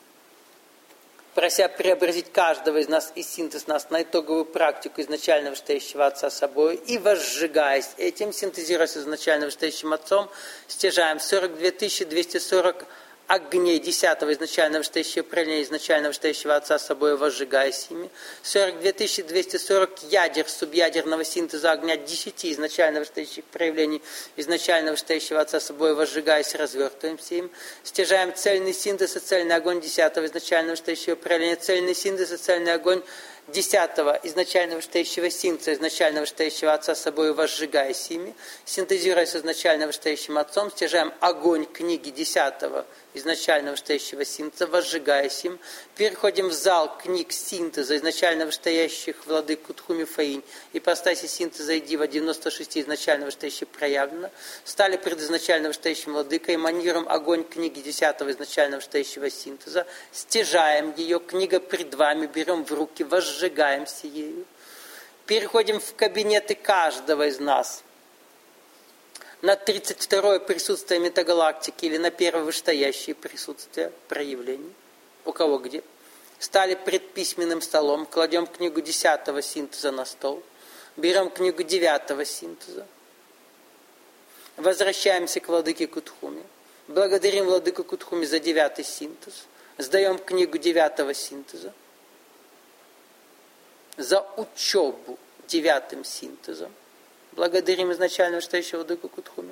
прося преобразить каждого из нас и синтез нас на итоговую практику изначально вышестоящего Отца собой, и возжигаясь этим, синтезируясь изначально вышестоящим Отцом, стяжаем 42 240 огней 10-го изначально вышестоящего проявления изначально вышестоящего Отца собой, возжигаясь ими, 42 240 ядер субъядерного синтеза огня 10 изначально вышестоящих проявлений изначально вышестоящего Отца собой, возжигаясь, развертываемся им, стяжаем цельный синтез и цельный огонь 10-го изначально вышестоящего проявления, цельный синтез и цельный огонь 10-го изначально вышестоящего синтеза, изначально вышестоящего Отца собой, возжигаясь ими, синтезируясь изначально вышестоящим Отцом, стяжаем огонь книги 10-го изначально вышестоящего синтеза, возжигаясь им, переходим в зал книг синтеза, изначально вышестоящих владык Кутхуми Фаинь, ипостаси синтеза и дива 96 изначально вышестоящих проявлено, стали предизначально вышестоящим владыкой, эманируем огонь книги 10-го изначально вышестоящего синтеза, стяжаем ее, книга пред вами, берем в руки, возжигаемся ею, переходим в кабинеты каждого из нас, на 32-е присутствие метагалактики или на первое вышестоящее присутствие проявлений. У кого где. Стали пред письменным столом, кладем книгу 10-го синтеза на стол, берем книгу 9-го синтеза, возвращаемся к владыке Кутхуми, благодарим владыку Кутхуми за 9-й синтез, сдаем книгу 9-го синтеза, за учебу 9-м синтезом, благодарим изначально вышестоящего владыку Кутхуми.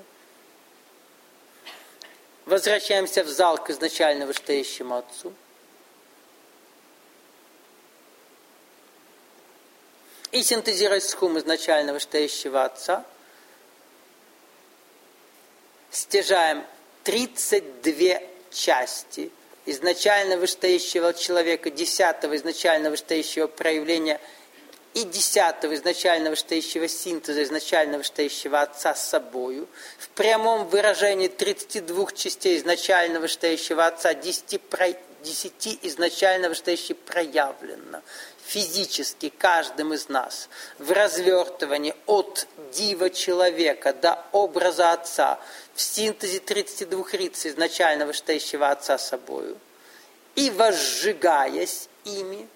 Возвращаемся в зал к изначально вышестоящему Отцу. И синтезируясь с хум изначально вышестоящего Отца, стяжаем 32 части изначально вышестоящего человека, 10-го изначально вышестоящего проявления и 10-го изначально вышестоящего синтеза, изначально вышестоящего Отца с собою, в прямом выражении 32 частей изначально вышестоящего Отца, 10 изначально вышестоящих проявлено физически каждым из нас в развертывании от дива человека до образа Отца, в синтезе 32 риц изначально вышестоящего Отца собою, и возжигаясь ими,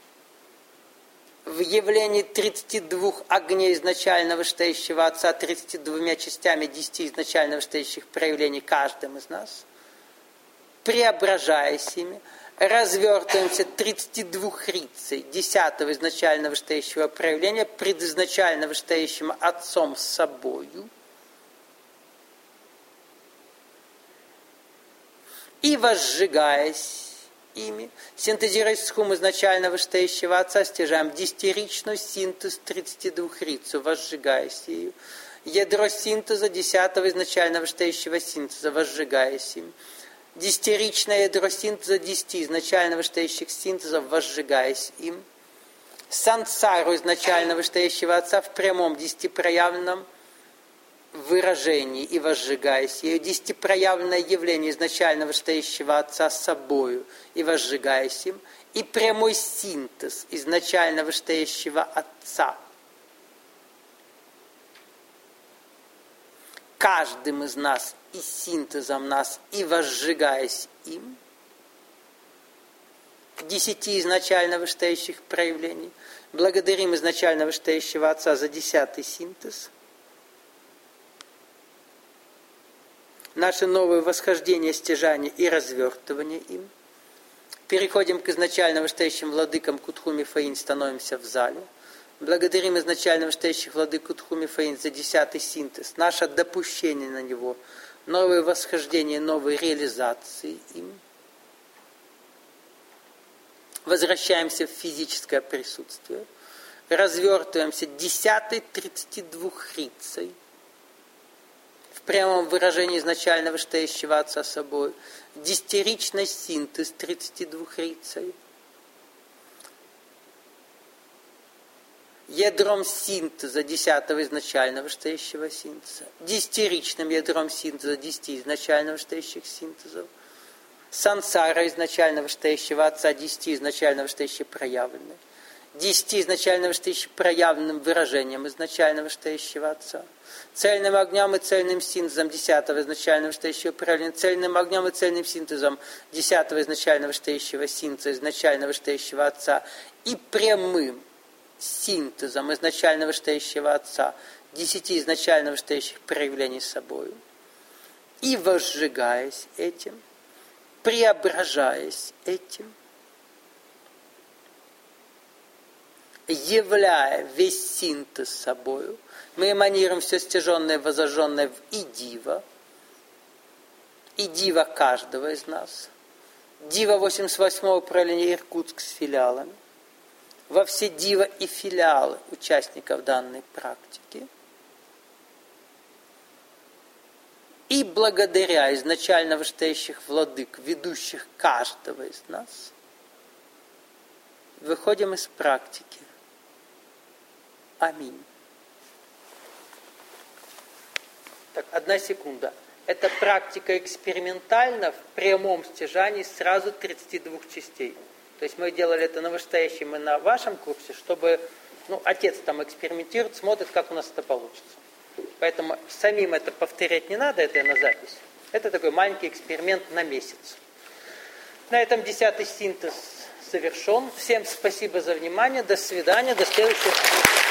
в явлении 32 огней изначально вышестоящего Отца, 32 частями 10 изначально вышестоящих проявлений каждым из нас, преображаясь ими, развертываемся 32 рицей 10-го изначально вышестоящего проявления, предизначально вышестоящим Отцом с собою, и возжигаясь ими, синтезируясь с хум изначально вышестоящего Отца, стяжаем 10-ричную синтез 32 рицу, возжигаясь ею. Ядро синтеза 10-го изначально вышестоящего синтеза, возжигаясь им. 10-ричное ядро синтеза 10 изначально вышестоящих синтезов, возжигаясь им. сансару изначально вышестоящего Отца в прямом десятипроявленном выражении и возжигаясь ее, десятипроявленное явление изначально вышестоящего Отца с собою и возжигаясь им, и прямой синтез изначально вышестоящего Отца каждым из нас и синтезом нас, и возжигаясь им, 10 изначально вышестоящих проявлений. Благодарим изначально вышестоящего Отца за 10-й синтез. Наше новое восхождение, стяжание и развертывание им. Переходим к изначально вышестоящим владыкам Кутху Мифаин, становимся в зале. Благодарим изначально вышестоящих владык Кутху Мифаин за 10-й синтез. Наше допущение на него, новое восхождение, новые реализации им. Возвращаемся в физическое присутствие. Развертываемся 10-й 32-рицей. В прямом выражении изначально вышестоящего Отца собой. 10-ричный синтез 32-рицей. Ядром синтеза 10-го изначально вышестоящего синтеза. 10-ричным ядром синтеза 10 изначально вышестоящих синтезов. Сансара изначально вышестоящего Отца, 10 изначально вышестоящих проявленных. 10 изначально вышестоящих проявленным выражением изначально вышестоящего Отца. Цельным огнем и цельным синтезом 10-го изначально вышестоящего проявления. Цельным огнем и цельным синтезом 10-го изначально вышестоящего синтеза, изначально вышестоящего Отца. И прямым синтезом изначально вышестоящего Отца, 10 изначально вышестоящих проявлений собою. И возжигаясь этим, преображаясь этим, являя весь синтез собою, мы эманируем все стяженное, возожженное в идива каждого из нас. Дива 88-го управления Иркутск с филиалами, во все дива и филиалы участников данной практики. И благодаря изначально вышестоящих владык, ведущих каждого из нас, выходим из практики. Аминь. Так, 1 секунда. Эта практика экспериментальна в прямом стяжании сразу 32 частей. То есть мы делали это на вышестоящем и на вашем курсе, чтобы отец там экспериментирует, смотрит, как у нас это получится. Поэтому самим это повторять не надо, это на запись. Это такой маленький эксперимент на месяц. На этом 10-й синтез завершен. Всем спасибо за внимание. До свидания. До следующего.